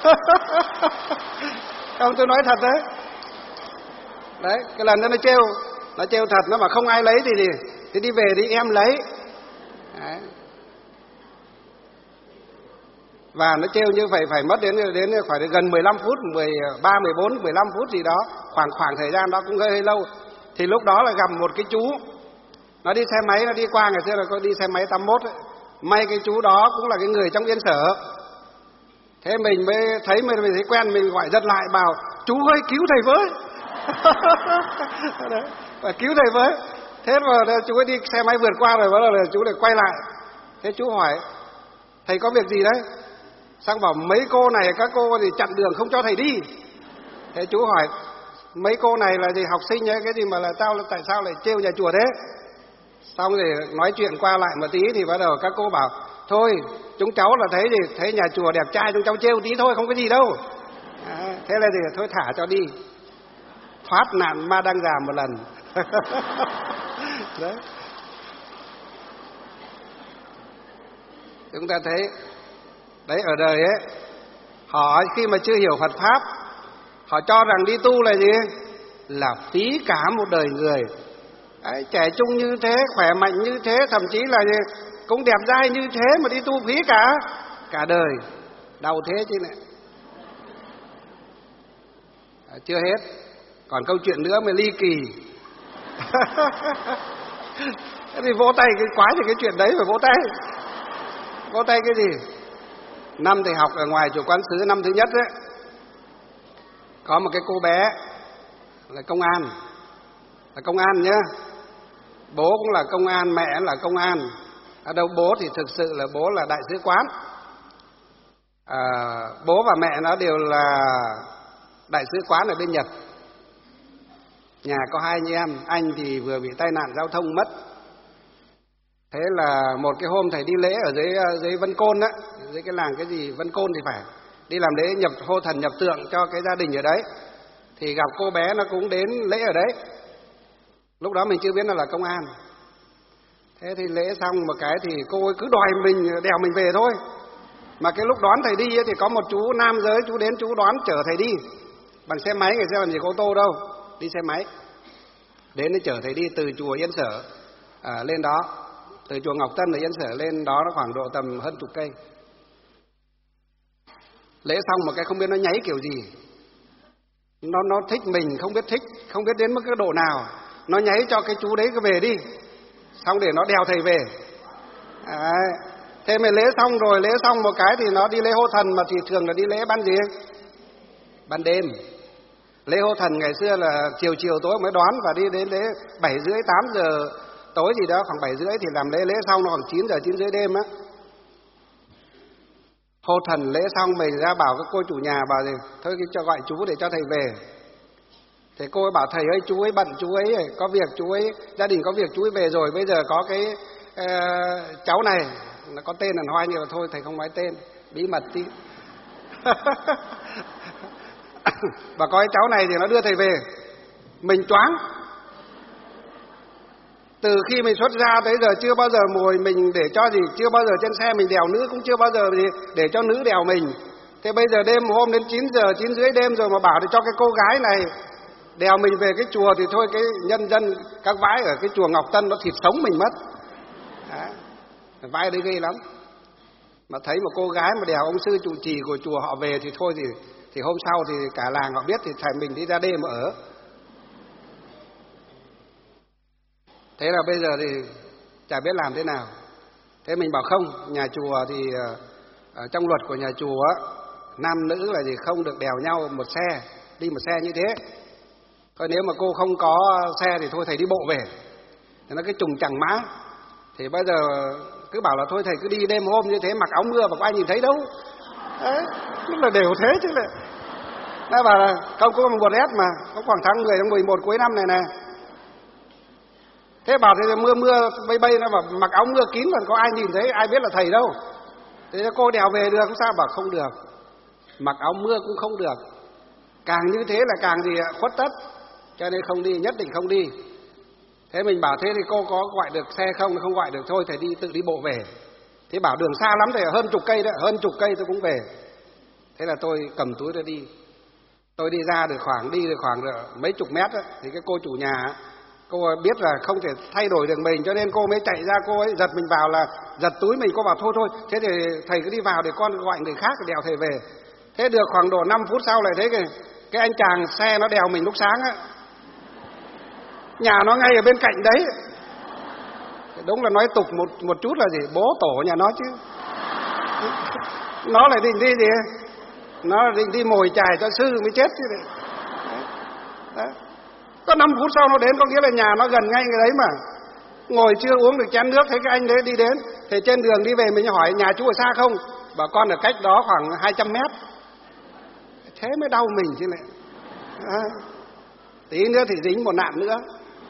Không, tôi nói thật đấy. Đấy, cái lần đó nó trêu thật, nó mà không ai lấy thì đi về đi em lấy. Đấy. Và nó trêu như vậy phải mất đến khoảng gần 15 phút, 13, 14, 15 phút gì đó, khoảng thời gian đó cũng hơi lâu. Thì lúc đó là gặp một cái chú, nó đi xe máy, nó đi qua, ngày xưa là có đi xe máy 81 ấy. May cái chú đó cũng là cái người trong Yên Sở. Thế mình mới thấy quen, mình gọi giật lại bảo chú ơi cứu thầy với. Và cứu thầy với. Thế mà chú ấy đi xe máy vượt qua rồi, bắt đầu là chú lại quay lại. Thế chú hỏi thầy có việc gì đấy? Sang bảo mấy cô này, các cô thì chặn đường không cho thầy đi. Thế chú hỏi mấy cô này là gì, học sinh ấy, cái gì mà là tại sao lại trêu nhà chùa thế? Xong rồi nói chuyện qua lại một tí thì bắt đầu các cô bảo thôi chúng cháu là thấy nhà chùa đẹp trai, chúng cháu trêu tí thôi, không có gì đâu. Thế là thì thôi thả cho đi, thoát nạn ma đăng già một lần. Đấy. Chúng ta thấy đấy, ở đời ấy, họ khi mà chưa hiểu Phật Pháp, họ cho rằng đi tu là gì? Là phí cả một đời người. Đấy, trẻ trung như thế, khỏe mạnh như thế, thậm chí là gì? Cũng đẹp dai như thế mà đi tu phí cả đời. Đau thế chứ này. Chưa hết, còn câu chuyện nữa mới ly kỳ. Thế thì vỗ tay cái quái, thì cái chuyện đấy phải vỗ tay. Vỗ tay cái gì? Năm thầy học ở ngoài chùa Quán Sứ, năm thứ nhất đấy, có một cái cô bé là công an nhá. Bố cũng là công an, mẹ là công an. Ở đâu bố thì thực sự là bố là đại sứ quán. Bố và mẹ nó đều là đại sứ quán ở bên Nhật. Nhà có 2 anh em, anh thì vừa bị tai nạn giao thông mất. Thế là một cái hôm thầy đi lễ ở dưới Vân Côn á, dưới cái làng cái gì Vân Côn thì phải, đi làm lễ hô thần nhập tượng cho cái gia đình ở đấy, thì gặp cô bé nó cũng đến lễ ở đấy. Lúc đó mình chưa biết nó là công an. Thế thì lễ xong một cái thì cô ấy cứ đòi mình đèo mình về thôi. Mà cái lúc đón thầy đi ấy, thì có một chú nam giới, chú đến chú đón chở thầy đi bằng xe máy, ngày xưa làm gì có ô tô đâu, đi xe máy đến để chở thầy đi từ chùa Yên Sở lên đó, từ chùa Ngọc Tân ở Yên Sở lên đó nó khoảng độ tầm hơn chục cây. Lễ xong một cái không biết nó nháy kiểu gì, nó thích mình không biết đến mức cái độ nào, nó nháy cho cái chú đấy cứ về đi, xong để nó đèo thầy về. Thế mà lễ xong một cái thì nó đi lễ hô thần, mà thì thường là đi lễ ban gì? Ban đêm. Lễ Hộ Thần ngày xưa là chiều tối mới đón, và đi đến lễ 7 rưỡi 8 giờ tối gì đó, khoảng 7 rưỡi thì làm lễ xong nó khoảng 9 giờ 9 rưỡi đêm á. Hộ Thần lễ xong mình ra bảo các cô chủ nhà bảo gì thôi cho gọi chú để cho thầy về. Thế cô ấy bảo thầy ơi chú ấy bận, chú ấy có việc, chú ấy gia đình có việc, chú ấy về rồi, bây giờ có cái cháu này nó có tên là Hoa, nhưng mà thôi thầy không nói tên, bí mật tí. Và có cái cháu này thì nó đưa thầy về. Mình choáng. Từ khi mình xuất ra tới giờ chưa bao giờ ngồi mình để cho gì, chưa bao giờ trên xe mình đèo nữ, cũng chưa bao giờ gì để cho nữ đèo mình. Thế bây giờ đêm hôm đến 9 giờ 9 rưỡi đêm rồi mà bảo để cho cái cô gái này đèo mình về cái chùa thì thôi, cái nhân dân các vãi ở cái chùa Ngọc Tân nó thịt sống mình mất. Đấy. Vãi đấy ghê lắm. Mà thấy một cô gái mà đèo ông sư trụ trì của chùa họ về thì thôi thì hôm sau thì cả làng họ biết thì thầy mình đi ra đêm ở. Thế là bây giờ thì chả biết làm thế nào. Thế mình bảo không, nhà chùa thì trong luật của nhà chùa nam nữ là gì không được đèo nhau một xe, đi một xe như thế. Thôi nếu mà cô không có xe thì thôi thầy đi bộ về. Thế nó cái trùng chẳng mã. Thì bây giờ cứ bảo là thôi thầy cứ đi đêm hôm như thế mặc áo mưa mà có ai nhìn thấy đâu. Đấy, lúc là đều thế chứ lại. Nó bảo là không có một rét mà, có khoảng tháng 10 tháng 11 cuối năm này nè. Thế bảo thì mưa bay nó bảo mặc áo mưa kín còn có ai nhìn thấy, ai biết là thầy đâu. Thế cô đèo về được không sao, bảo không được. Mặc áo mưa cũng không được. Càng như thế là càng gì khuất tất. Cho nên không đi, nhất định không đi. Thế mình bảo thế thì cô có gọi được xe không? Không gọi được thôi thầy tự đi bộ về. Thế bảo đường xa lắm thầy, hơn chục cây đấy, hơn chục cây tôi cũng về. Thế là tôi cầm túi tôi đi. Tôi đi ra được khoảng mấy chục mét đó, thì cái cô chủ nhà cô biết là không thể thay đổi được mình, cho nên cô mới chạy ra, cô ấy giật mình vào là giật túi mình. Cô bảo thôi thế thì thầy cứ đi vào để con gọi người khác đèo thầy về. Thế được khoảng độ 5 phút sau lại thấy cái anh chàng xe nó đèo mình lúc sáng á, nhà nó ngay ở bên cạnh đấy. Đúng là nói tục một chút là gì, bố tổ nhà nó chứ. Nó lại định đi gì, nó định đi mồi chài cho sư mới chết chứ đấy. Đấy. Có 5 phút sau nó đến, có nghĩa là nhà nó gần ngay cái đấy mà. Ngồi chưa uống được chén nước, thấy cái anh đấy đi đến. Thì trên đường đi về mình hỏi nhà chú ở xa không? Bảo con ở cách đó khoảng 200 mét. Thế mới đau mình chứ lại. Tí nữa thì dính một nạn nữa.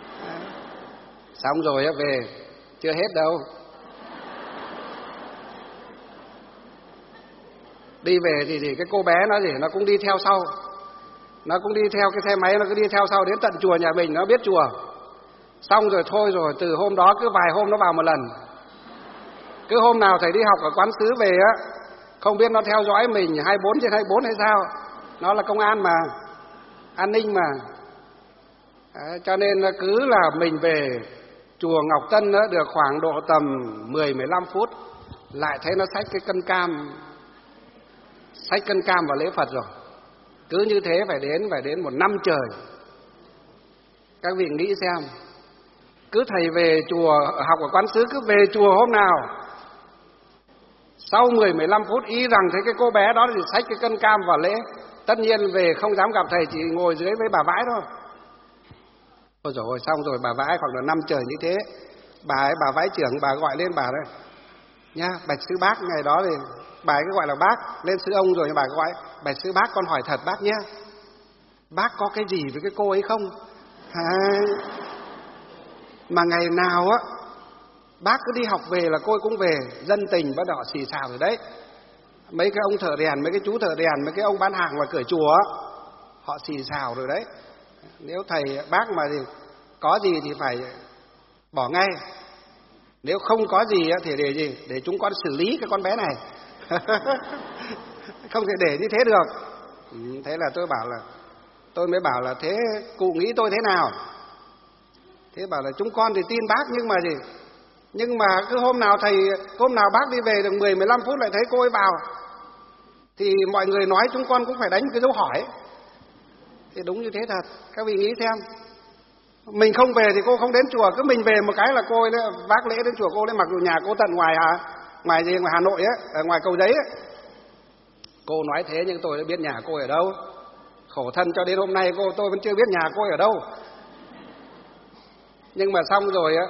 Xong rồi về, chưa hết đâu. Đi về thì cái cô bé nó cũng đi theo sau. Nó cũng đi theo cái xe máy, nó cứ đi theo sau đến tận chùa nhà mình, nó biết chùa. Xong rồi thôi rồi, từ hôm đó cứ vài hôm nó vào một lần. Cứ hôm nào thầy đi học ở quán xứ về á, không biết nó theo dõi mình 24/24 hay sao. Nó là công an mà, an ninh mà. Đấy, cho nên cứ là mình về chùa Ngọc Tân đó, được khoảng độ tầm 10-15 phút lại thấy nó xách cái cân cam vào lễ Phật rồi. Cứ như thế phải đến 1 năm trời. Các vị nghĩ xem, cứ thầy về chùa học ở quán xứ, cứ về chùa hôm nào sau 10-15 phút ý rằng thấy cái cô bé đó thì xách cái cân cam vào lễ. Tất nhiên về không dám gặp thầy, chỉ ngồi dưới với bà vãi thôi. Ôi dồi ôi, xong rồi bà vãi khoảng là 5 trời như thế. Bà vãi trưởng, bà gọi lên bà đây nhá, bạch sư bác. Ngày đó thì bà ấy cứ gọi là bác, lên sư ông rồi, bà gọi bạch sư bác, con hỏi thật bác nhé, bác có cái gì với cái cô ấy không? Mà ngày nào á bác cứ đi học về là cô ấy cũng về. Dân tình bắt đầu xì xào rồi đấy. Mấy cái ông thợ đèn, mấy cái chú thợ đèn, mấy cái ông bán hàng ngoài cửa chùa á, họ xì xào rồi đấy. Nếu thầy bác mà thì có gì thì phải bỏ ngay. Nếu không có gì thì để gì? Để chúng con xử lý cái con bé này. Không thể để như thế được. Thế là tôi mới bảo là thế cụ nghĩ tôi thế nào? Thế bảo là chúng con thì tin bác, nhưng mà gì? Nhưng mà cứ hôm nào bác đi về được 10-15 phút lại thấy cô ấy vào, thì mọi người nói chúng con cũng phải đánh cái dấu hỏi. Thì đúng như thế thật. Các vị nghĩ xem, mình không về thì cô không đến chùa, cứ mình về một cái là cô ấy vác lễ đến chùa. Cô ấy mặc dù nhà cô tận ngoài Hà Nội ấy, ở ngoài Cầu Giấy ấy. Cô nói thế nhưng tôi đã biết nhà cô ở đâu. khổ thân cho đến hôm nay tôi vẫn chưa biết nhà cô ấy ở đâu. Nhưng mà xong rồi á,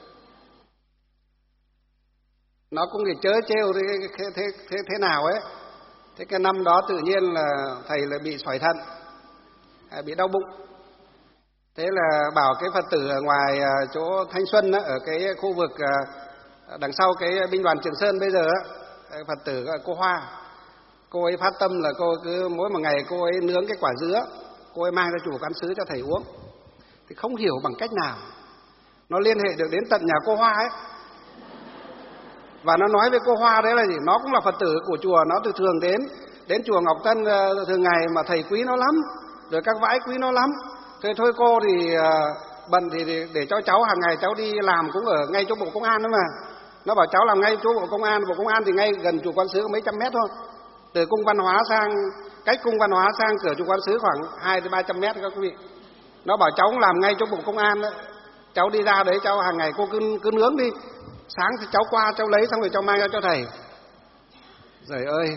nó cũng thì chớ trêu thế nào ấy. Thế cái năm đó tự nhiên là thầy lại bị sỏi thận, bị đau bụng. Thế là bảo cái Phật tử ở ngoài chỗ Thanh Xuân á, ở cái khu vực đằng sau cái binh đoàn Trường Sơn bây giờ á, Phật tử gọi cô Hoa. Cô ấy phát tâm là cô cứ mỗi một ngày cô ấy nướng cái quả dứa, cô ấy mang ra chùa Quán Sứ cho thầy uống. Thì không hiểu bằng cách nào nó liên hệ được đến tận nhà cô Hoa ấy. Và nó nói với cô Hoa đấy là gì? Nó cũng là Phật tử của chùa, nó từ thường đến chùa Ngọc Tân thường ngày mà thầy quý nó lắm, rồi các vãi quý nó lắm. Thế thôi cô thì bận thì để cho cháu hàng ngày cháu đi làm cũng ở ngay chỗ Bộ Công an đó mà. Nó bảo cháu làm ngay chỗ Bộ Công an thì ngay gần chùa Quán Sứ có mấy trăm mét thôi. Từ cung Văn Hóa sang, cách cung Văn Hóa sang cửa chùa Quán Sứ khoảng 200-300 mét các quý vị. Nó bảo cháu cũng làm ngay chỗ Bộ Công an đó. Cháu đi ra đấy cháu hàng ngày cô cứ nướng đi. Sáng thì cháu qua cháu lấy xong rồi cháu mang ra cho thầy. Trời ơi,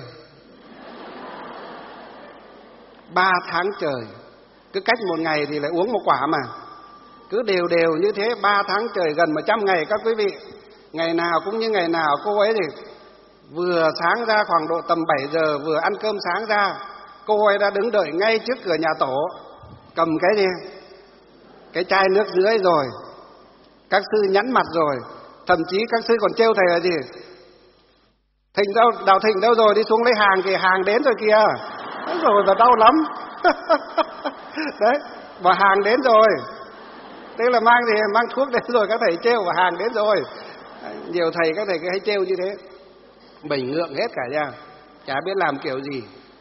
3 tháng trời, cứ cách một ngày thì lại uống một quả mà. Cứ đều như thế 3 tháng trời, gần 100 ngày các quý vị. Ngày nào cũng như ngày nào cô ấy thì vừa sáng ra khoảng độ tầm 7 giờ vừa ăn cơm sáng ra, cô ấy đã đứng đợi ngay trước cửa nhà tổ, cầm cái gì? Cái chai nước dưới rồi. Các sư nhẵn mặt rồi. Thậm chí các sư còn trêu thầy là gì? Thịnh đâu, Đạo Thịnh đâu rồi, đi xuống lấy hàng kìa, hàng đến rồi kìa. Đấy rồi và đau lắm. Đấy, và hàng đến rồi. Tức là mang thuốc đến rồi, các thầy trêu và hàng đến rồi. Nhiều thầy các thầy cứ hay trêu như thế. Mình ngượng hết cả nha, chả biết làm kiểu gì.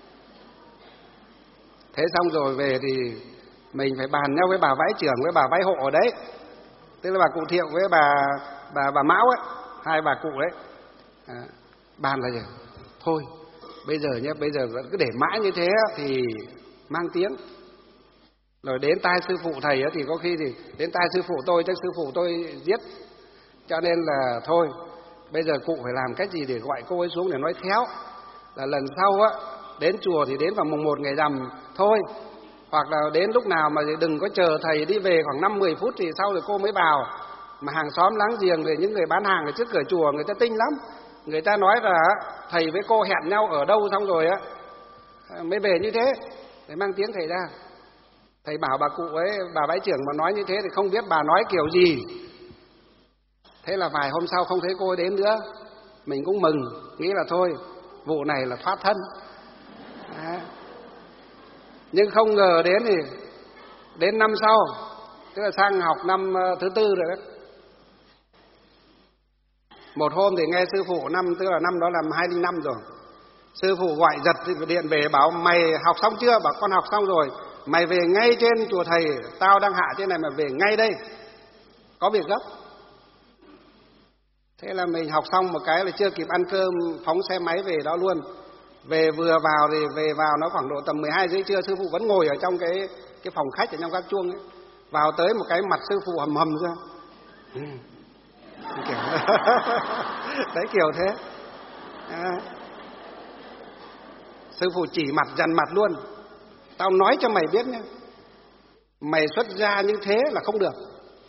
Thế xong rồi về thì mình phải bàn nhau với bà vãi trưởng, với bà vãi hộ ở đấy. Tức là bà cụ Thiệu với bà Mão ấy, hai bà cụ đấy. Bàn là gì? Thôi, bây giờ vẫn cứ để mãi như thế thì mang tiếng. Rồi đến tai sư phụ thầy thì có khi thì đến tai sư phụ tôi, chắc sư phụ tôi giết. Cho nên là thôi, bây giờ cụ phải làm cách gì để gọi cô ấy xuống để nói khéo. Là lần sau á, đến chùa thì đến vào mùng 1 ngày rằm thôi. Hoặc là đến lúc nào mà đừng có chờ thầy đi về khoảng 5-10 phút thì sau rồi cô mới vào. Mà hàng xóm láng giềng rồi những người bán hàng ở trước cửa chùa người ta tinh lắm. Người ta nói là thầy với cô hẹn nhau ở đâu xong rồi á mới về như thế, để mang tiếng thầy ra. Thầy bảo bà cụ ấy, bà bái trưởng mà nói như thế thì không biết bà nói kiểu gì. Thế là vài hôm sau không thấy cô ấy đến nữa. Mình cũng mừng, nghĩ là thôi, vụ này là thoát thân. Nhưng không ngờ đến năm sau, tức là sang học năm thứ 4 rồi đấy. Một hôm thì nghe sư phụ tức là năm đó là 2005 rồi. Sư phụ gọi giật điện về bảo mày học xong chưa? Bảo con học xong rồi. Mày về ngay trên chùa thầy, tao đang hạ trên này mà về ngay đây. Có việc gấp. Thế là mình học xong một cái là chưa kịp ăn cơm, phóng xe máy về đó luôn. Về vừa vào thì về vào nó khoảng độ tầm 12 rưỡi trưa, sư phụ vẫn ngồi ở trong cái phòng khách ở trong các chuông ấy. Vào tới một cái mặt sư phụ hầm ra. Kiểu đấy, kiểu thế. Sư phụ chỉ mặt dằn mặt luôn. Tao nói cho mày biết nhé, mày xuất gia như thế là không được.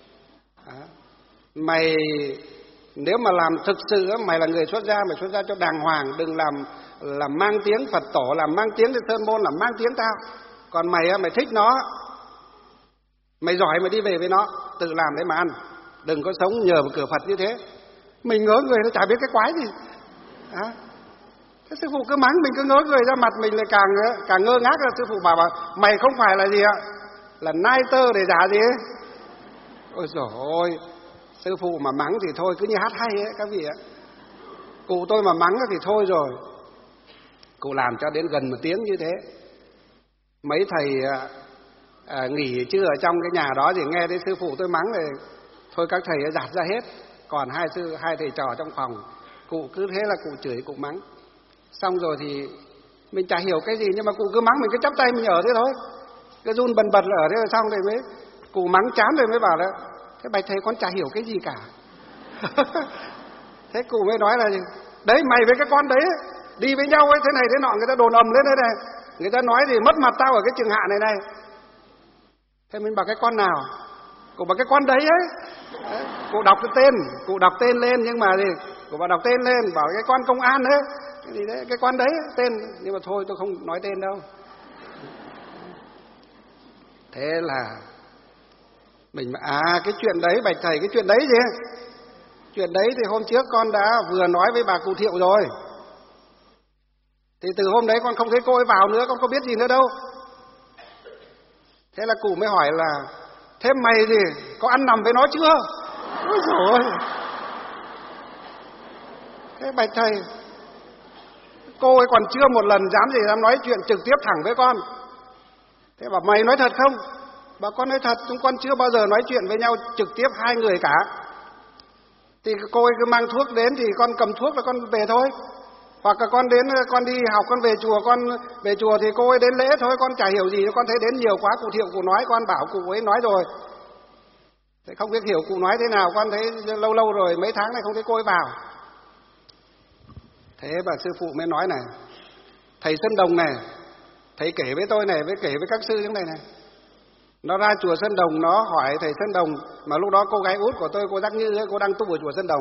Mày nếu mà làm thực sự mày là người xuất gia, mày xuất gia cho đàng hoàng, đừng làm mang tiếng Phật tổ, làm mang tiếng Sơn Môn, làm mang tiếng tao. Còn mày thích nó, mày giỏi mày đi về với nó, tự làm đấy mà ăn, đừng có sống nhờ vào cửa Phật như thế. Mình ngớ người nó chả biết cái quái gì. Thế sư phụ cứ mắng mình, cứ ngớ người ra, mặt mình lại càng ngơ ngác ra. Sư phụ bảo mày không phải là gì ạ, là nai tơ để giả gì ấy. Ôi dồi ôi, sư phụ mà mắng thì thôi, cứ như hát hay ấy các vị ạ. Cụ tôi mà mắng thì thôi rồi. Cụ làm cho đến gần 1 tiếng như thế. Mấy thầy nghỉ chứ ở trong cái nhà đó thì nghe đến sư phụ tôi mắng thì thôi các thầy giạt ra hết. Còn hai thầy trò trong phòng, cụ cứ thế là cụ chửi, cụ mắng. Xong rồi thì mình chả hiểu cái gì, nhưng mà cụ cứ mắng mình cứ chắp tay mình ở thế thôi, cái run bần bật ở thế rồi xong rồi mới cụ mắng chán rồi mới bảo là thế bạch thầy con chả hiểu cái gì cả. Thế cụ mới nói là gì? Đấy mày với cái con đấy đi với nhau ấy, thế này thế nọ, người ta đồn ầm lên đây này. Người ta nói thì mất mặt tao ở cái trường hạ này này. Thế mình bảo cái con nào? Cụ bảo cái con đấy ấy. Đấy, cụ đọc tên lên, nhưng mà gì? Cụ bảo đọc tên lên, bảo cái con công an đấy. Cái con đấy tên, nhưng mà thôi tôi không nói tên đâu. Thế là mình cái chuyện đấy bạch thầy, cái chuyện đấy gì? Chuyện đấy thì hôm trước con đã vừa nói với bà cụ Thiệu rồi. Thì từ hôm đấy con không thấy cô ấy vào nữa, con không biết gì nữa đâu. Thế là cụ mới hỏi là thế mày gì, có ăn nằm với nó chưa? Ôi dồi ôi. Thế bạch thầy, cô ấy còn chưa một lần dám nói chuyện trực tiếp thẳng với con. Thế bảo mày nói thật không? Bảo con nói thật, chúng con chưa bao giờ nói chuyện với nhau trực tiếp hai người cả. Thì cô ấy cứ mang thuốc đến thì con cầm thuốc là con về thôi. Hoặc là con đi học, con về chùa thì cô ấy đến lễ thôi, con chả hiểu gì, con thấy đến nhiều quá, cụ Thiệu cụ nói, con bảo cụ ấy nói rồi. Thế không biết hiểu cụ nói thế nào, con thấy lâu rồi, mấy tháng này không thấy cô ấy vào. Thế bà sư phụ mới nói này, thầy Sơn Đồng này, thầy kể với tôi này, với kể với các sư như này này. Nó ra chùa Sơn Đồng, nó hỏi thầy Sơn Đồng, mà lúc đó cô gái út của tôi, cô Đắc Như, cô đang tu ở chùa Sơn Đồng.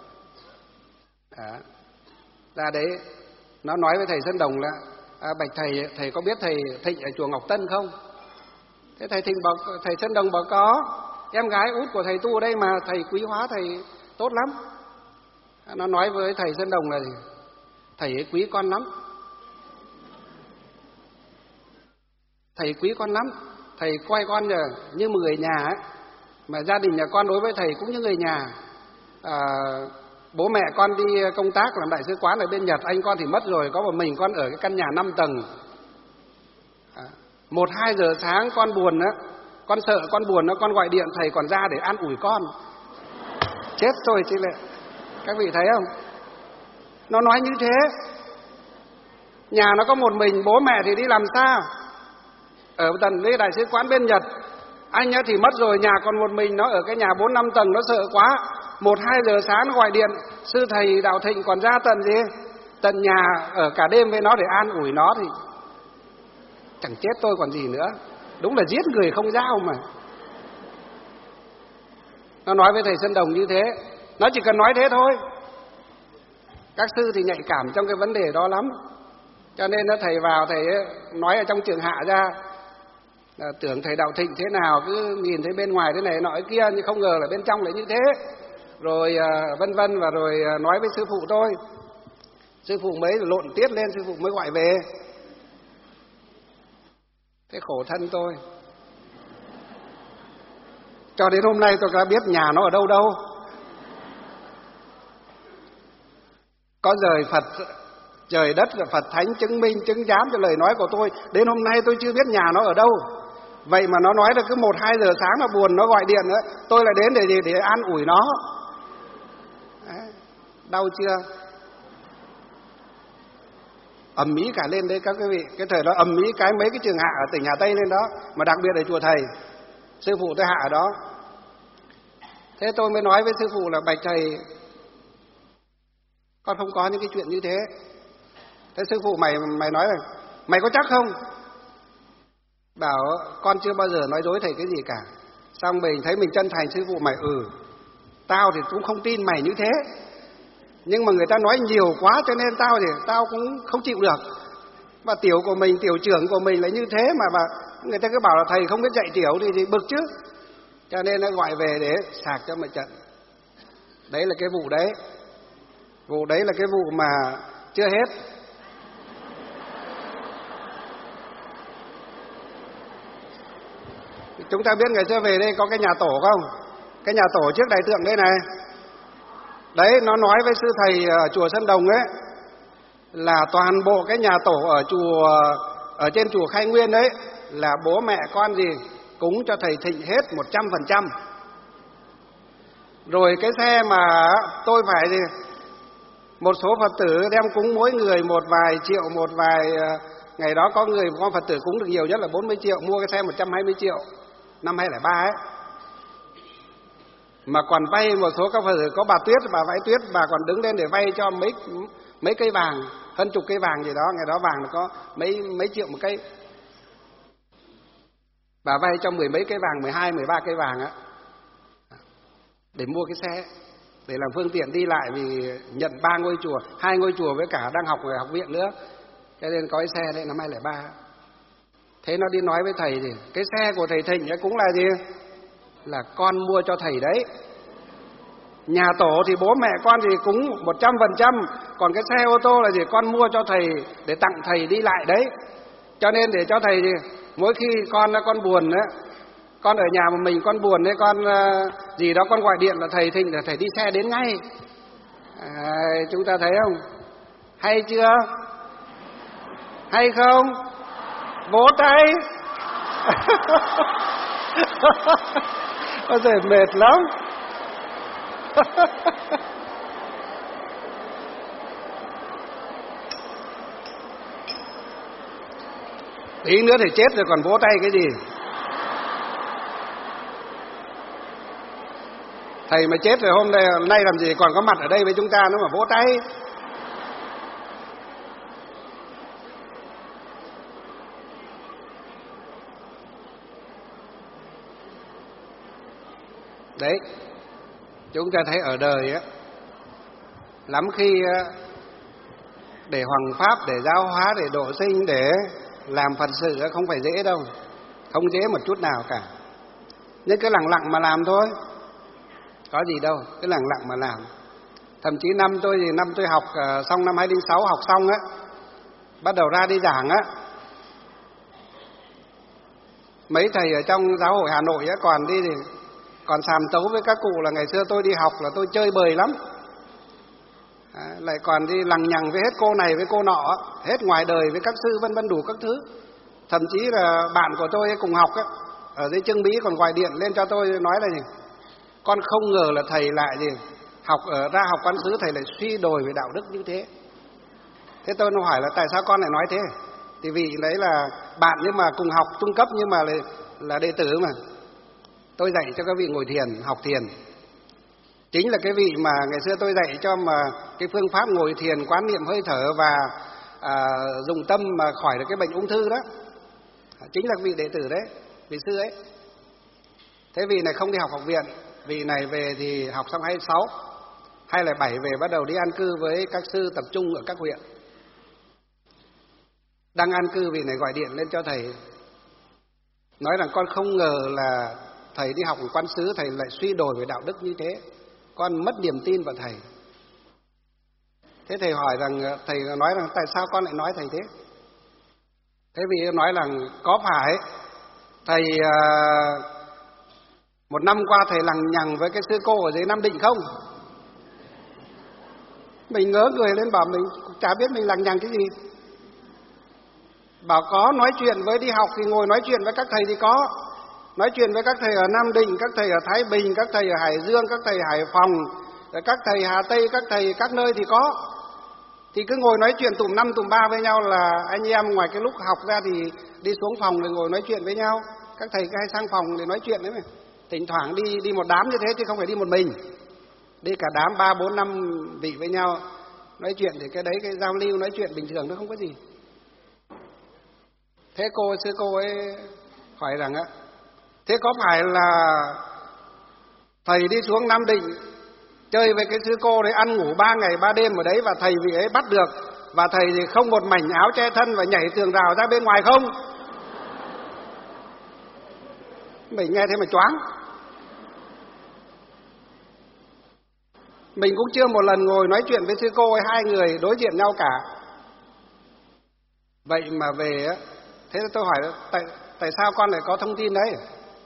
Ra đấy, nó nói với thầy Sơn Đồng là bạch thầy có biết thầy Thịnh ở chùa Ngọc Tân không? Thế thầy Sơn Đồng bảo có, em gái út của thầy tu ở đây mà, thầy quý hóa, thầy tốt lắm. Nó nói với thầy Sơn Đồng là gì? Thầy ấy quý con lắm. Thầy quý con lắm. Thầy coi con như một người nhà ấy. Mà gia đình nhà con đối với thầy cũng như người nhà. Bố mẹ con đi công tác làm đại sứ quán ở bên Nhật, anh con thì mất rồi, có một mình con ở cái căn nhà 5 tầng. 1-2 giờ sáng con buồn á, con sợ con buồn, con gọi điện thầy còn ra để an ủi con. Chết tôi chứ lệ. Các vị thấy không? Nó nói như thế. Nhà nó có một mình, bố mẹ thì đi làm xa ở tận với đại sứ quán bên Nhật. Anh ấy thì mất rồi, nhà còn một mình, nó ở cái nhà 4-5 tầng, nó sợ quá. 1-2 giờ sáng gọi điện, sư thầy Đạo Thịnh còn ra tận nhà ở cả đêm với nó để an ủi nó, thì chẳng chết tôi còn gì nữa. Đúng là giết người không dao mà. Nó nói với thầy Sơn Đồng như thế. Nó chỉ cần nói thế thôi. Các sư thì nhạy cảm trong cái vấn đề đó lắm. Cho nên nó thầy vào, thầy nói ở trong trường hạ ra, tưởng thầy Đạo Thịnh thế nào, cứ nhìn thấy bên ngoài thế này nọ kia, nhưng không ngờ là bên trong lại như thế. Rồi vân vân, và rồi nói với sư phụ tôi. Sư phụ mới lộn tiết lên, sư phụ mới gọi về. Thế khổ thân tôi. Cho đến hôm nay tôi đã biết nhà nó ở đâu đâu. Có rời Phật, trời đất và Phật Thánh chứng minh, chứng giám cho lời nói của tôi. Đến hôm nay tôi chưa biết nhà nó ở đâu. Vậy mà nó nói là cứ 1-2 giờ sáng là buồn, nó gọi điện nữa, tôi lại đến để gì? Để an ủi nó. Đấy, đau chưa? Ầm ĩ cả lên đấy các quý vị. Cái thời đó ầm ĩ cái mấy cái trường hạ ở tỉnh Hà Tây lên đó, mà đặc biệt ở chùa thầy. Sư phụ tôi hạ ở đó. Thế tôi mới nói với sư phụ là bạch thầy, con không có những cái chuyện như thế. Thế sư phụ mày nói là mày có chắc không? Bảo con chưa bao giờ nói dối thầy cái gì cả. Xong mình thấy mình chân thành, sư phụ mày tao thì cũng không tin mày như thế. Nhưng mà người ta nói nhiều quá cho nên tao cũng không chịu được. Và tiểu của mình, tiểu trưởng của mình lại như thế mà người ta cứ bảo là thầy không biết dạy tiểu thì bực chứ. Cho nên nó gọi về để sạc cho một trận. Đấy là cái vụ đấy. Vụ đấy là cái vụ mà chưa hết. Chúng ta biết ngày xưa về đây có cái nhà tổ không? Cái nhà tổ trước đại tượng đây này. Đấy, nó nói với sư thầy ở chùa Sơn Đồng ấy, là toàn bộ cái nhà tổ ở trên chùa Khai Nguyên đấy, là bố mẹ con gì cúng cho thầy Thịnh hết 100%. Rồi cái xe mà tôi phải gì, một số Phật tử đem cúng mỗi người một vài triệu, ngày đó có con Phật tử cúng được nhiều nhất là 40 triệu, mua cái xe 120 triệu, năm 2003 ấy. Mà còn vay một số các Phật tử, có bà Tuyết, bà vay Tuyết, bà còn đứng lên để vay cho mấy cây vàng. hơn chục cây vàng gì đó, ngày đó vàng nó có mấy triệu một cây. Bà vay cho 10 mấy cây vàng, 12, 13 cây vàng á, để mua cái xe, để làm phương tiện đi lại, vì nhận 3 ngôi chùa, 2 ngôi chùa với cả đang học ở học viện nữa, cho nên có cái xe đấy năm 2003. Thế nó đi nói với thầy thì cái xe của thầy Thịnh ấy cũng là gì? Là con mua cho thầy đấy. Nhà tổ thì bố mẹ con thì cúng 100%, còn cái xe ô tô là gì? Con mua cho thầy để tặng thầy đi lại đấy. Cho nên để cho thầy thì mỗi khi con buồn á, con ở nhà một mình con buồn đấy, con gì đó con gọi điện là thầy Thịnh, là thầy đi xe đến ngay. Chúng ta thấy không? Hay chưa? Hay không? Vỗ tay. Có thể mệt lắm. Tí nữa thì chết rồi còn vỗ tay cái gì? Thầy mà chết rồi hôm nay làm gì còn có mặt ở đây với chúng ta nữa mà vỗ tay. Đấy, chúng ta thấy ở đời á, lắm khi để hoằng pháp, để giáo hóa, để độ sinh, để làm Phật sự không phải dễ đâu, không dễ một chút nào cả. Nhưng cứ lặng lặng mà làm thôi, có gì đâu, cứ lặng lặng mà làm. Thậm chí năm tôi học xong, năm 2006 học xong á, bắt đầu ra đi giảng á, mấy thầy ở trong giáo hội Hà Nội á còn sàm tấu với các cụ là ngày xưa tôi đi học là tôi chơi bời lắm. Lại còn đi lằng nhằng với hết cô này với cô nọ, hết ngoài đời với các sư vân vân đủ các thứ. Thậm chí là bạn của tôi cùng học á, ở dưới Chương Bí còn gọi điện lên cho tôi nói là gì? Con không ngờ là thầy lại gì ra học Quán Xứ thầy lại suy đồi về đạo đức như thế. Thế tôi nó hỏi là tại sao con lại nói thế? Thì vì đấy là bạn nhưng mà cùng học trung cấp nhưng mà là đệ tử mà. Tôi dạy cho các vị ngồi thiền, học thiền. Chính là cái vị mà ngày xưa tôi dạy cho mà cái phương pháp ngồi thiền, quán niệm hơi thở và dùng tâm mà khỏi được cái bệnh ung thư đó. Chính là vị đệ tử đấy, vị sư ấy. Thế vị này không đi học học viện, vị này về thì học xong 26, 2007 về bắt đầu đi an cư với các sư tập trung ở các huyện. Đang an cư vị này gọi điện lên cho thầy, nói rằng con không ngờ là thầy đi học ở Quán Xứ thầy lại suy đồi về đạo đức như thế, con mất niềm tin vào thầy. Thế thầy hỏi rằng, thầy nói rằng tại sao con lại nói thầy thế? Thế vị nói rằng có phải thầy một năm qua thầy lằng nhằng với cái sư cô ở dưới Nam Định không? Mình ngớ người lên bảo mình chả biết mình lằng nhằng cái gì. Bảo có, nói chuyện với đi học thì ngồi nói chuyện với các thầy thì có. Nói chuyện với các thầy ở Nam Định, các thầy ở Thái Bình, các thầy ở Hải Dương, các thầy Hải Phòng, các thầy Hà Tây, các thầy các nơi thì có. Thì cứ ngồi nói chuyện tùm năm tùm ba với nhau là anh em, ngoài cái lúc học ra thì đi xuống phòng để ngồi nói chuyện với nhau. Các thầy cứ hay sang phòng để nói chuyện đấy mà. Thỉnh thoảng đi một đám như thế chứ không phải đi một mình. Đi cả đám 3, 4, 5 vị với nhau nói chuyện thì cái đấy, cái giao lưu nói chuyện bình thường nó không có gì. Thế sư cô ấy hỏi rằng á, thế có phải là thầy đi xuống Nam Định chơi với cái sư cô đấy, ăn ngủ 3 ngày 3 đêm ở đấy và thầy vị ấy bắt được, và thầy thì không một mảnh áo che thân và nhảy tường rào ra bên ngoài không? Mình nghe thế mà choáng. Mình cũng chưa một lần ngồi nói chuyện với sư cô ấy, hai người đối diện nhau cả. Vậy mà về á, thế tôi hỏi tại sao con lại có thông tin đấy?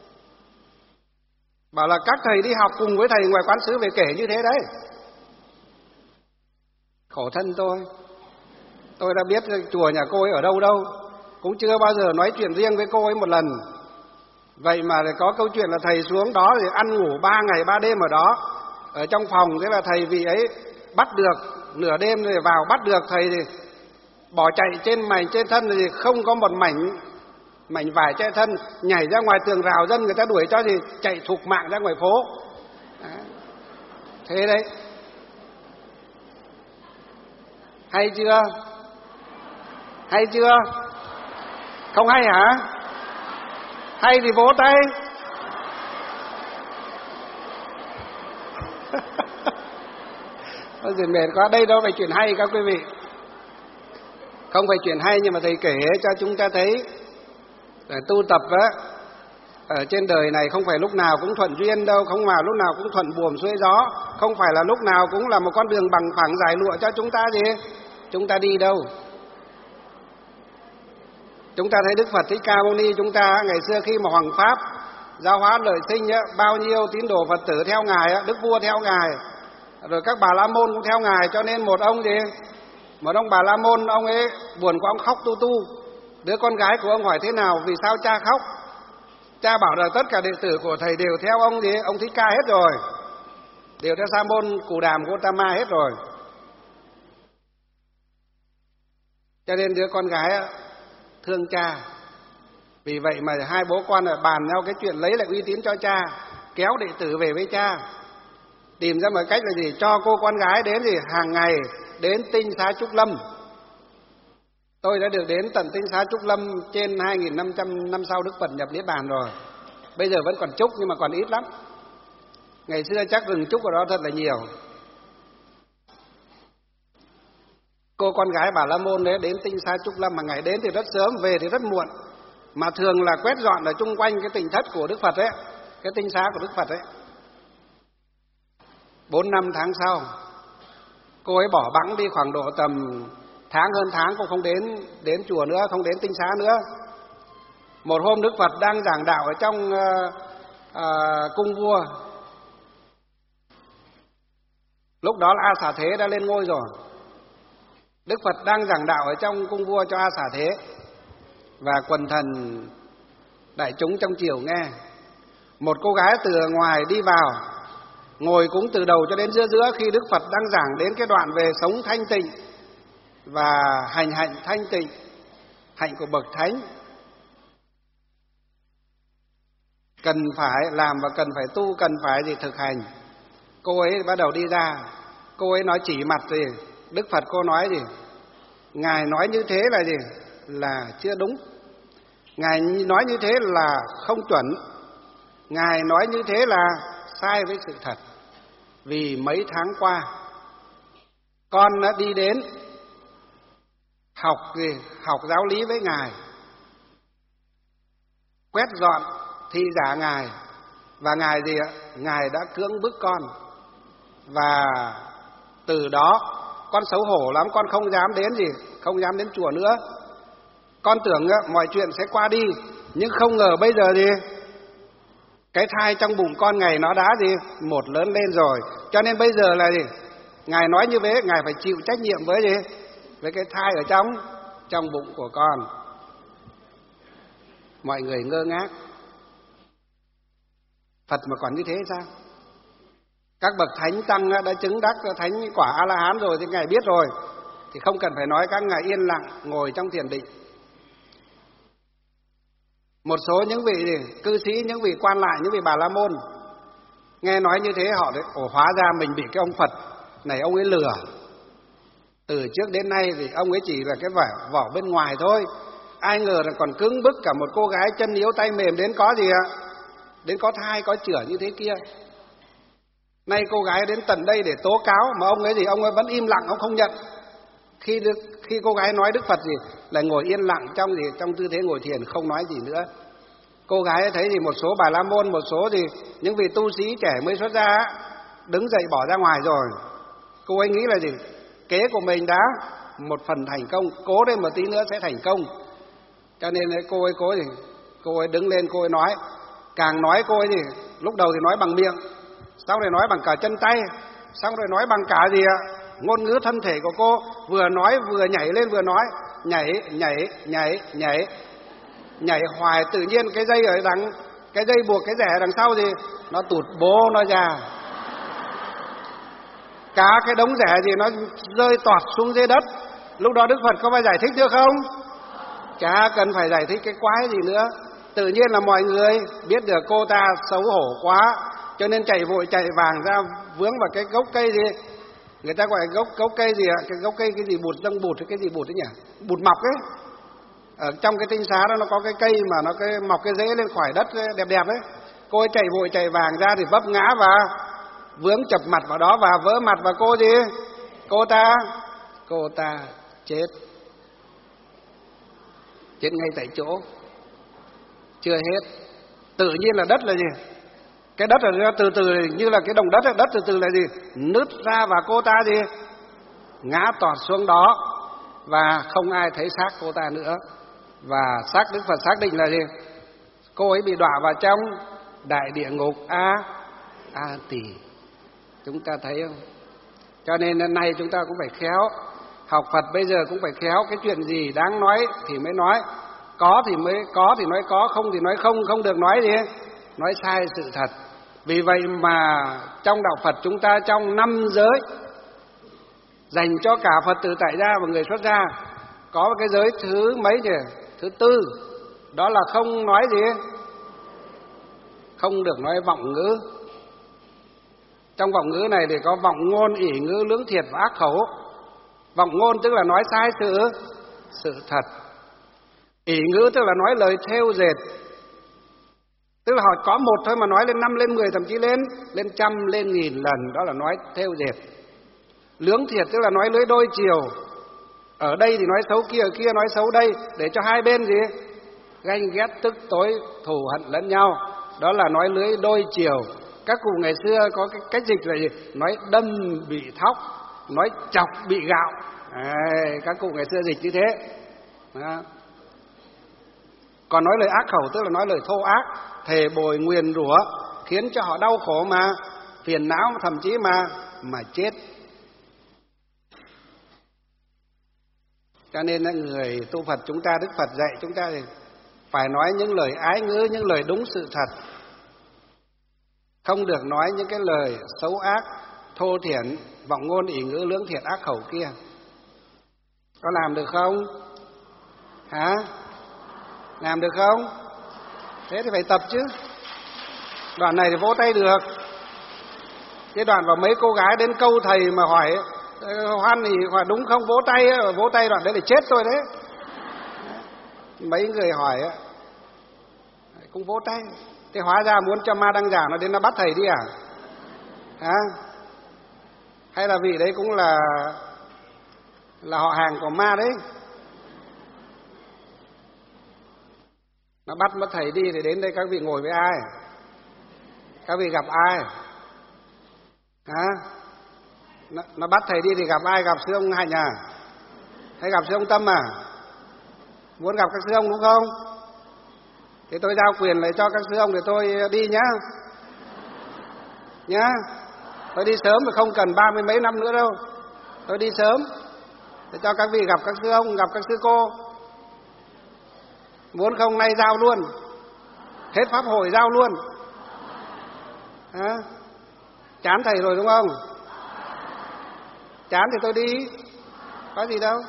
Bảo là các thầy đi học cùng với thầy ngoài Quán Xứ về kể như thế đấy. Khổ thân tôi đã biết chùa nhà cô ấy ở đâu, cũng chưa bao giờ nói chuyện riêng với cô ấy một lần. Vậy mà lại có câu chuyện là thầy xuống đó thì ăn ngủ 3 ngày 3 đêm ở đó, ở trong phòng. Thế là thầy vị ấy bắt được nửa đêm rồi vào bắt được thầy thì bỏ chạy trên thân thì không có một mảnh vải che thân, nhảy ra ngoài tường rào, dân người ta đuổi cho thì chạy thục mạng ra ngoài phố. Thế đấy, hay chưa? Hay chưa? Không hay hả? Hay thì vỗ tay. Ôi giời, mệt quá. Đây đâu phải chuyện hay các quý vị. Không phải chuyện hay, nhưng mà thầy kể cho chúng ta thấy tu tập á, ở trên đời này không phải lúc nào cũng thuận duyên đâu, không phải lúc nào cũng thuận buồm xuôi gió, không phải là lúc nào cũng là một con đường bằng phẳng giải lụa cho chúng ta gì. Chúng ta đi đâu? Chúng ta thấy Đức Phật Thích Ca Mâu Ni chúng ta ngày xưa khi mà Hoàng Pháp giáo hóa lợi sinh á, bao nhiêu tín đồ Phật tử theo ngài á, Đức Vua theo ngài, rồi các Bà La Môn cũng theo ngài, cho nên một ông Bà La Môn, ông ấy buồn quá, ông khóc tu. Đứa con gái của ông hỏi thế nào, vì sao cha khóc? Cha bảo là tất cả đệ tử của thầy đều theo ông Thích Ca hết rồi, đều theo Sa môn Cù Đàm Gotama hết rồi. Cho nên đứa con gái thương cha. Vì vậy mà hai bố con bàn nhau cái chuyện lấy lại uy tín cho cha, kéo đệ tử về với cha, tìm ra một cách là gì, cho cô con gái đến hàng ngày đến Tinh Xá Trúc Lâm. Tôi đã được đến tận Tinh Xá Trúc Lâm trên 2.500 năm sau Đức Phật nhập Niết Bàn rồi. Bây giờ vẫn còn trúc nhưng mà còn ít lắm. Ngày xưa chắc rừng trúc ở đó thật là nhiều. Cô con gái Bà La Môn đấy đến Tinh Xá Trúc Lâm, mà ngày đến thì rất sớm, về thì rất muộn. Mà thường là quét dọn ở chung quanh cái tịnh thất của Đức Phật ấy, cái tinh xá của Đức Phật ấy. 4-5 tháng sau, cô ấy bỏ bẵng đi khoảng độ tầm hơn tháng, cô không đến chùa nữa, không đến tinh xá nữa. Một hôm Đức Phật đang giảng đạo ở trong cung vua. Lúc đó là A Xà Thế đã lên ngôi rồi. Đức Phật đang giảng đạo ở trong cung vua cho A Xà Thế, và quần thần đại chúng trong triều nghe. Một cô gái từ ngoài đi vào, ngồi cũng từ đầu cho đến giữa khi Đức Phật đang giảng đến cái đoạn về sống thanh tịnh và hành hạnh thanh tịnh, hạnh của bậc thánh, cần phải làm và cần phải tu, cần phải thực hành. Cô ấy bắt đầu đi ra, cô ấy nói chỉ mặt gì, Đức Phật cô nói gì, ngài nói như thế là gì, là chưa đúng, ngài nói như thế là không chuẩn, ngài nói như thế là sai với sự thật. Vì mấy tháng qua con đã đi đến học giáo lý với ngài, quét dọn thi giả ngài, và ngài ngài đã cưỡng bức con, và từ đó con xấu hổ lắm, con không dám đến chùa nữa. Con tưởng mọi chuyện sẽ qua đi, nhưng không ngờ bây giờ cái thai trong bụng con ngài nó đã một lớn lên rồi. Cho nên bây giờ là ngài nói như thế, ngài phải chịu trách nhiệm với cái thai ở trong bụng của con. Mọi người ngơ ngác. Phật mà còn như thế sao? Các bậc thánh tăng đã chứng đắc thánh quả A La Hán rồi thì ngài biết rồi, thì không cần phải nói, các ngài yên lặng ngồi trong thiền định. Một số những vị cư sĩ, những vị quan lại, những vị Bà La Môn nghe nói như thế, họ hóa ra mình bị cái ông Phật này ông ấy lừa. Từ trước đến nay thì ông ấy chỉ là cái vỏ bên ngoài thôi. Ai ngờ là còn cứng bức cả một cô gái chân yếu tay mềm đến đến có thai có chữa như thế kia. Nay cô gái đến tận đây để tố cáo, mà ông ấy vẫn im lặng, ông không nhận. Khi cô gái nói Đức Phật lại ngồi yên lặng trong tư thế ngồi thiền, không nói gì nữa. Cô gái thấy một số Bà La Môn, một số những vị tu sĩ trẻ mới xuất gia đứng dậy bỏ ra ngoài rồi. Cô ấy nghĩ là kế của mình đã một phần thành công, cố lên một tí nữa sẽ thành công. Cho nên cô ấy đứng lên, cô ấy nói. Càng nói cô ấy lúc đầu thì nói bằng miệng, sau rồi nói bằng cả chân tay, xong rồi nói bằng cả ngôn ngữ thân thể của cô, vừa nói vừa nhảy lên, vừa nói nhảy hoài. Tự nhiên cái dây buộc cái rẻ đằng sau nó tụt bố nó ra, cả cái đống rẻ nó rơi toạt xuống dưới đất. Lúc đó Đức Phật có phải giải thích nữa không? Chả cần phải giải thích cái quái gì nữa. Tự nhiên là mọi người biết được cô ta xấu hổ quá, cho nên chạy vội chạy vàng ra vướng vào cái gốc cây người ta gọi gốc cây cái gốc cây cái gì bụt, răng bụt hay cái gì bụt ấy nhỉ, bụt mọc ấy. Ở trong cái tinh xá đó nó có cái cây mà nó mọc cái rễ lên khỏi đất đẹp đẹp ấy. Cô ấy chạy vội chạy vàng ra thì vấp ngã và vướng chập mặt vào đó và vỡ mặt, và cô gì? Cô ta chết ngay tại chỗ. Chưa hết, tự nhiên là đất là gì? Cái đất là từ từ như là cái đồng đất, đất từ từ là gì? Nứt ra và cô ta gì? Ngã tọt xuống đó và không ai thấy xác cô ta nữa. Và xác Đức Phật xác định là gì? Cô ấy bị đọa vào trong đại địa ngục A Tỳ. Chúng ta thấy không? Cho nên hôm nay chúng ta cũng phải khéo. Học Phật bây giờ cũng phải khéo, cái chuyện gì đáng nói thì mới nói. Có thì mới có thì nói có, không thì nói không, không được nói gì, nói sai sự thật. Vì vậy mà trong đạo Phật chúng ta, trong 5 giới dành cho cả Phật tử tại gia và người xuất gia, có cái giới thứ mấy nhỉ? Thứ 4. Đó là không nói gì, không được nói vọng ngữ. Trong vọng ngữ này thì có vọng ngôn, ỷ ngữ, lưỡng thiệt và ác khẩu. Vọng ngôn tức là nói sai sự thật. Ỷ ngữ tức là nói lời thêu dệt, tức là họ có một thôi mà nói lên 5, lên 10, thậm chí lên 100, lên 1000 lần, đó là nói thêu dệt. Lưỡng thiệt tức là nói lưỡi đôi chiều, ở đây thì nói xấu kia, ở kia nói xấu đây, để cho hai bên gì? Ganh ghét tức tối thù hận lẫn nhau, đó là nói lưỡi đôi chiều. Các cụ ngày xưa có cái cách dịch là gì? Nói đâm bị thóc, nói chọc bị gạo. Các cụ ngày xưa dịch như thế. Đó. Còn nói lời ác khẩu tức là nói lời thô ác, thề bồi nguyền rủa, khiến cho họ đau khổ mà phiền não, thậm chí mà chết. Cho nên là người tu Phật chúng ta, Đức Phật dạy chúng ta thì phải nói những lời ái ngữ, những lời đúng sự thật, không được nói những cái lời xấu ác, thô thiển, vọng ngôn, ỷ ngữ, lưỡng thiệt, ác khẩu kia. Có làm được không? Hả? Làm được không? Thế thì phải tập chứ. Đoạn này thì vỗ tay được. Cái đoạn vào mấy cô gái đến câu thầy mà hỏi Hoan thì hỏi đúng không, vỗ tay đoạn đấy để chết tôi đấy. Mấy người hỏi cũng vỗ tay. Thế hóa ra muốn cho ma đăng giả nó đến nó bắt thầy đi à? Hả? Hay là vị đấy cũng là họ hàng của ma đấy? Nó bắt mất thầy đi thì đến đây các vị ngồi với ai? Các vị gặp ai? Hả? Nó bắt thầy đi thì gặp ai? Gặp sư ông Hạnh à? Hay gặp sư ông Tâm à? Muốn gặp các sư ông đúng không? Thì tôi giao quyền lại cho các sư ông để tôi đi nhá. Nhá. Tôi đi sớm mà không cần 30 mấy năm nữa đâu. Tôi đi sớm để cho các vị gặp các sư ông, gặp các sư cô. Muốn không nay giao luôn. Hết pháp hội giao luôn. Hả? Chán thầy rồi đúng không? Chán thì tôi đi. Có gì đâu.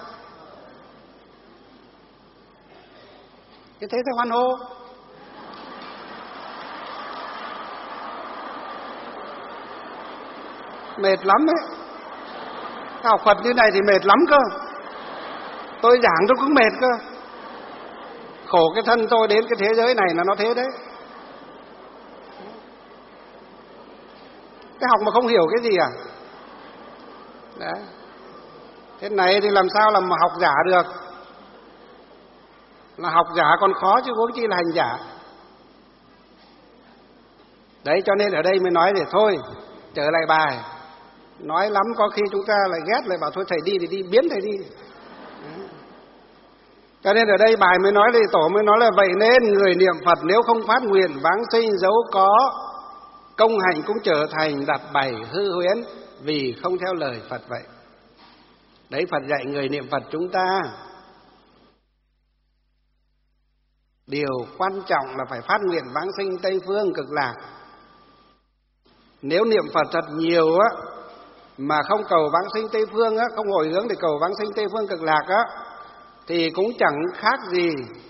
Thế thì hoan hô. Mệt lắm đấy. Học Phật như này thì mệt lắm cơ. Tôi giảng tôi cũng mệt cơ. Khổ cái thân tôi đến cái thế giới này là nó thế đấy. Cái học mà không hiểu cái gì à? Đấy. Thế này thì làm sao làm mà học giả được? Là học giả còn khó chứ huống chi là hành giả. Đấy cho nên ở đây mới nói để thôi trở lại bài. Nói lắm có khi chúng ta lại ghét, lại bảo thôi thầy đi thì đi, biến thầy đi. Đấy. Cho nên ở đây bài mới nói đây, tổ mới nói là vậy nên người niệm Phật nếu không phát nguyện vãng sinh dẫu có công hạnh cũng trở thành đặt bày hư huyễn, vì không theo lời Phật vậy. Đấy Phật dạy người niệm Phật chúng ta. Điều quan trọng là phải phát nguyện vãng sinh Tây Phương Cực Lạc. Nếu niệm Phật thật nhiều á mà không cầu vãng sinh Tây Phương á, không hồi hướng để cầu vãng sinh Tây Phương Cực Lạc á, thì cũng chẳng khác gì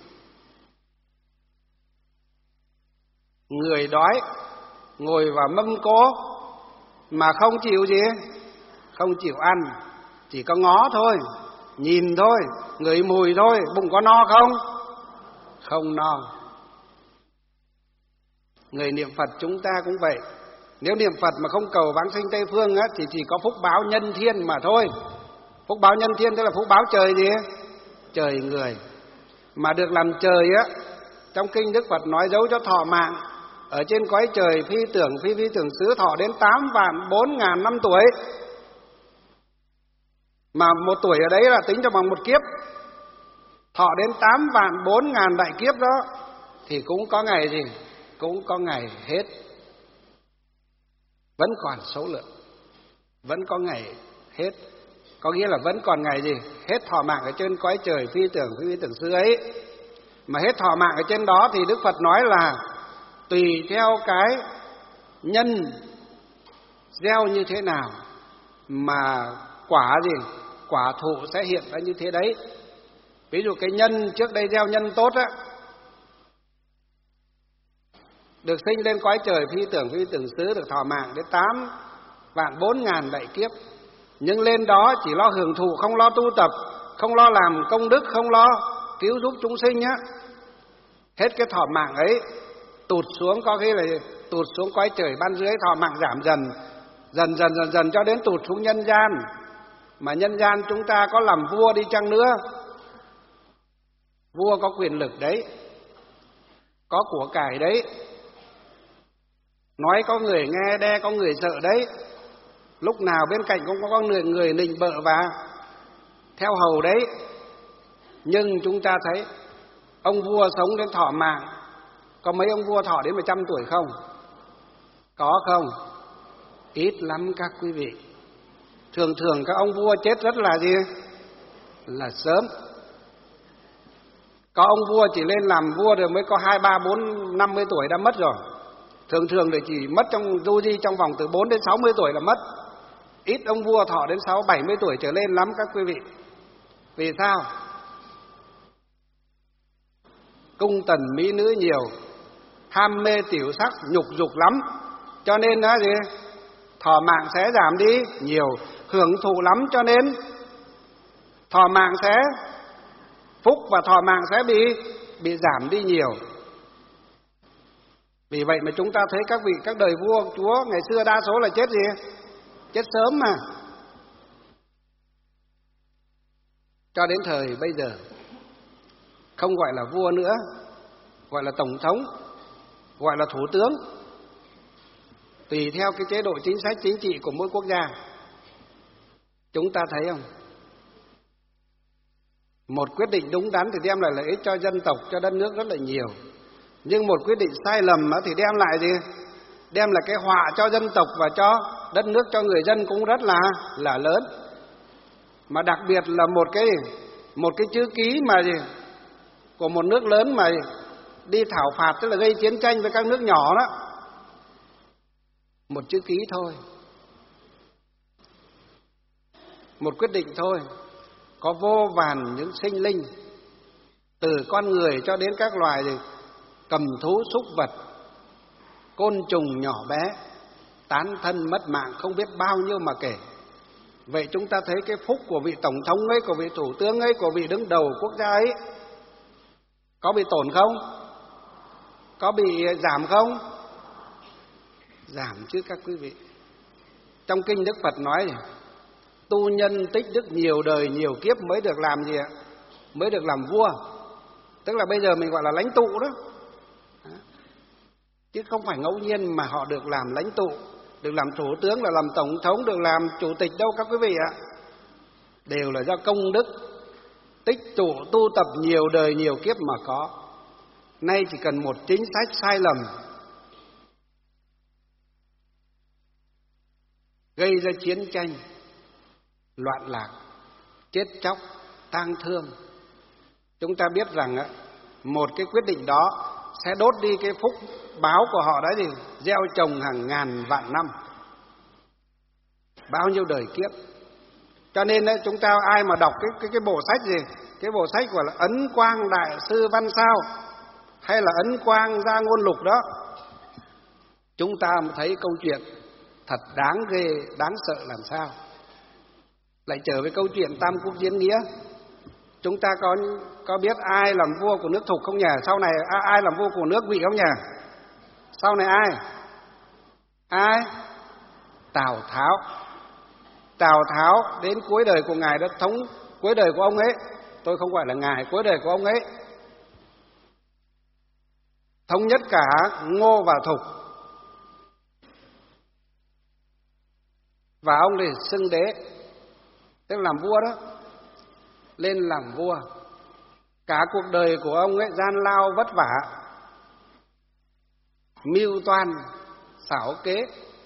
người đói ngồi vào mâm cỗ mà không chịu gì, không chịu ăn, chỉ có ngó thôi nhìn thôi, ngửi mùi thôi, bụng có no không? Không no. Người niệm Phật chúng ta cũng vậy. Nếu niệm Phật mà không cầu vãng sinh Tây Phương á, thì chỉ có phúc báo nhân thiên mà thôi. Phúc báo nhân thiên tức là phúc báo trời gì? Trời người. Mà được làm trời á, trong kinh Đức Phật nói dấu cho thọ mạng. Ở trên cõi trời phi tưởng phi tưởng xứ thọ đến 8.400.000 năm tuổi. Mà một tuổi ở đấy là tính cho bằng một kiếp. Thọ đến 8.400.000 đại kiếp đó, thì cũng có ngày gì? Cũng có ngày hết. Vẫn còn số lượng, vẫn có ngày hết. Có nghĩa là vẫn còn ngày gì? Hết thọ mạng ở trên cõi trời phi tưởng xứ ấy. Mà hết thọ mạng ở trên đó thì Đức Phật nói là tùy theo cái nhân gieo như thế nào mà quả gì? Quả thụ sẽ hiện ra như thế đấy. Ví dụ cái nhân trước đây gieo nhân tốt á, được sinh lên cõi trời phi tưởng xứ, được thọ mạng đến 8.400.000 đại kiếp. Nhưng lên đó chỉ lo hưởng thụ, không lo tu tập, không lo làm công đức, không lo cứu giúp chúng sinh á. Hết cái thọ mạng ấy, tụt xuống, có khi là tụt xuống cõi trời ban dưới, thọ mạng giảm dần cho đến tụt xuống nhân gian. Mà nhân gian chúng ta có làm vua đi chăng nữa, vua có quyền lực đấy, có của cải đấy, nói có người nghe, đe có người sợ đấy. Lúc nào bên cạnh cũng có người nịnh bợ và theo hầu đấy. Nhưng chúng ta thấy ông vua sống đến thọ mạng, có mấy ông vua thọ đến 100 tuổi không? Có không? Ít lắm các quý vị. Thường các ông vua chết rất là gì? Là sớm. Có ông vua chỉ lên làm vua rồi mới có 2, 3, 4, 50 tuổi đã mất rồi. Thường thì chỉ mất trong vòng từ 4 đến 60 tuổi là mất. Ít ông vua thọ đến 6, 70 tuổi trở lên lắm các quý vị. Vì sao? Cung tần mỹ nữ nhiều, ham mê tiểu sắc, nhục dục lắm. Cho nên là gì? Thọ mạng sẽ giảm đi nhiều. Hưởng thụ lắm cho nên thọ mạng sẽ phúc và thọ mạng sẽ bị giảm đi nhiều. Vì vậy mà chúng ta thấy các đời vua chúa ngày xưa đa số là chết gì? Chết sớm mà. Cho đến thời bây giờ không gọi là vua nữa, gọi là tổng thống, gọi là thủ tướng, tùy theo cái chế độ chính sách chính trị của mỗi quốc gia. Chúng ta thấy không? Một quyết định đúng đắn thì đem lại lợi ích cho dân tộc, cho đất nước rất là nhiều. Nhưng một quyết định sai lầm thì đem lại gì? Đem lại cái họa cho dân tộc và cho đất nước, cho người dân cũng rất là lớn. Mà đặc biệt là một cái chữ ký mà gì? Của một nước lớn mà đi thảo phạt, tức là gây chiến tranh với các nước nhỏ đó. Một chữ ký thôi, một quyết định thôi, có vô vàn những sinh linh, từ con người cho đến các loài cầm thú, súc vật, côn trùng nhỏ bé, tán thân mất mạng không biết bao nhiêu mà kể. Vậy chúng ta thấy cái phúc của vị tổng thống ấy, của vị thủ tướng ấy, của vị đứng đầu quốc gia ấy có bị tổn không? Có bị giảm không? Giảm chứ các quý vị. Trong kinh Đức Phật nói gì? Tu nhân tích đức nhiều đời nhiều kiếp mới được làm gì ạ? Mới được làm vua. Tức là bây giờ mình gọi là lãnh tụ đó. Chứ không phải ngẫu nhiên mà họ được làm lãnh tụ, được làm thủ tướng, là làm tổng thống, được làm chủ tịch đâu các quý vị ạ. Đều là do công đức tích tụ tu tập nhiều đời nhiều kiếp mà có. Nay chỉ cần một chính sách sai lầm gây ra chiến tranh, loạn lạc, chết chóc, tang thương. Chúng ta biết rằng một cái quyết định đó sẽ đốt đi cái phúc báo của họ đã gì? Gieo trồng hàng ngàn vạn năm, bao nhiêu đời kiếp. Cho nên chúng ta ai mà đọc cái bộ sách gì? Cái bộ sách gọi là Ấn Quang Đại Sư Văn Sao hay là Ấn Quang Gia Ngôn Lục đó, chúng ta mới thấy câu chuyện thật đáng ghê, đáng sợ làm sao. Lại trở về câu chuyện Tam Quốc Diễn Nghĩa. Chúng ta có biết ai làm vua của nước Thục không nhỉ? Sau này ai làm vua của nước Ngụy không nhỉ? Sau này ai? Ai? Tào Tháo. Tào Tháo đến cuối đời của ngài đã cuối đời của ông ấy, tôi không gọi là ngài, cuối đời của ông ấy thống nhất cả Ngô và Thục, và ông thì xưng đế, tức là làm vua đó, lên làm vua. Cả cuộc đời của ông ấy gian lao vất vả, mưu toan xảo kế,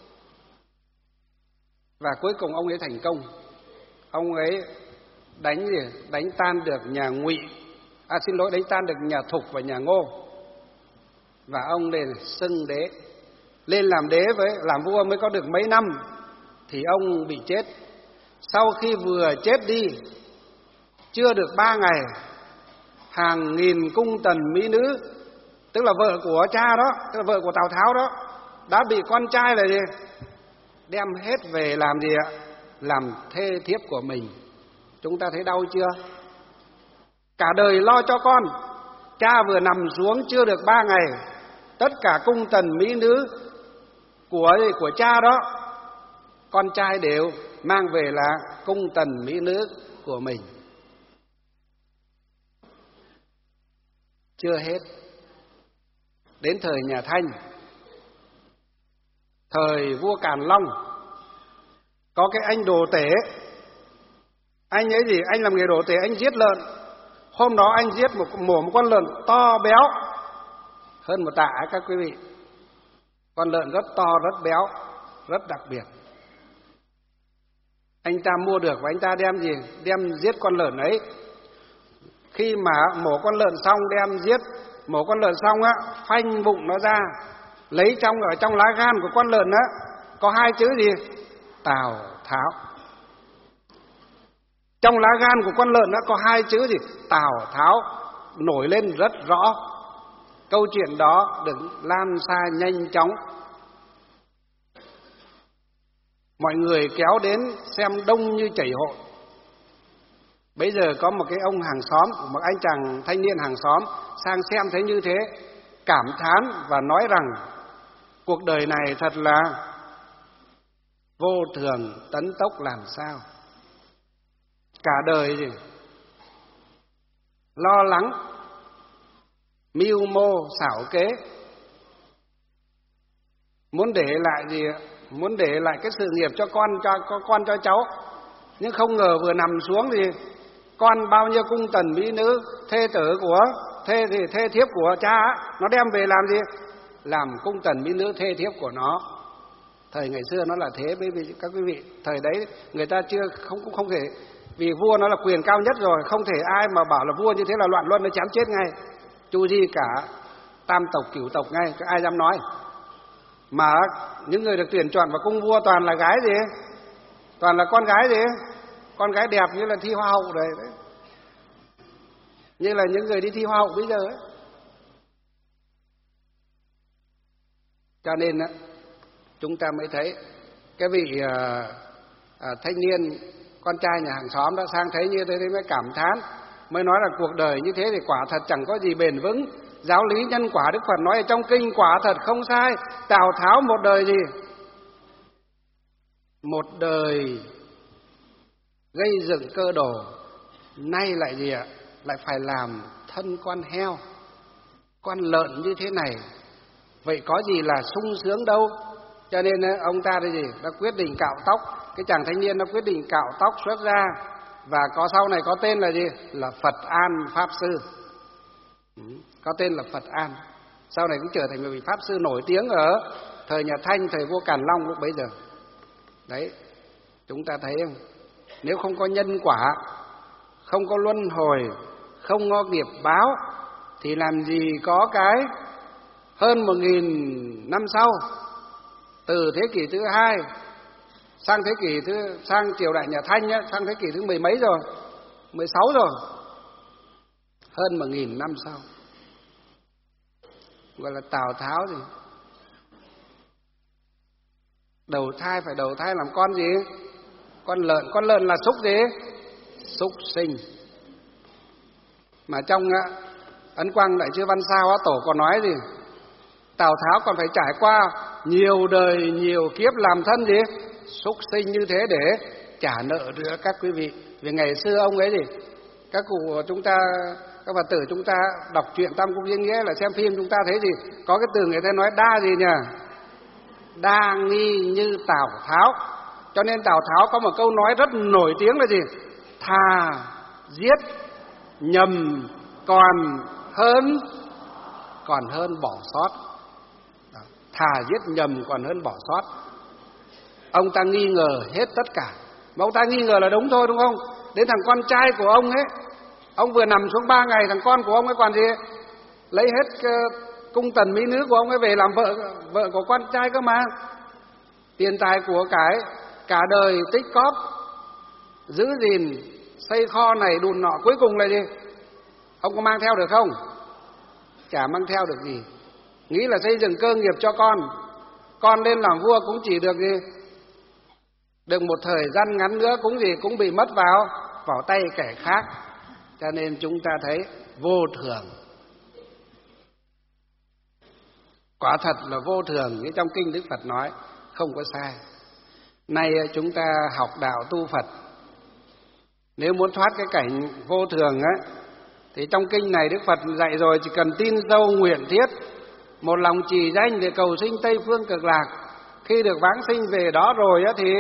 và cuối cùng ông ấy thành công. Ông ấy đánh tan được nhà Ngụy, đánh tan được nhà Thục và nhà Ngô, và ông lên xưng đế. Lên làm đế làm vua mới có được mấy năm thì ông bị chết. Sau khi vừa chết đi, chưa được 3 ngày, hàng nghìn cung tần mỹ nữ, tức là vợ của cha đó, tức là vợ của Tào Tháo đó, đã bị con trai là gì? Đem hết về làm gì ạ? Làm thê thiếp của mình. Chúng ta thấy đau chưa? Cả đời lo cho con, cha vừa nằm xuống chưa được 3 ngày, tất cả cung tần mỹ nữ của cha đó, con trai đều mang về là cung tần mỹ nữ của mình. Chưa hết, đến thời nhà Thanh, thời vua Càn Long, có cái anh đồ tể. Anh ấy gì? Anh làm nghề đồ tể, anh giết lợn. Hôm đó anh giết một con lợn to béo hơn 1 tạ các quý vị. Con lợn rất to, rất béo, rất đặc biệt. Anh ta mua được và anh ta đem giết con lợn ấy. Khi mà mổ con lợn xong, mổ con lợn xong á, phanh bụng nó ra, lấy ở trong lá gan của con lợn á có 2 chữ gì? Tào Tháo. Trong lá gan của con lợn đó có 2 chữ gì? Tào Tháo, nổi lên rất rõ. Câu chuyện đó được lan xa nhanh chóng. Mọi người kéo đến xem đông như chảy hội. Bây giờ có một cái ông hàng xóm, một anh chàng thanh niên hàng xóm sang xem thấy như thế, cảm thán và nói rằng cuộc đời này thật là vô thường tấn tốc làm sao. Cả đời gì? Lo lắng, mưu mô xảo kế, muốn để lại gì? Muốn để lại cái sự nghiệp cho con cho cháu, nhưng không ngờ vừa nằm xuống thì con bao nhiêu cung tần mỹ nữ, thê thiếp của cha, nó đem về làm gì? Làm cung tần mỹ nữ thê thiếp của nó. Thời ngày xưa nó là thế, các quý vị. Thời đấy người ta không thể, vì vua nó là quyền cao nhất rồi, không thể ai mà bảo là vua như thế là loạn luân, nó chém chết ngay, chu di cả tam tộc cửu tộc ngay, ai dám nói. Mà những người được tuyển chọn vào cung vua toàn là gái gì? Toàn là con gái gì? Con gái đẹp như là thi hoa hậu đấy. Như là những người đi thi hoa hậu bây giờ ấy. Cho nên chúng ta mới thấy cái vị thanh niên con trai nhà hàng xóm đó sang thấy như thế mới cảm thán, mới nói là cuộc đời như thế thì quả thật chẳng có gì bền vững. Giáo lý nhân quả Đức Phật nói ở trong kinh quả thật không sai. Tào Tháo một đời gì? Một đời gây dựng cơ đồ, nay lại gì ạ? Lại phải làm thân con heo, con lợn như thế này. Vậy có gì là sung sướng đâu. Cho nên ông ta đây gì? Đã quyết định cạo tóc. Cái chàng thanh niên đã quyết định cạo tóc xuất ra, và sau này có tên là gì? Là Phật An Pháp Sư. Có tên là Phật An. Sau này cũng trở thành một vị Pháp Sư nổi tiếng ở thời nhà Thanh, thời vua Càn Long lúc bấy giờ. Đấy, chúng ta thấy không? Nếu không có nhân quả, không có luân hồi, không có nghiệp báo, thì làm gì có cái hơn 1000 năm sau, từ thế kỷ thứ 2 sang triều đại nhà Thanh á, sang thế kỷ thứ 10 mấy rồi, 16 rồi, hơn 1000 năm sau, gọi là Tào Tháo gì? Đầu thai phải đầu thai làm con gì? Con lợn là súc gì? Súc sinh. Mà trong Ấn Quang Đại Chư Văn Sao Tổ còn nói gì? Tào Tháo còn phải trải qua nhiều đời nhiều kiếp làm thân gì? Súc sinh như thế để trả nợ nữa các quý vị. Vì ngày xưa ông ấy gì? Các cụ chúng ta, các Phật tử chúng ta đọc truyện Tam Cung Diễn Nghĩa là xem phim chúng ta thấy gì? Có cái từ người ta nói đa gì nhỉ? Đa nghi như Tào Tháo. Cho nên Tào Tháo có một câu nói rất nổi tiếng là gì? Thà giết nhầm còn hơn bỏ sót. Thà giết nhầm còn hơn bỏ sót. Ông ta nghi ngờ hết tất cả. Mà ông ta nghi ngờ là đúng thôi, đúng không? Đến thằng con trai của ông ấy, ông vừa nằm xuống 3 ngày, thằng con của ông ấy còn gì? Lấy hết cung tần mỹ nữ của ông ấy về làm vợ của con trai cơ mà. Tiền tài của cải cả đời tích cóp, giữ gìn, xây kho này đùn nọ, cuối cùng là gì? Ông có mang theo được không? Chả mang theo được gì. Nghĩ là xây dựng cơ nghiệp cho con lên làm vua cũng chỉ được gì? Được một thời gian ngắn nữa cũng bị mất vào tay kẻ khác. Cho nên chúng ta thấy vô thường. Quả thật là vô thường, như trong kinh Đức Phật nói không có sai. Nay chúng ta học đạo tu Phật, nếu muốn thoát cái cảnh vô thường á, thì trong kinh này Đức Phật dạy rồi, chỉ cần tin sâu nguyện thiết, một lòng trì danh để cầu sinh Tây Phương Cực Lạc. Khi được vãng sinh về đó rồi á thì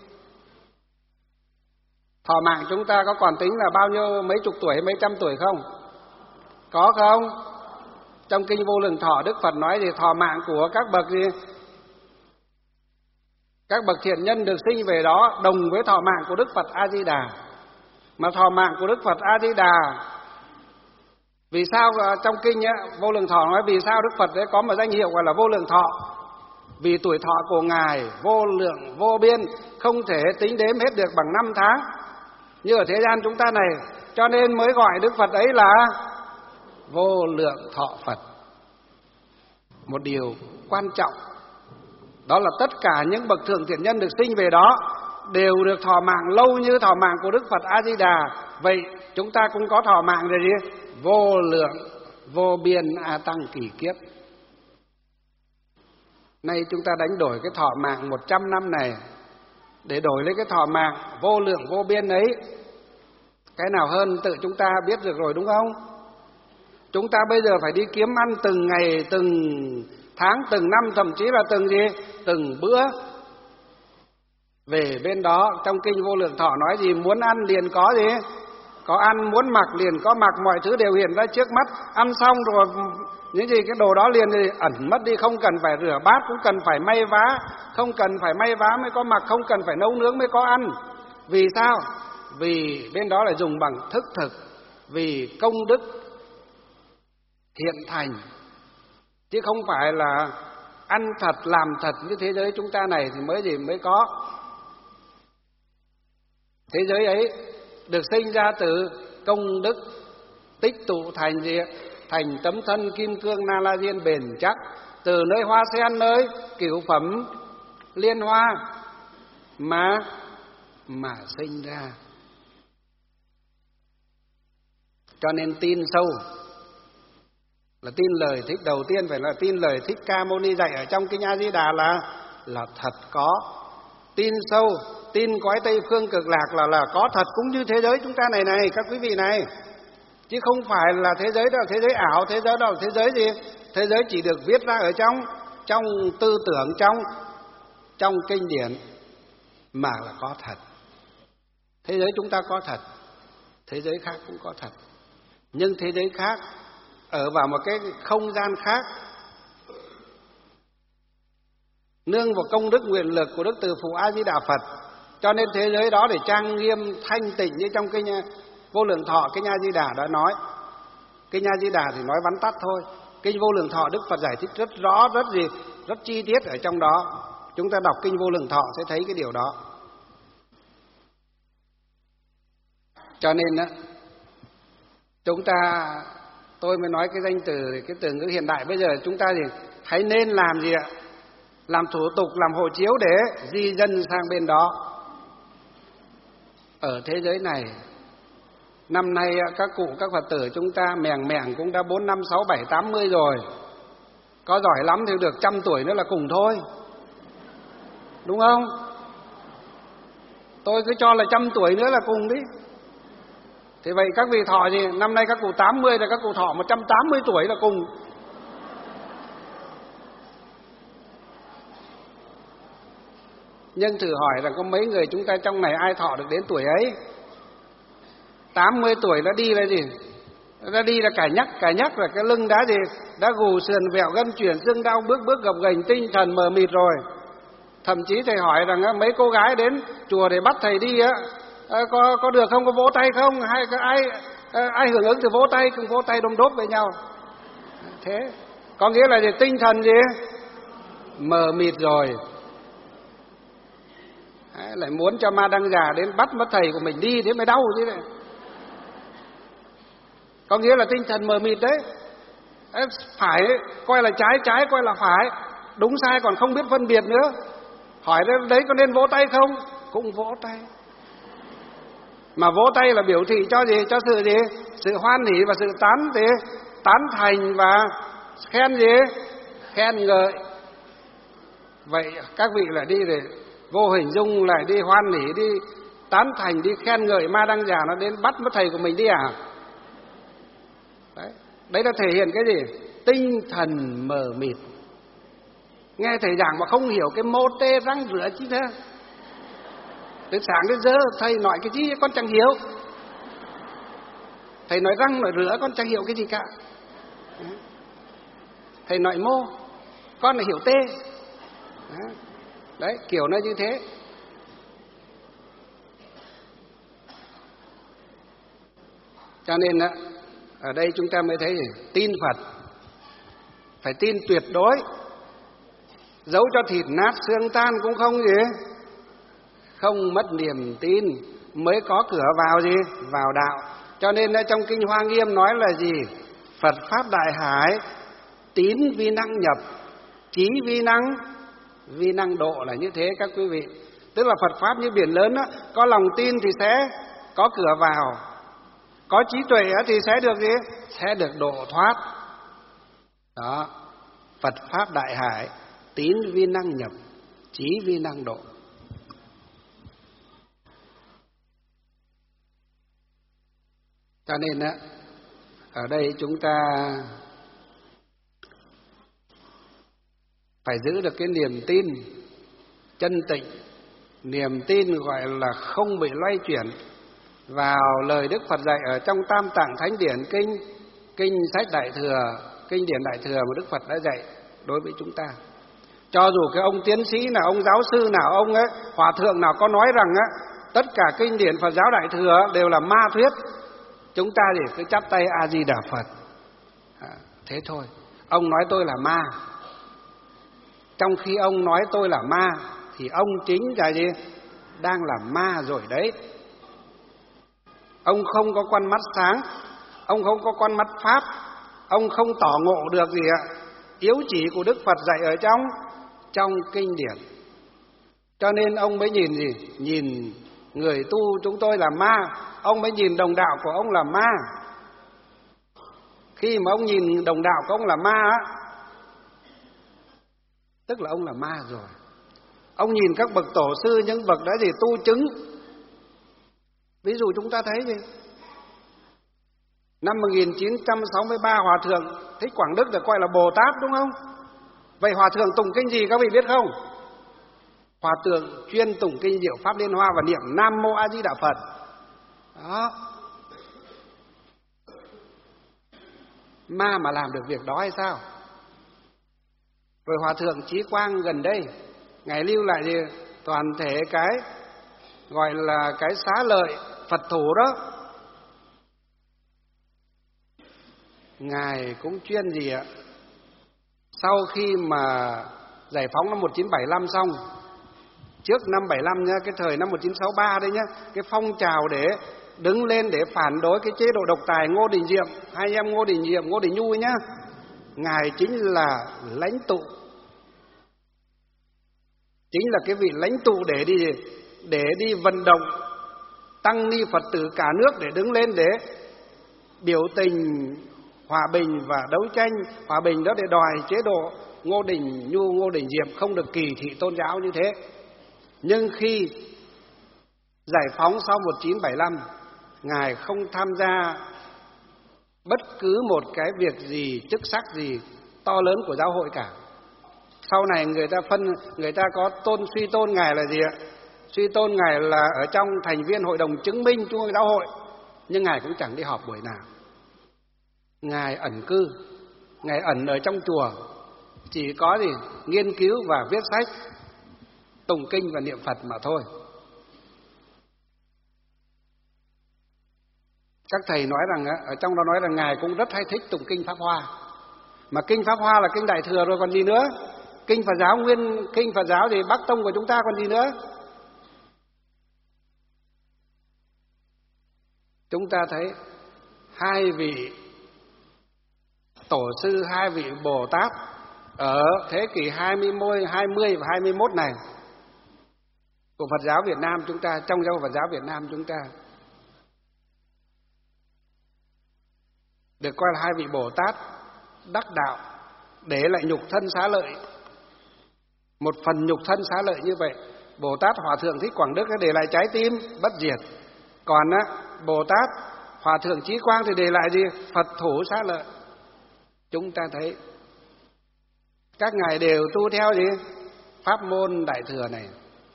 thọ mạng chúng ta có còn tính là bao nhiêu, mấy chục tuổi hay mấy trăm tuổi không? Có không? Trong kinh Vô Lượng Thọ Đức Phật nói gì? Thọ mạng của các bậc gì? Các bậc thiện nhân được sinh về đó đồng với thọ mạng của Đức Phật A Di Đà. Mà thọ mạng của Đức Phật A Di Đà, vì sao trong kinh ấy, Vô Lượng Thọ nói vì sao Đức Phật ấy có một danh hiệu gọi là Vô Lượng Thọ? Vì tuổi thọ của Ngài vô lượng vô biên, không thể tính đếm hết được bằng năm tháng như ở thế gian chúng ta này, cho nên mới gọi Đức Phật ấy là Vô Lượng Thọ Phật. Một điều quan trọng đó là tất cả những bậc thượng thiện nhân được sinh về đó đều được thọ mạng lâu như thọ mạng của Đức Phật A Di Đà. Vậy chúng ta cũng có thọ mạng rồi gì? Vô lượng vô biên a tăng kỳ kiếp. Nay chúng ta đánh đổi cái thọ mạng 100 năm này để đổi lấy cái thọ mạng vô lượng vô biên ấy. Cái nào hơn tự chúng ta biết được rồi, đúng không? Chúng ta bây giờ phải đi kiếm ăn từng ngày, từng tháng, từng năm, thậm chí là từng bữa. Về bên đó trong kinh Vô Lượng Thọ nói gì? Muốn ăn liền có gì? Có ăn, muốn mặc liền có mặc, mọi thứ đều hiện ra trước mắt. Ăn xong rồi những gì cái đồ đó liền thì ẩn mất đi, không cần phải rửa bát, cũng cần phải may vá, không cần phải may vá mới có mặc, không cần phải nấu nướng mới có ăn. Vì sao? Vì bên đó là dùng bằng thức thực, vì công đức hiện thành, chứ không phải là ăn thật làm thật như thế giới chúng ta này thì mới có. Thế giới ấy được sinh ra từ công đức tích tụ thành gì? Thành tấm thân kim cương na la diên bền chắc, từ nơi hoa sen, nơi cửu phẩm liên hoa mà sinh ra. Cho nên tin sâu là tin lời Thích, đầu tiên phải là tin lời Thích Ca Mâu Ni dạy ở trong kinh A Di Đà là thật có. Tin sâu, tin cõi Tây Phương Cực Lạc là có thật, cũng như thế giới chúng ta này các quý vị này. Chứ không phải là thế giới đó là thế giới ảo, thế giới đó là thế giới gì? Thế giới chỉ được viết ra ở trong tư tưởng, trong kinh điển mà là có thật. Thế giới chúng ta có thật, thế giới khác cũng có thật. Nhưng thế giới khác ở vào một cái không gian khác, nương vào công đức nguyện lực của Đức Từ Phụ A Di Đà Phật. Cho nên thế giới đó để trang nghiêm thanh tịnh như trong kinh Vô Lượng Thọ, kinh A Di Đà đã nói. Kinh A Di Đà thì nói vắn tắt thôi, kinh Vô Lượng Thọ Đức Phật giải thích rất rõ, rất chi tiết ở trong đó. Chúng ta đọc kinh Vô Lượng Thọ sẽ thấy cái điều đó. Cho nên đó, chúng ta, tôi mới nói cái danh từ, cái từ ngữ hiện đại bây giờ chúng ta thì hãy nên làm gì ạ? Làm thủ tục, làm hộ chiếu để di dân sang bên đó. Ở thế giới này Năm nay các cụ, các Phật tử chúng ta mèng cũng đã 4, 5, 6, 7, 80 rồi. Có giỏi lắm thì được 100 tuổi nữa là cùng thôi. Đúng không? Tôi cứ cho là 100 tuổi nữa là cùng đi. Thì vậy các vị thọ gì? Năm nay các cụ 80 là các cụ thọ 180 tuổi là cùng. Nhưng thử hỏi rằng có mấy người chúng ta trong này ai thọ được đến tuổi ấy? 80 tuổi đã đi là gì? Đã đi là cả nhắc là cái lưng đã gì? Đã gù sườn vẹo gân chuyển xương đau, bước gập ghềnh, tinh thần mờ mịt rồi. Thậm chí thầy hỏi rằng mấy cô gái đến chùa để bắt thầy đi á, có được không, có vỗ tay không? Hay ai hưởng ứng thì vỗ tay, cùng vỗ tay đôm đốp với nhau. Thế có nghĩa là gì? Tinh thần gì? Mờ mịt rồi. Đấy, lại muốn cho ma đăng già đến bắt mất thầy của mình đi, thế mới đau chứ này. Có nghĩa là tinh thần mờ mịt đấy. Phải coi là trái coi là phải, đúng sai còn không biết phân biệt nữa. Hỏi đấy có nên vỗ tay không? Cũng vỗ tay. Mà vỗ tay là biểu thị cho gì? Cho sự gì? Sự hoan hỉ và sự tán thành và khen gì? Khen ngợi. Vậy các vị lại đi để vô hình dung lại đi hoan hỉ, đi tán thành, đi khen ngợi ma đăng già nó đến bắt mất thầy của mình đi à? Đấy là thể hiện cái gì? Tinh thần mờ mịt. Nghe thầy giảng mà không hiểu cái mô tê răng rửa chứ thế. Từ sáng đến giờ thầy nói cái gì con chẳng hiểu. Thầy nói răng nói rửa con chẳng hiểu cái gì cả. Thầy nói mô, con lại hiểu tê. Đấy, kiểu nó như thế. Cho nên ở đây chúng ta mới thấy gì? Tin Phật phải tin tuyệt đối. Dẫu cho thịt nát xương tan cũng không gì, không mất niềm tin mới có cửa vào gì? Vào đạo. Cho nên trong Kinh Hoa Nghiêm nói là gì? Phật Pháp Đại Hải, tín vi năng nhập, chí vi năng độ, là như thế các quý vị. Tức là Phật Pháp như biển lớn đó, có lòng tin thì sẽ có cửa vào, có trí tuệ thì sẽ được gì? Sẽ được độ thoát. Đó, Phật Pháp Đại Hải, tín vi năng nhập, chí vi năng độ. Cho nên ở đây chúng ta phải giữ được cái niềm tin chân tịnh, niềm tin gọi là không bị loay chuyển vào lời Đức Phật dạy ở trong Tam Tạng Thánh Điển kinh sách Đại Thừa, kinh điển Đại Thừa mà Đức Phật đã dạy đối với chúng ta. Cho dù cái ông tiến sĩ nào, ông giáo sư nào, ông hòa thượng nào có nói rằng tất cả kinh điển Phật giáo Đại Thừa đều là ma thuyết, chúng ta thì cứ chắp tay A Di Đà Phật. Thế thôi. Ông nói tôi là ma. Trong khi ông nói tôi là ma thì ông chính là gì? Đang là ma rồi đấy. Ông không có con mắt sáng, ông không có con mắt pháp, ông không tỏ ngộ được gì yếu chỉ của Đức Phật dạy ở trong kinh điển. Cho nên ông mới nhìn gì? Nhìn người tu chúng tôi là ma. Ông mới nhìn đồng đạo của ông là ma. Khi mà ông nhìn đồng đạo của ông là ma tức là ông là ma rồi. Ông nhìn các bậc tổ sư, những bậc đã gì tu chứng. Ví dụ chúng ta thấy gì? Năm 1963 Hòa Thượng Thích Quảng Đức được coi là Bồ Tát đúng không? Vậy Hòa Thượng tụng kinh gì các vị biết không? Hòa Thượng chuyên tụng kinh Diệu Pháp Liên Hoa và niệm Nam Mô A Di Đà Phật. Đó. Ma mà làm được việc đó hay sao? Rồi Hòa Thượng Chí Quang gần đây Ngài lưu lại gì? Toàn thể cái gọi là cái xá lợi Phật thủ đó. Ngài cũng chuyên gì ạ? Sau khi mà giải phóng năm 1975 xong, trước năm 75 nhá, cái thời năm 1963 đây nhá, cái phong trào để đứng lên để phản đối cái chế độ độc tài Ngô Đình Diệm, hai em Ngô Đình Diệm, Ngô Đình Nhu nhá. Ngài chính là lãnh tụ, chính là cái vị lãnh tụ để đi vận động tăng ni Phật tử cả nước để đứng lên để biểu tình hòa bình và đấu tranh hòa bình đó, để đòi chế độ Ngô Đình Nhu, Ngô Đình Diệm không được kỳ thị tôn giáo như thế. Nhưng khi giải phóng sau 1975, Ngài không tham gia bất cứ một cái việc gì, chức sắc gì to lớn của giáo hội cả. Sau này người ta có suy tôn Ngài là gì ạ? Suy tôn Ngài là ở trong thành viên hội đồng chứng minh Trung ương Giáo hội, nhưng Ngài cũng chẳng đi họp buổi nào. Ngài ẩn cư, Ngài ẩn ở trong chùa, chỉ có gì nghiên cứu và viết sách, tụng kinh và niệm Phật mà thôi. Các thầy nói rằng, ở trong đó nói rằng Ngài cũng rất hay thích tụng kinh Pháp Hoa. Mà kinh Pháp Hoa là kinh Đại Thừa rồi còn gì nữa. Kinh Phật giáo thì Bắc Tông của chúng ta còn gì nữa. Chúng ta thấy hai vị tổ sư, hai vị Bồ Tát ở thế kỷ 20 và 21 này của Phật giáo Việt Nam chúng ta, trong giáo Phật giáo Việt Nam chúng ta, được coi là hai vị Bồ Tát đắc đạo, để lại nhục thân xá lợi. Một phần nhục thân xá lợi như vậy, Bồ Tát Hòa Thượng Thích Quảng Đức để lại trái tim bất diệt. Còn Bồ Tát Hòa Thượng Chí Quang thì để lại gì? Phật thủ xá lợi. Chúng ta thấy các ngài đều tu theo gì? Pháp môn Đại Thừa này.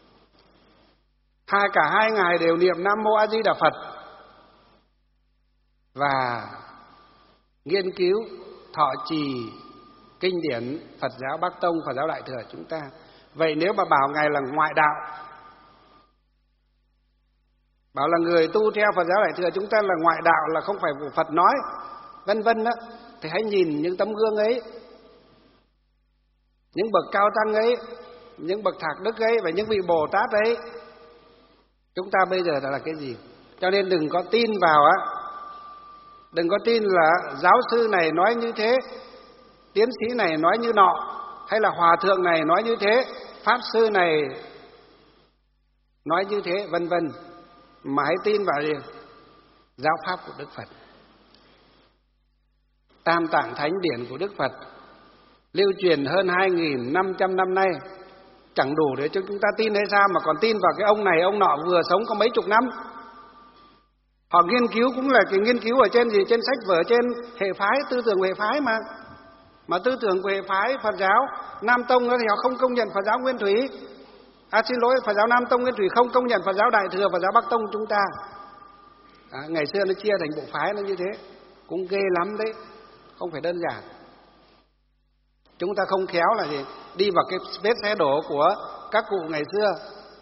Cả hai ngài đều niệm Nam Mô A Di Đà Phật và nghiên cứu thọ trì kinh điển Phật giáo Bắc Tông, Phật giáo Đại Thừa chúng ta. Vậy nếu mà bảo ngài là ngoại đạo, bảo là người tu theo Phật giáo Đại Thừa chúng ta là ngoại đạo, là không phải của Phật nói, vân vân đó, thì hãy nhìn những tấm gương ấy, những bậc cao tăng ấy, những bậc thạc đức ấy và những vị Bồ Tát ấy. Chúng ta bây giờ là cái gì? Cho nên đừng có tin vào đừng có tin là giáo sư này nói như thế, tiến sĩ này nói như nọ, hay là hòa thượng này nói như thế, pháp sư này nói như thế, vân vân, mà hãy tin vào gì? Giáo pháp của Đức Phật. Tam Tạng Thánh Điển của Đức Phật lưu truyền hơn 2.500 năm nay, chẳng đủ để cho chúng ta tin hay sao mà còn tin vào cái ông này ông nọ vừa sống có mấy chục năm. Họ nghiên cứu cũng là cái nghiên cứu ở trên gì? Trên sách vở, trên hệ phái, tư tưởng hệ phái mà. Mà tư tưởng của hệ phái Phật giáo Nam Tông đó thì họ không công nhận Phật giáo Nguyên Thủy. Phật giáo Nam Tông Nguyên Thủy không công nhận Phật giáo Đại Thừa, Phật giáo Bắc Tông chúng ta. Ngày xưa nó chia thành bộ phái nó như thế, cũng ghê lắm đấy, không phải đơn giản. Chúng ta không khéo là gì? Đi vào cái vết xe đổ của các cụ ngày xưa.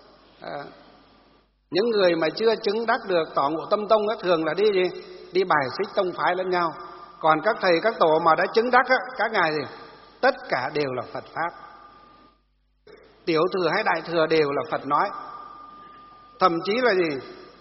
Những người mà chưa chứng đắc được tỏ ngộ tâm tông á, thường là đi gì? Đi bài xích tông phái lẫn nhau. Còn các thầy các tổ mà đã chứng đắc á, các ngài gì? Tất cả đều là Phật pháp. Tiểu thừa hay đại thừa đều là Phật nói. Thậm chí là gì?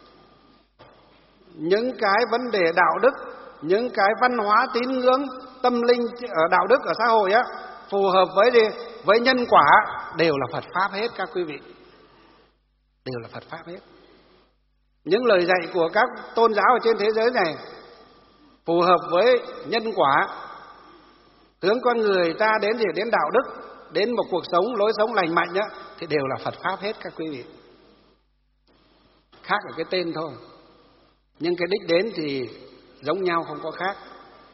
Những cái vấn đề đạo đức, những cái văn hóa tín ngưỡng, tâm linh ở đạo đức ở xã hội á, phù hợp với gì? Với nhân quả đều là Phật pháp hết các quý vị. Đều là Phật pháp hết. Những lời dạy của các tôn giáo ở trên thế giới này phù hợp với nhân quả, hướng con người ta đến gì? Đến đạo đức, đến một cuộc sống, lối sống lành mạnh á, thì đều là Phật pháp hết các quý vị. Khác ở cái tên thôi, nhưng cái đích đến thì giống nhau, không có khác.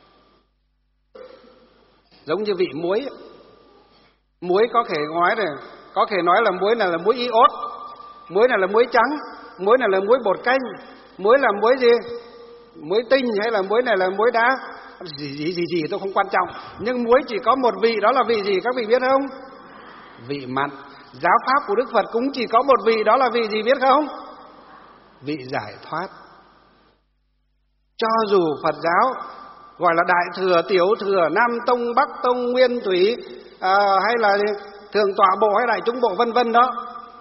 Giống như vị muối. Muối có thể nói là muối này là muối iốt, muối này là muối trắng, muối này là muối bột canh, muối là muối gì? Muối tinh hay là muối này là muối đá? Gì tôi không quan trọng. Nhưng muối chỉ có một vị, đó là vị gì các vị biết không? Vị mặn. Giáo pháp của Đức Phật cũng chỉ có một vị, đó là vị gì biết không? Vị giải thoát. Cho dù Phật giáo gọi là Đại Thừa, Tiểu Thừa, Nam Tông, Bắc Tông, Nguyên Thủy, hay là Thượng Tọa Bộ hay Đại Chúng Bộ vân vân đó,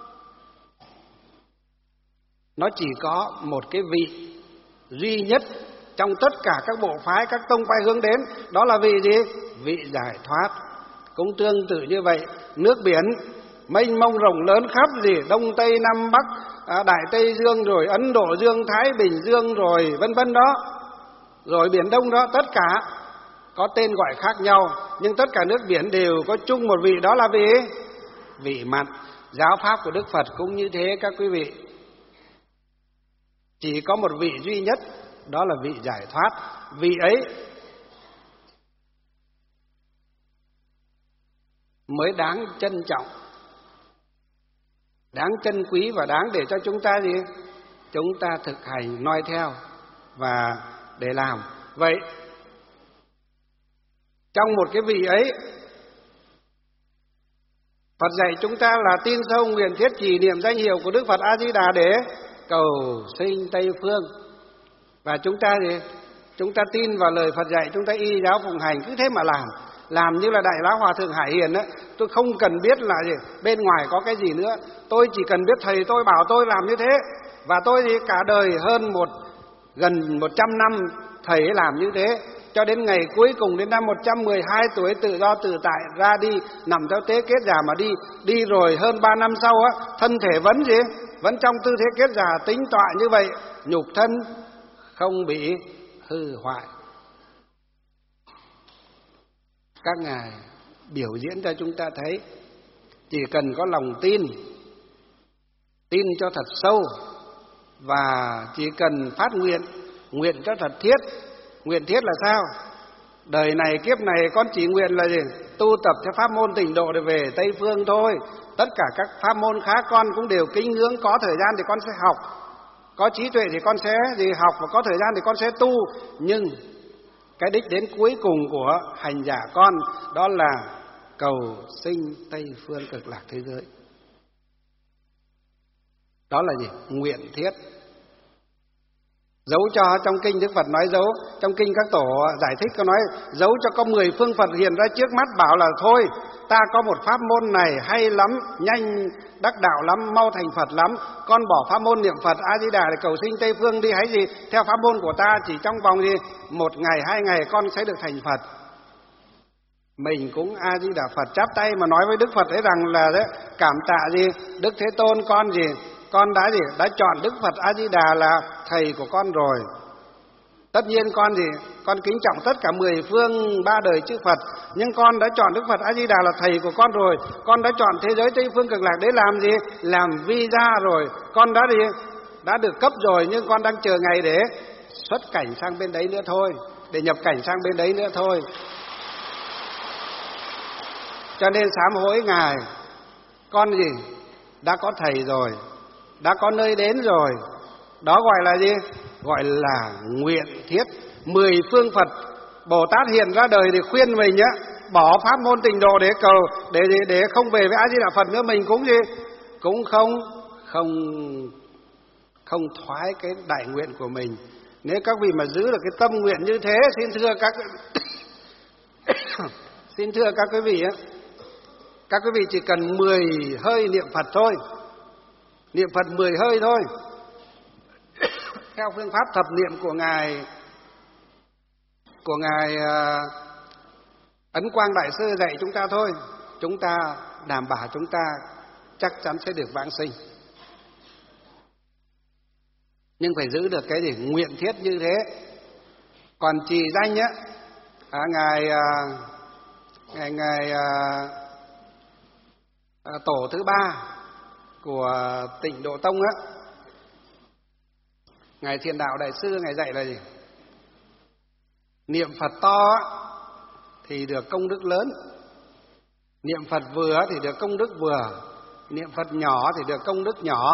nó chỉ có một cái vị duy nhất trong tất cả các bộ phái, các tông phái hướng đến, đó là vị gì? Vị giải thoát. Cũng tương tự như vậy, nước biển mênh mông rộng lớn khắp Đông Tây Nam Bắc, Đại Tây Dương, rồi Ấn Độ Dương, Thái Bình Dương, rồi vân vân đó, rồi Biển Đông đó, tất cả có tên gọi khác nhau, nhưng tất cả nước biển đều có chung một vị, đó là vị mặn. Giáo pháp của Đức Phật cũng như thế các quý vị. Chỉ có một vị duy nhất, đó là vị giải thoát. Vị ấy mới đáng trân trọng, đáng trân quý và đáng để cho chúng ta chúng ta thực hành noi theo và để làm. Vậy trong một cái vị ấy, Phật dạy chúng ta là tin sâu nguyện thiết trì niệm danh hiệu của Đức Phật A Di Đà để cầu sinh Tây phương. Và chúng ta tin vào lời Phật dạy, chúng ta y giáo phụng hành, cứ thế mà làm như là Đại Lão Hòa Thượng Hải Hiền ấy. Tôi không cần biết là bên ngoài có cái gì nữa, tôi chỉ cần biết thầy tôi bảo tôi làm như thế. Và tôi cả đời gần 100 năm thầy ấy làm như thế, cho đến ngày cuối cùng, đến năm 112 tuổi tự do tự tại ra đi, nằm theo thế kết già mà đi rồi hơn 3 năm sau á, thân thể vẫn trong tư thế kết già tính tọa như vậy, nhục thân không bị hư hoại. Các ngài biểu diễn cho chúng ta thấy, chỉ cần có lòng tin cho thật sâu, và chỉ cần phát nguyện cho thật thiết. Nguyện thiết là sao? Đời này kiếp này con chỉ nguyện là tu tập theo pháp môn Tịnh Độ để về Tây phương thôi. Tất cả các pháp môn khác con cũng đều kính ngưỡng, có thời gian thì con sẽ học, có trí tuệ thì con sẽ học, và có thời gian thì con sẽ tu. Nhưng cái đích đến cuối cùng của hành giả con đó là cầu sinh Tây phương cực lạc thế giới. Đó là nguyện thiết. Dấu cho trong kinh Đức Phật nói dấu, trong kinh các tổ giải thích có nói dấu cho có 10 phương Phật hiện ra trước mắt, bảo là thôi, ta có một pháp môn này hay lắm, nhanh đắc đạo lắm, mau thành Phật lắm, con bỏ pháp môn niệm Phật A Di Đà để cầu sinh Tây phương đi, hãy theo pháp môn của ta, chỉ trong vòng 1 ngày 2 ngày con sẽ được thành Phật. Mình cũng A Di Đà Phật chắp tay mà nói với Đức Phật ấy rằng là cảm tạ Đức Thế Tôn, con đã chọn Đức Phật A Di Đà là thầy của con rồi. Tất nhiên con kính trọng tất cả 10 phương 3 đời chư Phật, nhưng con đã chọn Đức Phật A Di Đà là thầy của con rồi. Con đã chọn thế giới Tây phương cực lạc để làm làm visa rồi. Con đã được cấp rồi, nhưng con đang chờ ngày để xuất cảnh sang bên đấy nữa thôi, để nhập cảnh sang bên đấy nữa thôi. Cho nên sám hối Ngài, con đã có thầy rồi, đã có nơi đến rồi. Đó gọi là gọi là nguyện thiết. 10 phương Phật Bồ Tát hiện ra đời để khuyên mình bỏ pháp môn Tịnh Độ để cầu, để không về với A Di Đà Phật nữa. Mình cũng không thoái cái đại nguyện của mình. Nếu các vị mà giữ được cái tâm nguyện như thế, xin thưa các quý vị các quý vị chỉ cần 10 hơi niệm Phật thôi, niệm Phật 10 hơi thôi, theo phương pháp thập niệm của ngài Ấn Quang Đại Sư dạy chúng ta thôi, chúng ta đảm bảo chúng ta chắc chắn sẽ được vãng sinh. Nhưng phải giữ được cái nguyện thiết như thế. Còn trì danh ngài tổ thứ 3 của Tịnh Độ Tông ngài Thiền Đạo Đại Sư, ngài dạy là niệm Phật to thì được công đức lớn, niệm Phật vừa thì được công đức vừa, niệm Phật nhỏ thì được công đức nhỏ.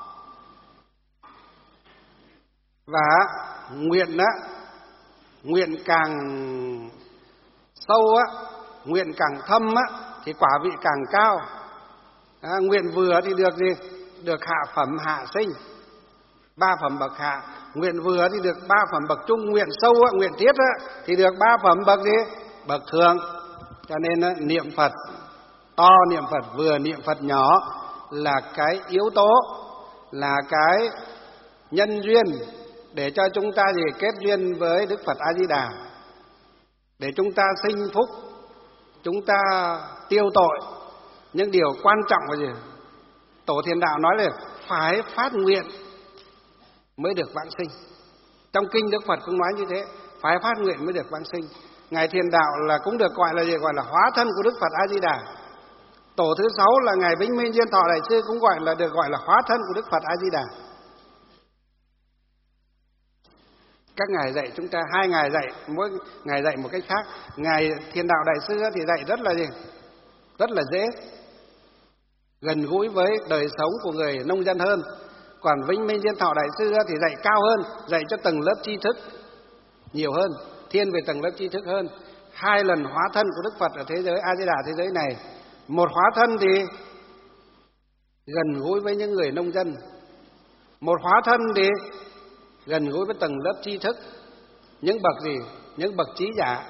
Và nguyện càng sâu nguyện càng thâm thì quả vị càng cao. Nguyện vừa thì được hạ phẩm hạ sinh, 3 phẩm bậc hạ. Nguyện vừa thì được 3 phẩm bậc trung. Nguyện sâu nguyện thiết thì được 3 phẩm bậc thường. Cho nên niệm Phật to, niệm Phật vừa, niệm Phật nhỏ là cái yếu tố, là cái nhân duyên để cho chúng ta kết duyên với Đức Phật A Di Đà, để chúng ta sinh phúc, chúng ta tiêu tội, Nhưng điều quan trọng là gì? Tổ Thiền Đạo nói là phải phát nguyện mới được vãng sinh. Trong kinh Đức Phật cũng nói như thế, phải phát nguyện mới được vãng sinh. Ngài Thiền Đạo là cũng được gọi là gì? Gọi là hóa thân của Đức Phật A Di Đà. Tổ thứ 6 là ngài Vĩnh Minh Diên Thọ Đại sư cũng được gọi là hóa thân của Đức Phật A Di Đà. Các ngài dạy chúng ta, 2 ngài dạy, mỗi ngài dạy một cách khác. Ngài Thiền Đạo Đại sư thì dạy rất là gì? Rất là dễ, gần gũi với đời sống của người nông dân hơn. Còn Vĩnh Minh Diên Thọ Đại sư thì dạy cao hơn, dạy cho tầng lớp tri thức nhiều hơn, thiên về tầng lớp tri thức hơn. 2 lần hóa thân của Đức Phật ở thế giới A Di Đà thế giới này. Một hóa thân thì gần gũi với những người nông dân, một hóa thân thì gần gũi với tầng lớp tri thức, những bậc gì? Những bậc trí giả.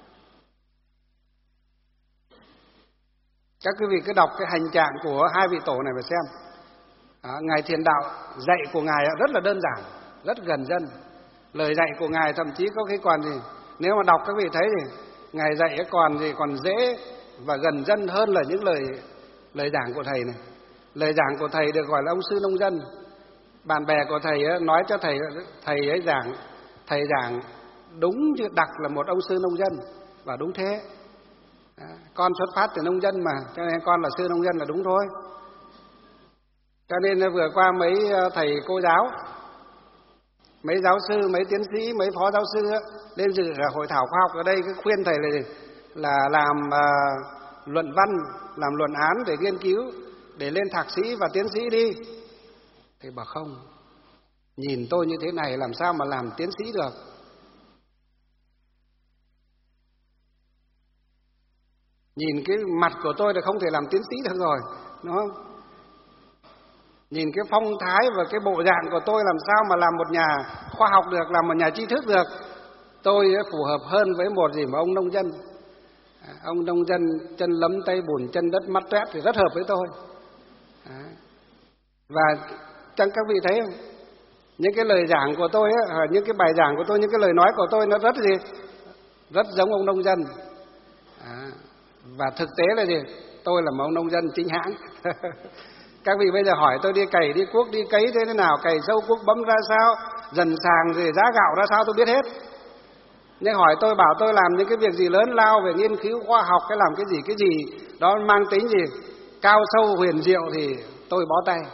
Các quý vị cứ đọc cái hành trạng của 2 vị tổ này mà xem. Ngài Thiền Đạo dạy của ngài rất là đơn giản, rất gần dân. Lời dạy của ngài thậm chí có khi còn gì, nếu mà đọc các vị thấy thì ngài dạy còn dễ và gần dân hơn là những lời giảng của thầy này. Lời giảng của thầy được gọi là ông sư nông dân. Bạn bè của thầy nói cho thầy ấy thầy giảng đúng như đặc là một ông sư nông dân, và đúng thế. Con xuất phát từ nông dân mà, cho nên con là sư nông dân là đúng thôi. Cho nên vừa qua mấy thầy cô giáo, mấy giáo sư, mấy tiến sĩ, mấy phó giáo sư lên dự hội thảo khoa học ở đây, cứ khuyên thầy là làm luận văn, làm luận án để nghiên cứu, để lên thạc sĩ và tiến sĩ đi. Thầy bảo không, nhìn tôi như thế này làm sao mà làm tiến sĩ được. Nhìn cái mặt của tôi là không thể làm tiến sĩ được rồi, đúng không? Nhìn cái phong thái và cái bộ dạng của tôi làm sao mà làm một nhà khoa học được, làm một nhà tri thức được. Tôi phù hợp hơn với một ông nông dân. Ông nông dân chân lấm tay bùn, chân đất mắt toét thì rất hợp với tôi. Và chẳng các vị thấy không? Những cái lời giảng của tôi, những cái bài giảng của tôi, những cái lời nói của tôi nó rất giống ông nông dân. Và thực tế là gì? Tôi là một ông nông dân chính hãng. Các vị bây giờ hỏi tôi đi cày, đi cuốc, đi cấy thế nào, cày sâu cuốc bấm ra sao, dần sàng rồi giá gạo ra sao tôi biết hết. Nhưng hỏi tôi, bảo tôi làm những cái việc gì lớn lao về nghiên cứu khoa học, cái làm cái gì đó mang tính gì cao sâu huyền diệu thì tôi bó tay.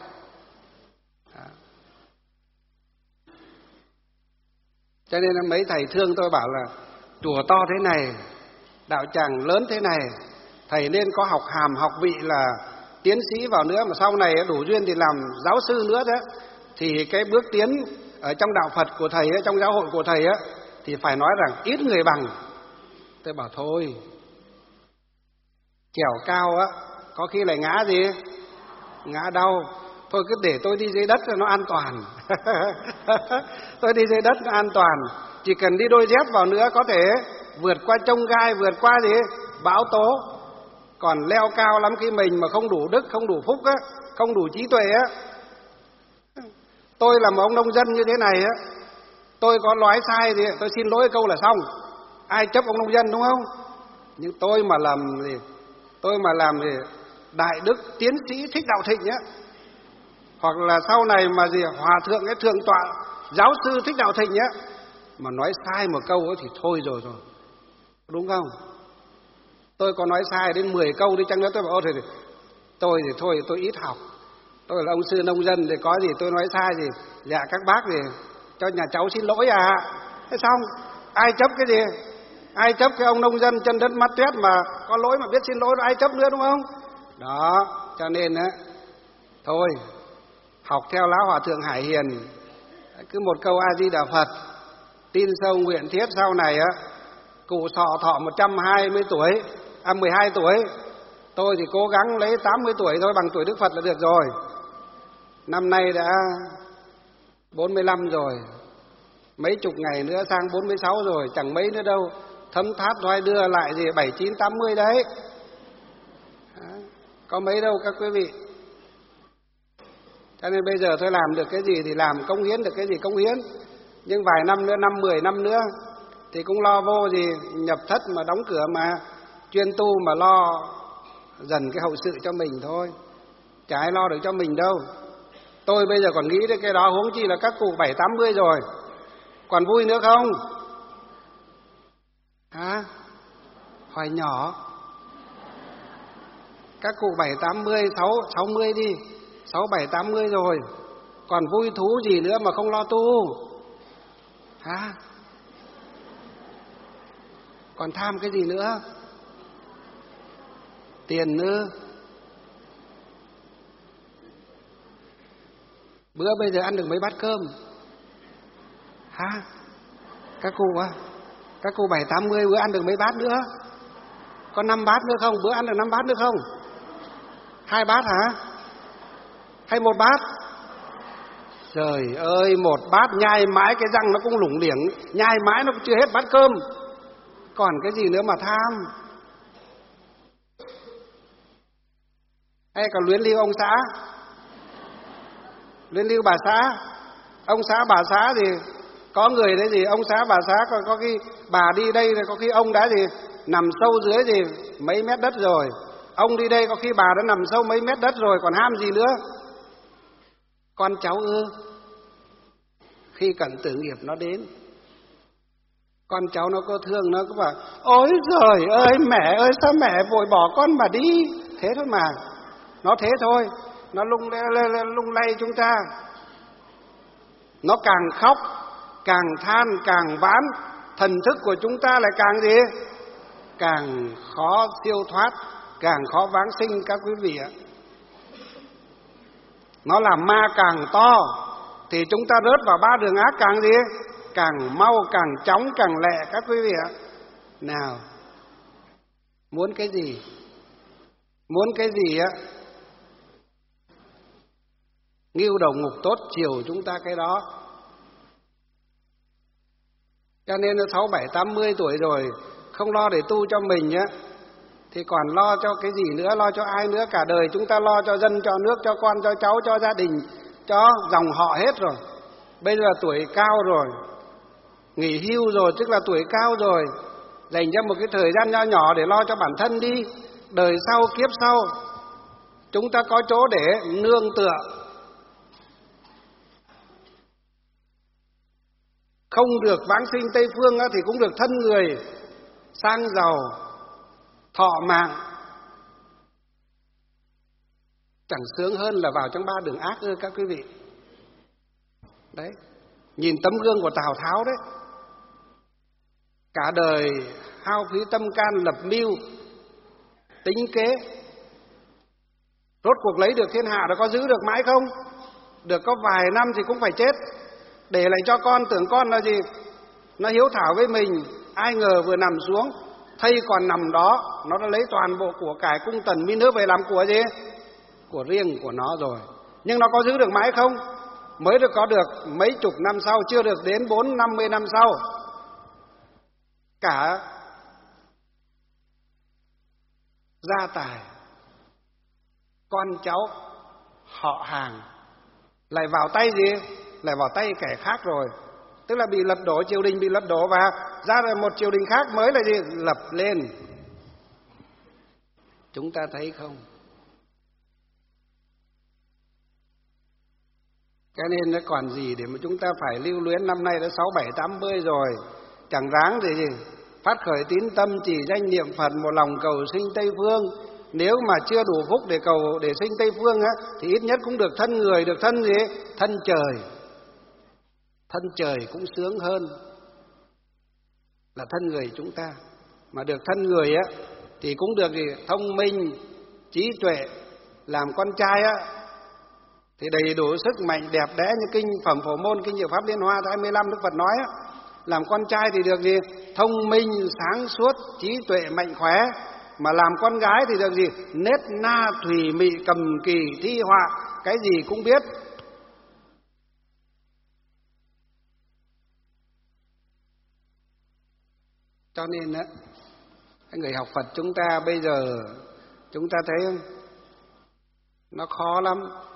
Cho nên mấy thầy thương tôi bảo là chùa to thế này, đạo tràng lớn thế này, thầy nên có học hàm học vị là tiến sĩ vào nữa, mà sau này đủ duyên thì làm giáo sư nữa đó. Thì cái bước tiến ở trong đạo Phật của thầy, trong giáo hội của thầy thì phải nói rằng ít người bằng. Tôi bảo thôi, trèo cao có khi lại ngã gì, ngã đau. Thôi cứ để tôi đi dưới đất cho nó an toàn. Tôi đi dưới đất nó an toàn, chỉ cần đi đôi dép vào nữa có thể vượt qua chông gai, vượt qua bão tố. Còn leo cao lắm khi mình mà không đủ đức, không đủ phúc không đủ trí tuệ Tôi là một ông nông dân như thế này tôi có nói sai thì tôi xin lỗi câu là xong. Ai chấp ông nông dân, đúng không? Nhưng tôi mà làm đại đức tiến sĩ Thích Đạo Thịnh hoặc là sau này mà hòa thượng cái thượng tọa giáo sư Thích Đạo Thịnh mà nói sai một câu thì thôi rồi, đúng không? Tôi có nói sai đến 10 câu đi chăng nữa tôi bảo tôi thì thôi, tôi ít học, tôi là ông sư nông dân thì có gì tôi nói sai thì dạ các bác thì cho nhà cháu xin lỗi thế xong. Ai chấp cái gì? Ai chấp cái ông nông dân chân đất mắt toét mà có lỗi mà biết xin lỗi, ai chấp nữa, đúng không? Đó, cho nên thôi học theo Lão Hòa Thượng Hải Hiền, cứ một câu A Di Đà Phật, tin sâu nguyện thiết, sau này cụ thọ 120 tuổi, 12 tuổi. Tôi thì cố gắng lấy 80 tuổi thôi, bằng tuổi Đức Phật là được rồi. Năm nay đã 45 rồi, mấy chục ngày nữa sang 46 rồi, chẳng mấy nữa đâu. Thấm tháp thôi đưa lại 79, 80 đấy. Có mấy đâu các quý vị. Cho nên bây giờ tôi làm được cái gì thì làm, cống hiến được cái gì cống hiến. Nhưng vài năm nữa, 10 năm nữa thì cũng lo vô nhập thất mà đóng cửa mà chuyên tu mà lo dần cái hậu sự cho mình thôi, chả ai lo được cho mình đâu. Tôi bây giờ còn nghĩ đến cái đó, huống chi là các cụ 70-80 rồi, còn vui nữa không? Hả? Hỏi nhỏ. Các cụ 70-80, 60 đi, 67-80 rồi, còn vui thú gì nữa mà không lo tu? Hả? Còn tham cái gì nữa? Tiền nữa. Bữa bây giờ ăn được mấy bát cơm? Hả? Các cụ à? Các cụ 70-80 bữa ăn được mấy bát nữa? Có 5 bát nữa không? Bữa ăn được 5 bát nữa không? 2 bát hả? Hay 1 bát? Trời ơi, 1 bát nhai mãi cái răng nó cũng lủng liểng, nhai mãi nó cũng chưa hết bát cơm. Còn cái gì nữa mà tham? Hay còn luyến lưu ông xã, luyến lưu bà xã. Ông xã bà xã thì có người đấy gì, ông xã bà xã có khi bà đi đây có khi ông đã gì nằm sâu dưới gì mấy mét đất rồi, ông đi đây có khi bà đã nằm sâu mấy mét đất rồi, còn ham gì nữa? Con cháu ư? Khi cận tử nghiệp nó đến, con cháu nó có thương, nó cứ bảo ôi giời ơi mẹ ơi, sao mẹ vội bỏ con mà đi. Thế thôi mà, nó thế thôi, nó lung lay chúng ta. Nó càng khóc, càng than, càng vãn, thần thức của chúng ta lại càng gì? Càng khó siêu thoát, càng khó vãng sinh các quý vị ạ. Nó làm ma càng to thì chúng ta rớt vào 3 đường ác càng gì? Càng mau, càng chóng, càng lẹ các quý vị ạ. Nào, muốn cái gì? Muốn cái gì á? Ngưu đầu ngục tốt chiều chúng ta cái đó. Cho nên là 67-80 tuổi rồi không lo để tu cho mình á, thì còn lo cho cái gì nữa, lo cho ai nữa? Cả đời chúng ta lo cho dân, cho nước, cho con, cho cháu, cho gia đình, cho dòng họ hết rồi. Bây giờ tuổi cao rồi, nghỉ hưu rồi, tức là tuổi cao rồi, dành cho một cái thời gian nho nhỏ để lo cho bản thân đi. Đời sau, kiếp sau chúng ta có chỗ để nương tựa. Không được vãng sinh Tây Phương thì cũng được thân người sang giàu, thọ mạng. Chẳng sướng hơn là vào trong 3 đường ác ư các quý vị. Đấy, nhìn tấm gương của Tào Tháo đấy, cả đời hao phí tâm can lập mưu tính kế, rốt cuộc lấy được thiên hạ, rồi có giữ được mãi không? Được có vài năm thì cũng phải chết, để lại cho con, tưởng con là gì? Nó hiếu thảo với mình. Ai ngờ vừa nằm xuống, thây còn nằm đó, nó đã lấy toàn bộ của cải cung tần mỹ nữ về làm của gì? Của riêng của nó rồi. Nhưng nó có giữ được mãi không? Mới được có được mấy chục năm sau, chưa được đến 40-50 năm sau. Cả gia tài, con cháu, họ hàng lại vào tay gì? Lại vào tay kẻ khác rồi. Tức là bị lật đổ, triều đình bị lật đổ, và ra rồi một triều đình khác mới là gì? Lập lên. Chúng ta thấy không? Cho nên nó còn gì để mà chúng ta phải lưu luyến. Năm nay đã 67-80 rồi, chẳng ráng gì phát khởi tín tâm chỉ danh niệm Phật, một lòng cầu sinh Tây Phương. Nếu mà chưa đủ phúc để cầu để sinh Tây Phương á, thì ít nhất cũng được thân người, được thân gì? Thân trời. Thân trời cũng sướng hơn là thân người chúng ta. Mà được thân người á thì cũng được gì? Thông minh, trí tuệ. Làm con trai á thì đầy đủ sức mạnh đẹp đẽ như kinh Phẩm Phổ Môn, kinh Diệu Pháp Liên Hoa 25 Đức Phật nói á. Làm con trai thì được gì? Thông minh, sáng suốt, trí tuệ, mạnh khỏe. Mà làm con gái thì được gì? Nết na, thùy mị, cầm kỳ, thi họa, cái gì cũng biết. Cho nên á, người học Phật chúng ta bây giờ chúng ta thấy nó khó lắm.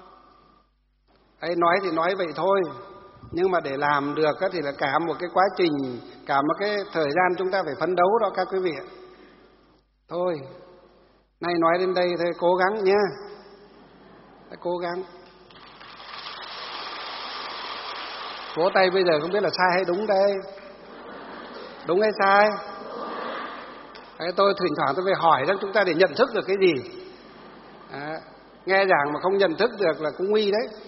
Ấy nói thì nói vậy thôi, nhưng mà để làm được thì là cả một cái quá trình, cả một cái thời gian chúng ta phải phấn đấu đó các quý vị. Thôi, Nay nói đến đây thôi, cố gắng nhé. Cố gắng. Vỗ tay bây giờ không biết là sai hay đúng đây. Đúng hay sai? Đấy, tôi thỉnh thoảng tôi phải hỏi rằng chúng ta để nhận thức được cái gì. Nghe giảng mà không nhận thức được là cũng nguy đấy.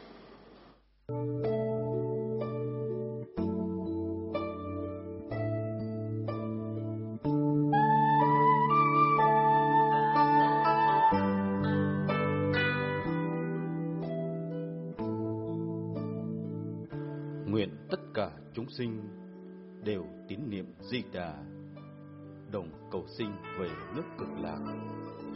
Nguyện tất cả chúng sinh đều tín niệm Di Đà, đồng cầu sinh về nước Cực Lạc.